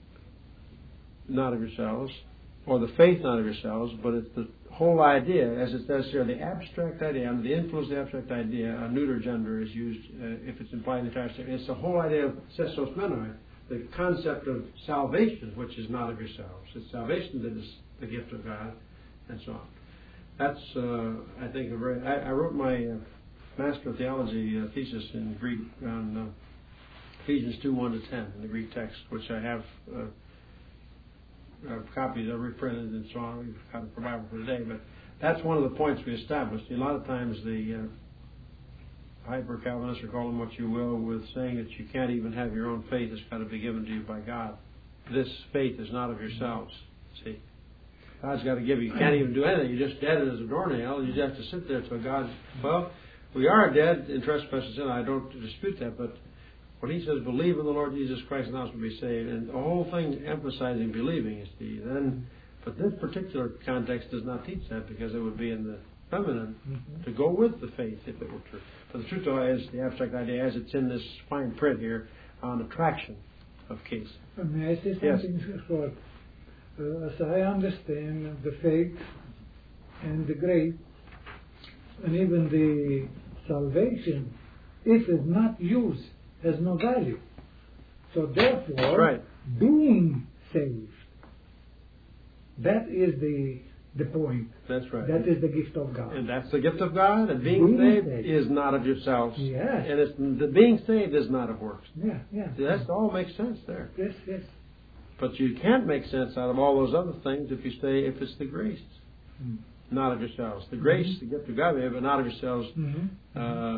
[SPEAKER 6] not of yourselves, or the faith not of yourselves, but it's the whole idea, as it says here, the abstract idea, under the influence of the abstract idea, a neuter gender is used uh, if it's implied in the entire statement. It's the whole idea of sesosmenoi, the concept of salvation, which is not of yourselves. It's salvation that is the gift of God, and so on. That's, uh, I think, a very. I, I wrote my uh, Master of Theology uh, thesis in Greek on uh, Ephesians two, one to ten, in the Greek text, which I have uh, uh, copies of, reprinted, and so on. We've got it for Bible for today, but that's one of the points we established. A lot of times the uh, hyper Calvinists, or call them what you will, with saying that you can't even have your own faith; it's got to be given to you by God. This faith is not of yourselves. See. God's got to give you. You can't even do anything. You're just dead as a doornail. You just have to sit there till God. Well, we are dead in trespass and sin. I don't dispute that. But when He says, "Believe in the Lord Jesus Christ, and thou shalt be saved," and the whole thing emphasizing believing is the then. But this particular context does not teach that, because it would be in the feminine mm-hmm. to go with the faith if it were true. But the truth is the abstract idea, as it's in this fine print here, on attraction of case.
[SPEAKER 5] May I say something
[SPEAKER 6] yes.
[SPEAKER 5] short? Uh, as I understand the faith and the grace and even the salvation, if it's not used has no value. So therefore,
[SPEAKER 6] Right.
[SPEAKER 5] being saved, that is the the point.
[SPEAKER 6] That's right.
[SPEAKER 5] That is the gift of God.
[SPEAKER 6] And that's the gift of God, and being,
[SPEAKER 5] Being
[SPEAKER 6] saved,
[SPEAKER 5] saved.
[SPEAKER 6] is not of yourselves.
[SPEAKER 5] Yes.
[SPEAKER 6] And it's, the being saved is not of works.
[SPEAKER 5] Yeah, yeah.
[SPEAKER 6] See, that all makes sense there.
[SPEAKER 5] Yes, yes.
[SPEAKER 6] But you can't make sense out of all those other things if you stay, if it's the grace,
[SPEAKER 5] Mm.
[SPEAKER 6] not of yourselves. The grace,
[SPEAKER 5] Mhm.
[SPEAKER 6] the gift of God, but not of yourselves.
[SPEAKER 5] Mm-hmm.
[SPEAKER 6] Uh,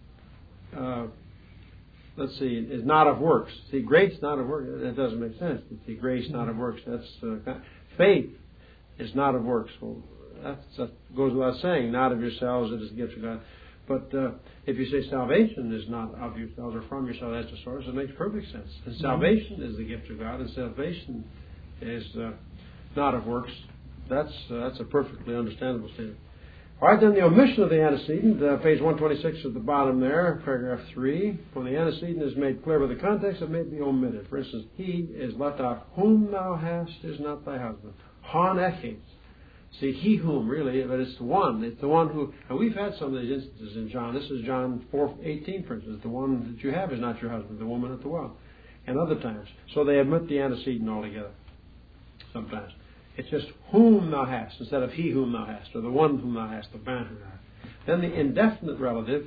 [SPEAKER 6] uh, let's see, is not of works. See, grace not of works, that doesn't make sense. See, grace not of works, that's uh, faith is not of works. Well, that's, that goes without saying, not of yourselves, it is the gift of God. But uh, if you say salvation is not of yourselves or from yourselves, that's the source, it makes perfect sense. And salvation is the gift of God, and salvation is uh, not of works. That's uh, that's a perfectly understandable statement. All right, then the omission of the antecedent, uh, page one twenty-six at the bottom there, paragraph three. When the antecedent is made clear by the context, it may be omitted. For instance, he is left out. Whom thou hast is not thy husband. Han eches. See, he whom, really, but it's the one. It's the one who, and we've had some of these instances in John. This is John four eighteen, for instance. The one that you have is not your husband, the woman at the well. And other times. So they omit the antecedent altogether. Sometimes. It's just whom thou hast, instead of he whom thou hast, or the one whom thou hast, the man whom thou hast. Then the indefinite relative,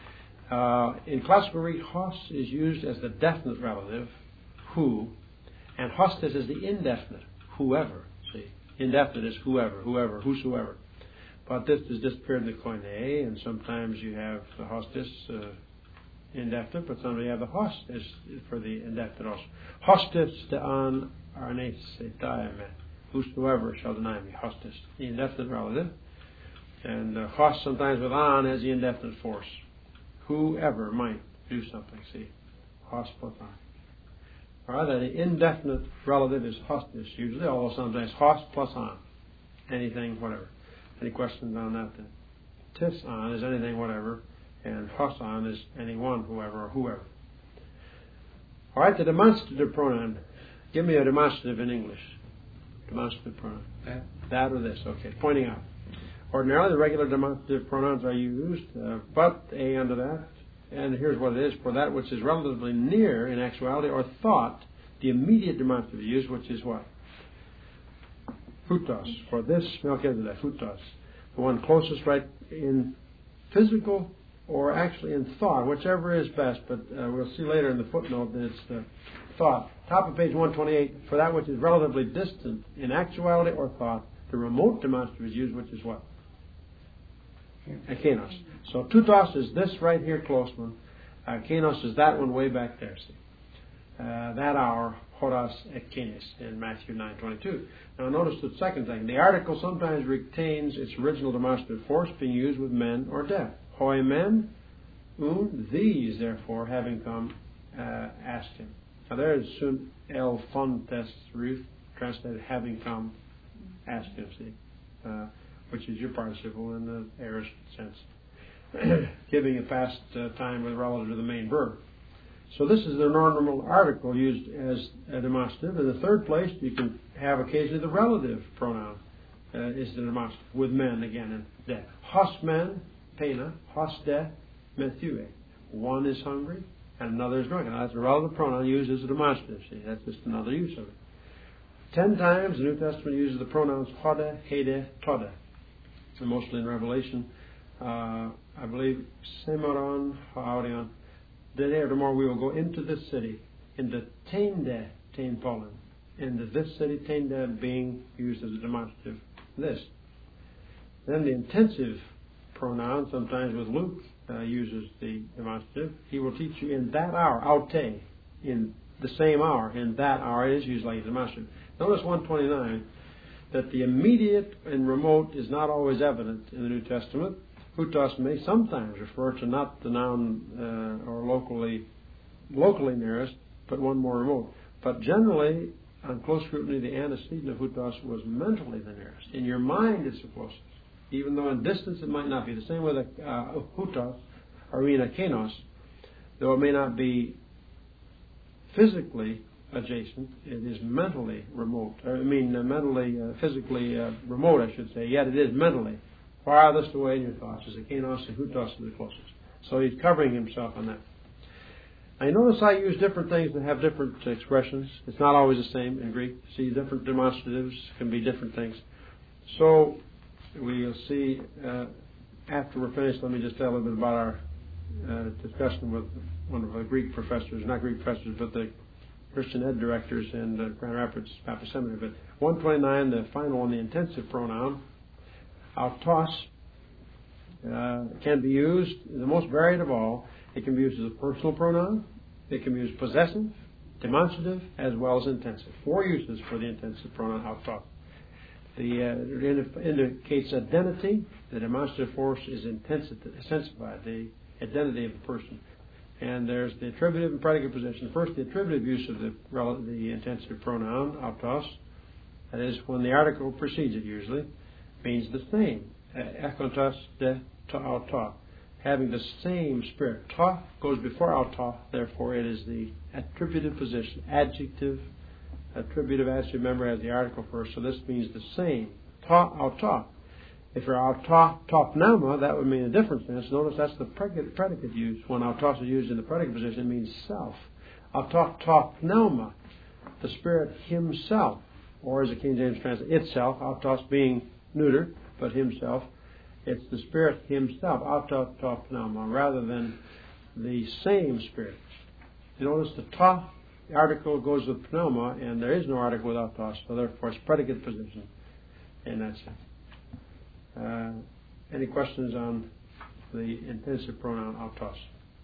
[SPEAKER 6] uh, in classical Greek, hos is used as the definite relative, who, and hostis is the indefinite, whoever. See, indefinite is whoever, whoever, whosoever. But this is disappeared in the koine, and sometimes you have the hostis uh, indefinite, but sometimes you have the hostis for the indefinite also. Hostis dean arnes daime. Whosoever shall deny me, hostis, the indefinite relative. And uh, hos sometimes with on has the indefinite force. Whoever might do something, see. Hos plus on. All right, the indefinite relative is hostis usually, although sometimes hos plus on. Anything, whatever. Any questions on that then? Tis on is anything, whatever. And hos on is anyone, whoever, or whoever. All right, the demonstrative pronoun. Give me a demonstrative in English. Demonstrative pronoun.
[SPEAKER 4] That.
[SPEAKER 6] That or this, okay. Pointing out. Ordinarily, the regular demonstrative pronouns are used, uh, but a under that. And here's what it is. For that which is relatively near in actuality or thought, the immediate demonstrative is used, which is what? Hutos. For this, Melchizedek, hutos. The one closest right in physical or actually in thought, whichever is best, but uh, we'll see later in the footnote that it's the thought. Top of page one twenty-eight, for that which is relatively distant in actuality or thought, the remote demonstrative is used, which is what? Akenos. So tutos is this right here, close one. Akenos is that one way back there, see. Uh, that hour, horas ekenes, in Matthew nine twenty-two. Now notice the second thing. The article sometimes retains its original demonstrative force, being used with men or deaf. Hoi men, un, these, therefore, having come, uh, asked him. Now there is sun el fontes Ruth, translated having come, asked him, see, uh, which is your participle in the aorist sense, giving a past uh, time with relative to the main verb. So this is the normal article used as a demonstrative. In the third place, you can have occasionally the relative pronoun uh, is the demonstrative, with men again and de. Hos men, pena, hos de, methue. One is hungry and another is drunk. Now that's a relative pronoun used as a demonstrative. See, that's just another use of it. Ten times the New Testament uses the pronouns hode, hede, tode. And mostly in Revelation, uh, I believe, semeron, haorion. Today or tomorrow we will go into this city, into Tende, Tain Poland. Into this city, Tende being used as a demonstrative. This. Then the intensive pronoun, sometimes with Luke, uh, uses the demonstrative. He will teach you in that hour, aute, in the same hour, in that hour. It is used like a demonstrative. Notice one twenty-nine, that the immediate and remote is not always evident in the New Testament. Hutos may sometimes refer to not the noun uh, or locally locally nearest, but one more remote. But generally, on close scrutiny, the antecedent of hutos was mentally the nearest. In your mind, it's the closest. Even though in distance it might not be. The same with uh, hutos, or even akenos, though it may not be physically adjacent, it is mentally remote. Or, I mean, uh, mentally, uh, physically uh, remote, I should say. Yet it is mentally farthest away in your thoughts. As akenos and hutos are the closest. So he's covering himself on that. I notice I use different things that have different expressions. It's not always the same in Greek. See, different demonstratives can be different things. So we'll see uh, after we're finished. Let me just tell a little bit about our uh, discussion with one of the Greek professors, not Greek professors, but the Christian Ed directors in uh, Grand Rapids Baptist Seminary. But one twenty-nine, the final one, the intensive pronoun, autos, uh, can be used, the most varied of all. It can be used as a personal pronoun. It can be used possessive, demonstrative, as well as intensive. Four uses for the intensive pronoun autos. The, uh, it indicates identity. The demonstrative force is intensified, the identity of the person. And there's the attributive and predicate position. First, the attributive use of the, the intensive pronoun, autos. That is, when the article precedes it usually, means the same. Ekontos de to auto. Having the same spirit. Ta goes before auto, therefore it is the attributive position. Adjective, attributive adjective, remember, has the article first, so this means the same. Ta auto. If you're auto top pneuma, that would mean a different sense. Notice that's the predicate, predicate use. When autos is used in the predicate position, it means self. Auto top pneuma, the Spirit Himself, or as the King James translates, itself, autos being neuter, but Himself. It's the Spirit Himself, auto top pneuma, rather than the same Spirit. You notice the ta, the article goes with pneuma, and there is no article with autos, so therefore it's predicate position in that sense. Uh, any questions on the intensive pronoun autos?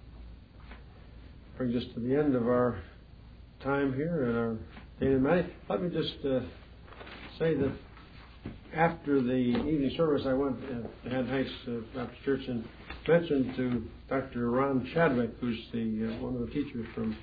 [SPEAKER 6] Brings us to the end of our time here in our daily meeting. Let me just uh, say that after the evening service, I went to Haddon Heights uh, Baptist Church and mentioned to Doctor Ron Chadwick, who's the uh, one of the teachers from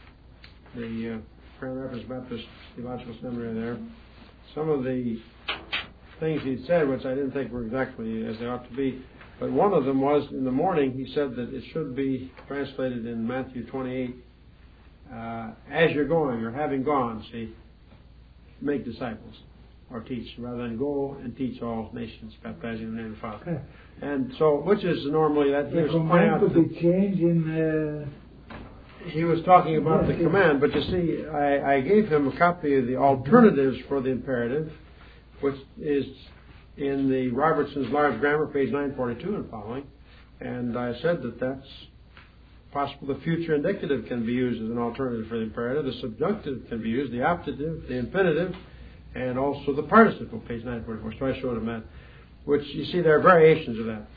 [SPEAKER 6] the uh, Grand Rapids Baptist Theological Seminary there, some of the things he said, which I didn't think were exactly as they ought to be. But one of them was, in the morning, he said that it should be translated in Matthew twenty-eight, uh, as you're going, or having gone, see, make disciples, or teach, rather than go and teach all nations, baptizing in the name of the Father. Okay. And so, which is normally, that he was pointing out
[SPEAKER 5] to be changed in... Uh,
[SPEAKER 6] he was talking about the command, but you see, I, I gave him a copy of the alternatives for the imperative, which is in the Robertson's Large Grammar, page nine forty-two and following. And I said that that's possible. The future indicative can be used as an alternative for the imperative. The subjunctive can be used, the optative, the infinitive, and also the participle, page nine forty-four. So I showed him that. Which, you see, there are variations of that.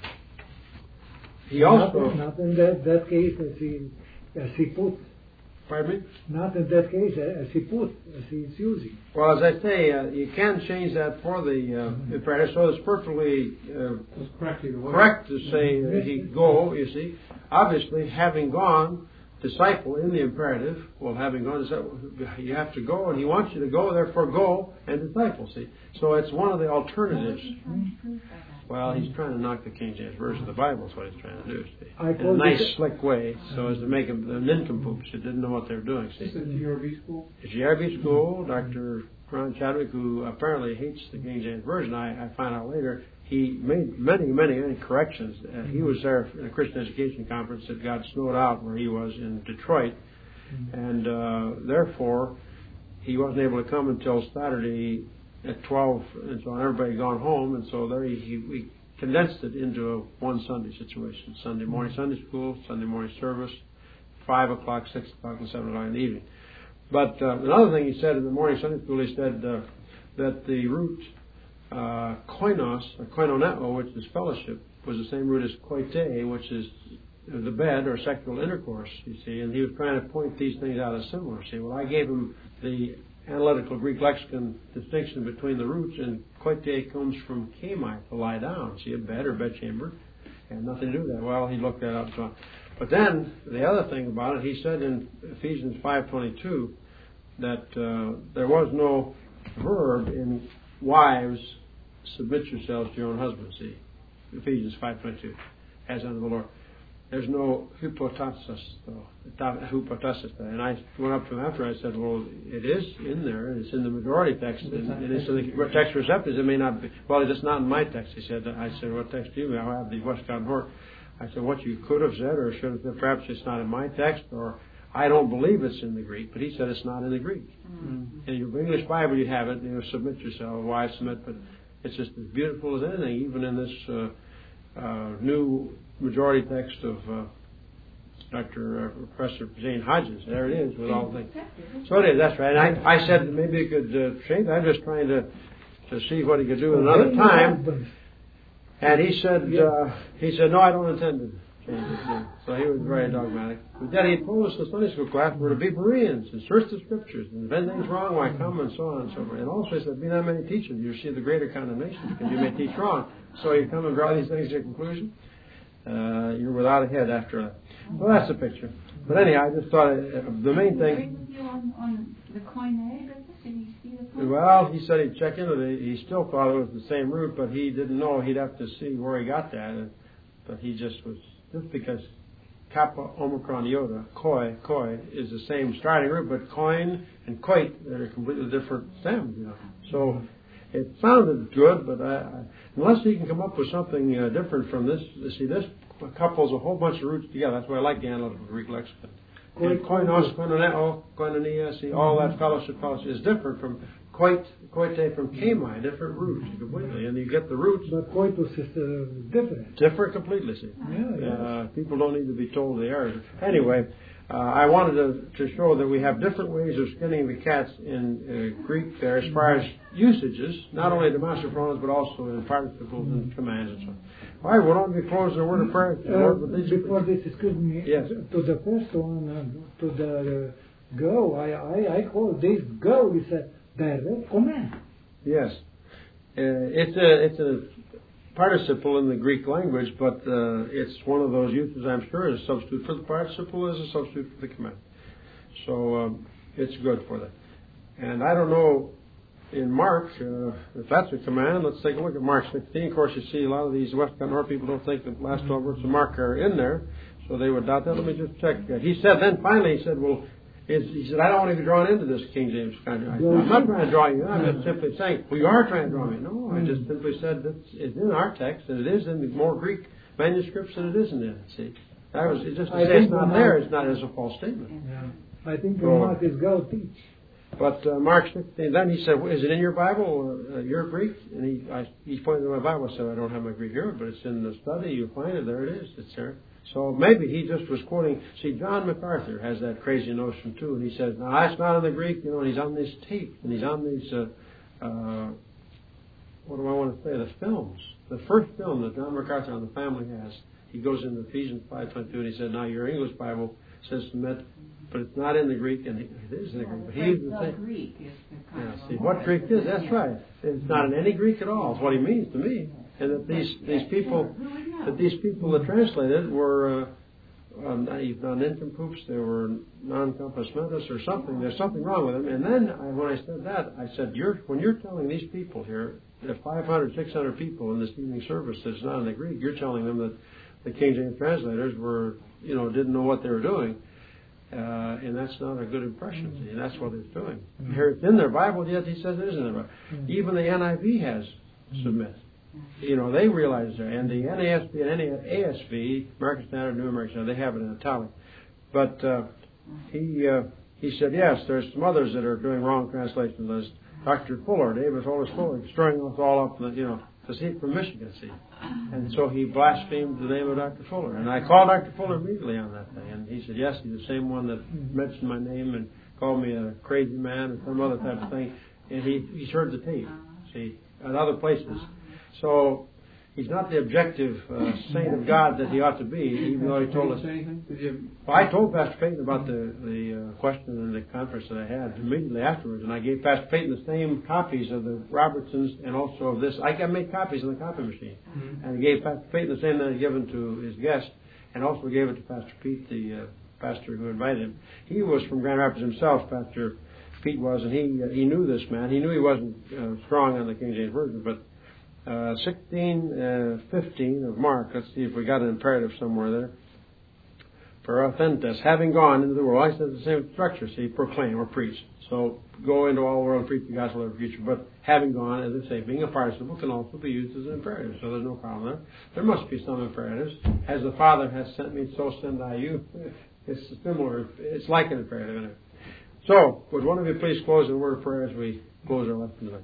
[SPEAKER 6] He also...
[SPEAKER 5] Not, not in that, that case as he, as he put.
[SPEAKER 6] Pardon me?
[SPEAKER 5] Not in that case as he put, as he's using.
[SPEAKER 6] Well, as I say, uh, you can change that for the uh, mm-hmm. imperative, so it's perfectly uh, correct to say uh, he go, you see. Obviously, having gone, disciple in the imperative, well, having gone, you have to go, and he wants you to go, therefore go and disciple, see. So it's one of the alternatives. Well, he's trying to knock the King James Version of the Bible, is what he's trying to do, see. In a nice, slick way, so as to make them the nincompoops who didn't know what they were doing, see.
[SPEAKER 4] Is it G R B school?
[SPEAKER 6] The G R B school, Doctor Ron Chadwick, who apparently hates the King James Version, I, I found out later, he made many, many, many corrections. Uh, he was there at a Christian education conference that got snowed out where he was in Detroit, and uh, therefore he wasn't able to come until Saturday at twelve, and so everybody had gone home, and so there he, he we condensed it into a one Sunday situation. Sunday morning Sunday school, Sunday morning service, five o'clock, six o'clock, and seven o'clock in the evening. But uh, another thing he said in the morning Sunday school, he said uh, that the root uh, koinos, or koinoneo, which is fellowship, was the same root as koite, which is the bed or sexual intercourse, you see, and he was trying to point these things out as similar. See, well, I gave him the analytical Greek lexicon distinction between the roots, and koite comes from kemai, to lie down, see, a bed or bedchamber, and nothing to do with that. Well, he looked that up. So, but then the other thing about it, he said in Ephesians five twenty-two that uh, there was no verb in wives, submit yourselves to your own husbands. See, Ephesians five twenty-two, as unto the Lord. There's no hypotasis, though. Hypotasis. And I went up to him after. I said, well, it is in there. It's in the majority text. And, and it's in the text receptors. It may not be. Well, it's not in my text. He said. I said, what text do you mean? I have the Westcott Hort. I said, what you could have said or should have said, perhaps it's not in my text, or I don't believe it's in the Greek, but he said it's not in the Greek.
[SPEAKER 4] Mm-hmm.
[SPEAKER 6] In your English Bible, you have it. You know, submit yourself. Why submit? But it's just as beautiful as anything, even in this uh, uh, new majority text of uh, Doctor Uh, Professor Zane Hodges. There it is with all the things. So it is. That's right. And I, I said maybe he could uh, change. I'm just trying to to see what he could do another time. And he said, uh, he said, no, I don't intend to change it. So he was very dogmatic. But then he told us in the Sunday school class we're to be Bereans and search the Scriptures. And if anything's wrong, why come, and so on and so forth. And also he said, be not many teachers. You receive the greater condemnation because you may teach wrong. So you come and draw these things to your conclusion. Uh, you're without a head after that. Well, that's the picture. But anyhow, I just thought uh, the main thing.
[SPEAKER 3] On, on the Koine, did he see the
[SPEAKER 6] well, he said he'd check into it. He still thought it was the same root, but he didn't know. He'd have to see where he got that. But he just was, just because Kappa, Omicron, Iota, Koi, Koi is the same starting root, but Koin and Koit, they're completely different stems, you know. So it sounded good, but I, I, unless he can come up with something uh, different from this, see, this couples a whole bunch of roots together. That's why I like the Analytical Greek Lexicon. Koinos, koinoneo, koinonia, see, all that fellowship, fellowship is different from koit, koite from kami, different roots completely. And you get the roots.
[SPEAKER 5] But koitos is uh, different.
[SPEAKER 6] Different completely, see.
[SPEAKER 5] Yeah,
[SPEAKER 6] uh, yes. People don't need to be told they are. Anyway, uh, I wanted to, to show that we have different ways of skinning the cats in uh, Greek there as far as usages, not only demonstrative pronouns, but also in participles and commands and so on. All right, why don't we close the word of prayer?
[SPEAKER 5] Uh, before this, excuse me,
[SPEAKER 6] yes.
[SPEAKER 5] to the first one, uh, to the uh, go, I, I, I call this go is a direct command.
[SPEAKER 6] Yes. Uh, it's a it's a participle in the Greek language, but uh, it's one of those uses, I'm sure, as a substitute for the participle, as a substitute for the command. So um, it's good for that. And I don't know, in Mark, uh, if that's a command, let's take a look at Mark sixteen. Of course, you see a lot of these Westcott North people don't think the last twelve words of Mark are in there, so they would doubt that. Let me just check. Uh, he said, then finally he said, well, is, he said, I don't want to be drawn into this King James kind of. I said, I'm not trying to draw you in. I'm just simply saying, well, you are trying to draw me. No, I just simply said that it's in our text, and it is in the more Greek manuscripts than it isn't in it. See, that was it's just to say it's not there. It's not as a false statement.
[SPEAKER 5] Yeah. I think
[SPEAKER 6] so,
[SPEAKER 5] Mark is go teach.
[SPEAKER 6] But uh, Mark sixteen, then he said, well, is it in your Bible? Uh, your Greek? And he I, he pointed to my Bible and said, I don't have my Greek here, but it's in the study. You'll find it. There it is. It's there. So maybe he just was quoting. See, John MacArthur has that crazy notion too, and he says, no, that's not in the Greek, you know, and he's on this tape, and he's on these, uh, uh, what do I want to say, the films. The first film that John MacArthur on the family has, he goes into Ephesians five twenty-two, and he said, now your English Bible says submit, but it's not in the Greek, and it is in the Greek. But he uses the
[SPEAKER 3] Greek is the kind
[SPEAKER 6] yeah,
[SPEAKER 3] of
[SPEAKER 6] see, what Greek is, that's right. It's not in any Greek at all, is what he means to me. And that these these people, that these people that translated were uh, um, non-nincompoops, they were non-compass mentis or something. There's something wrong with them. And then I, when I said that, I said, you're, when you're telling these people here, that five hundred, six hundred people in this evening service that's not in the Greek, you're telling them that the King James translators were, you know, didn't know what they were doing. Uh, and that's not a good impression. See, and that's what it's doing. Mm-hmm. Here it's in their Bible, yet he says it isn't in their Bible. Mm-hmm. Even the N I V has submit. You know, they realize that. And the N A S B and A S V, American Standard, New American Standard, they have it in italic. But uh, he uh, he said, yes, there's some others that are doing wrong translations. There's Doctor Fuller, David Hollis Fuller, stirring us all up, you know, because he's from Michigan, see. And so he blasphemed the name of Doctor Fuller. And I called Doctor Fuller immediately on that thing. And he said, yes, he's the same one that mentioned my name and called me a crazy man or some other type of thing. And he, he's heard the tape, see, at other places. So he's not the objective uh, saint of God that he ought to be, even though he told us. Well, I told Pastor Peyton about the, the uh, question in the conference that I had immediately afterwards, and I gave Pastor Peyton the same copies of the Robertsons and also of this. I made copies in the copy machine, mm-hmm. and I gave Pastor Peyton the same that I given to his guest, and also gave it to Pastor Pete, the uh, pastor who invited him. He was from Grand Rapids himself, Pastor Pete was, and he uh, he knew this man. He knew he wasn't uh, strong on the King James Version, but Uh, sixteen fifteen of Mark. Let's see if we got an imperative somewhere there. For authentes, having gone into the world, I said the same structure. See, proclaim or preach. So go into all the world and preach the gospel of the future. But having gone, as I say, being a participle can also be used as an imperative. So there's no problem there. There must be some imperatives. As the Father has sent me, so send I you. It's similar. It's like an imperative, isn't it? So, would one of you please close in a word of prayer as we close our lesson tonight?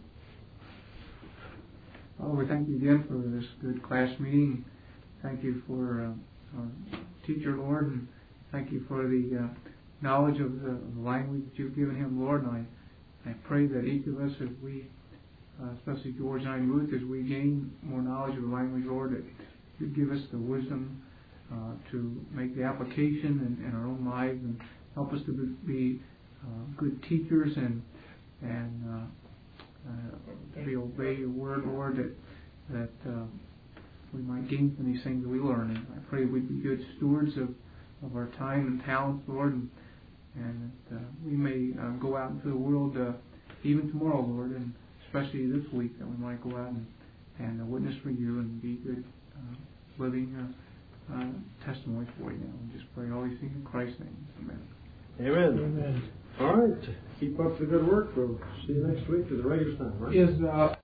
[SPEAKER 4] Father, we thank you again for this good class meeting. Thank you for uh, our teacher, Lord, and thank you for the uh, knowledge of the, of the language that you've given him, Lord. And I, I pray that each of us, as we, uh, especially George and I and Ruth, as we gain more knowledge of the language, Lord, that you'd give us the wisdom uh, to make the application in, in our own lives and help us to be uh, good teachers and and uh, uh, we obey your word, Lord, that that uh, we might gain from these things that we learn. And I pray we'd be good stewards of, of our time and talents, Lord, and, and that uh, we may uh, go out into the world uh, even tomorrow, Lord, and especially this week, that we might go out and, and uh, witness for you and be good uh, living uh, uh, testimonies for you. Now, we just pray all these things in Christ's name. Amen.
[SPEAKER 6] Amen.
[SPEAKER 5] Amen.
[SPEAKER 6] All right. Keep up the good work. We'll see you next week at the regular time, right?
[SPEAKER 5] Yes. Uh,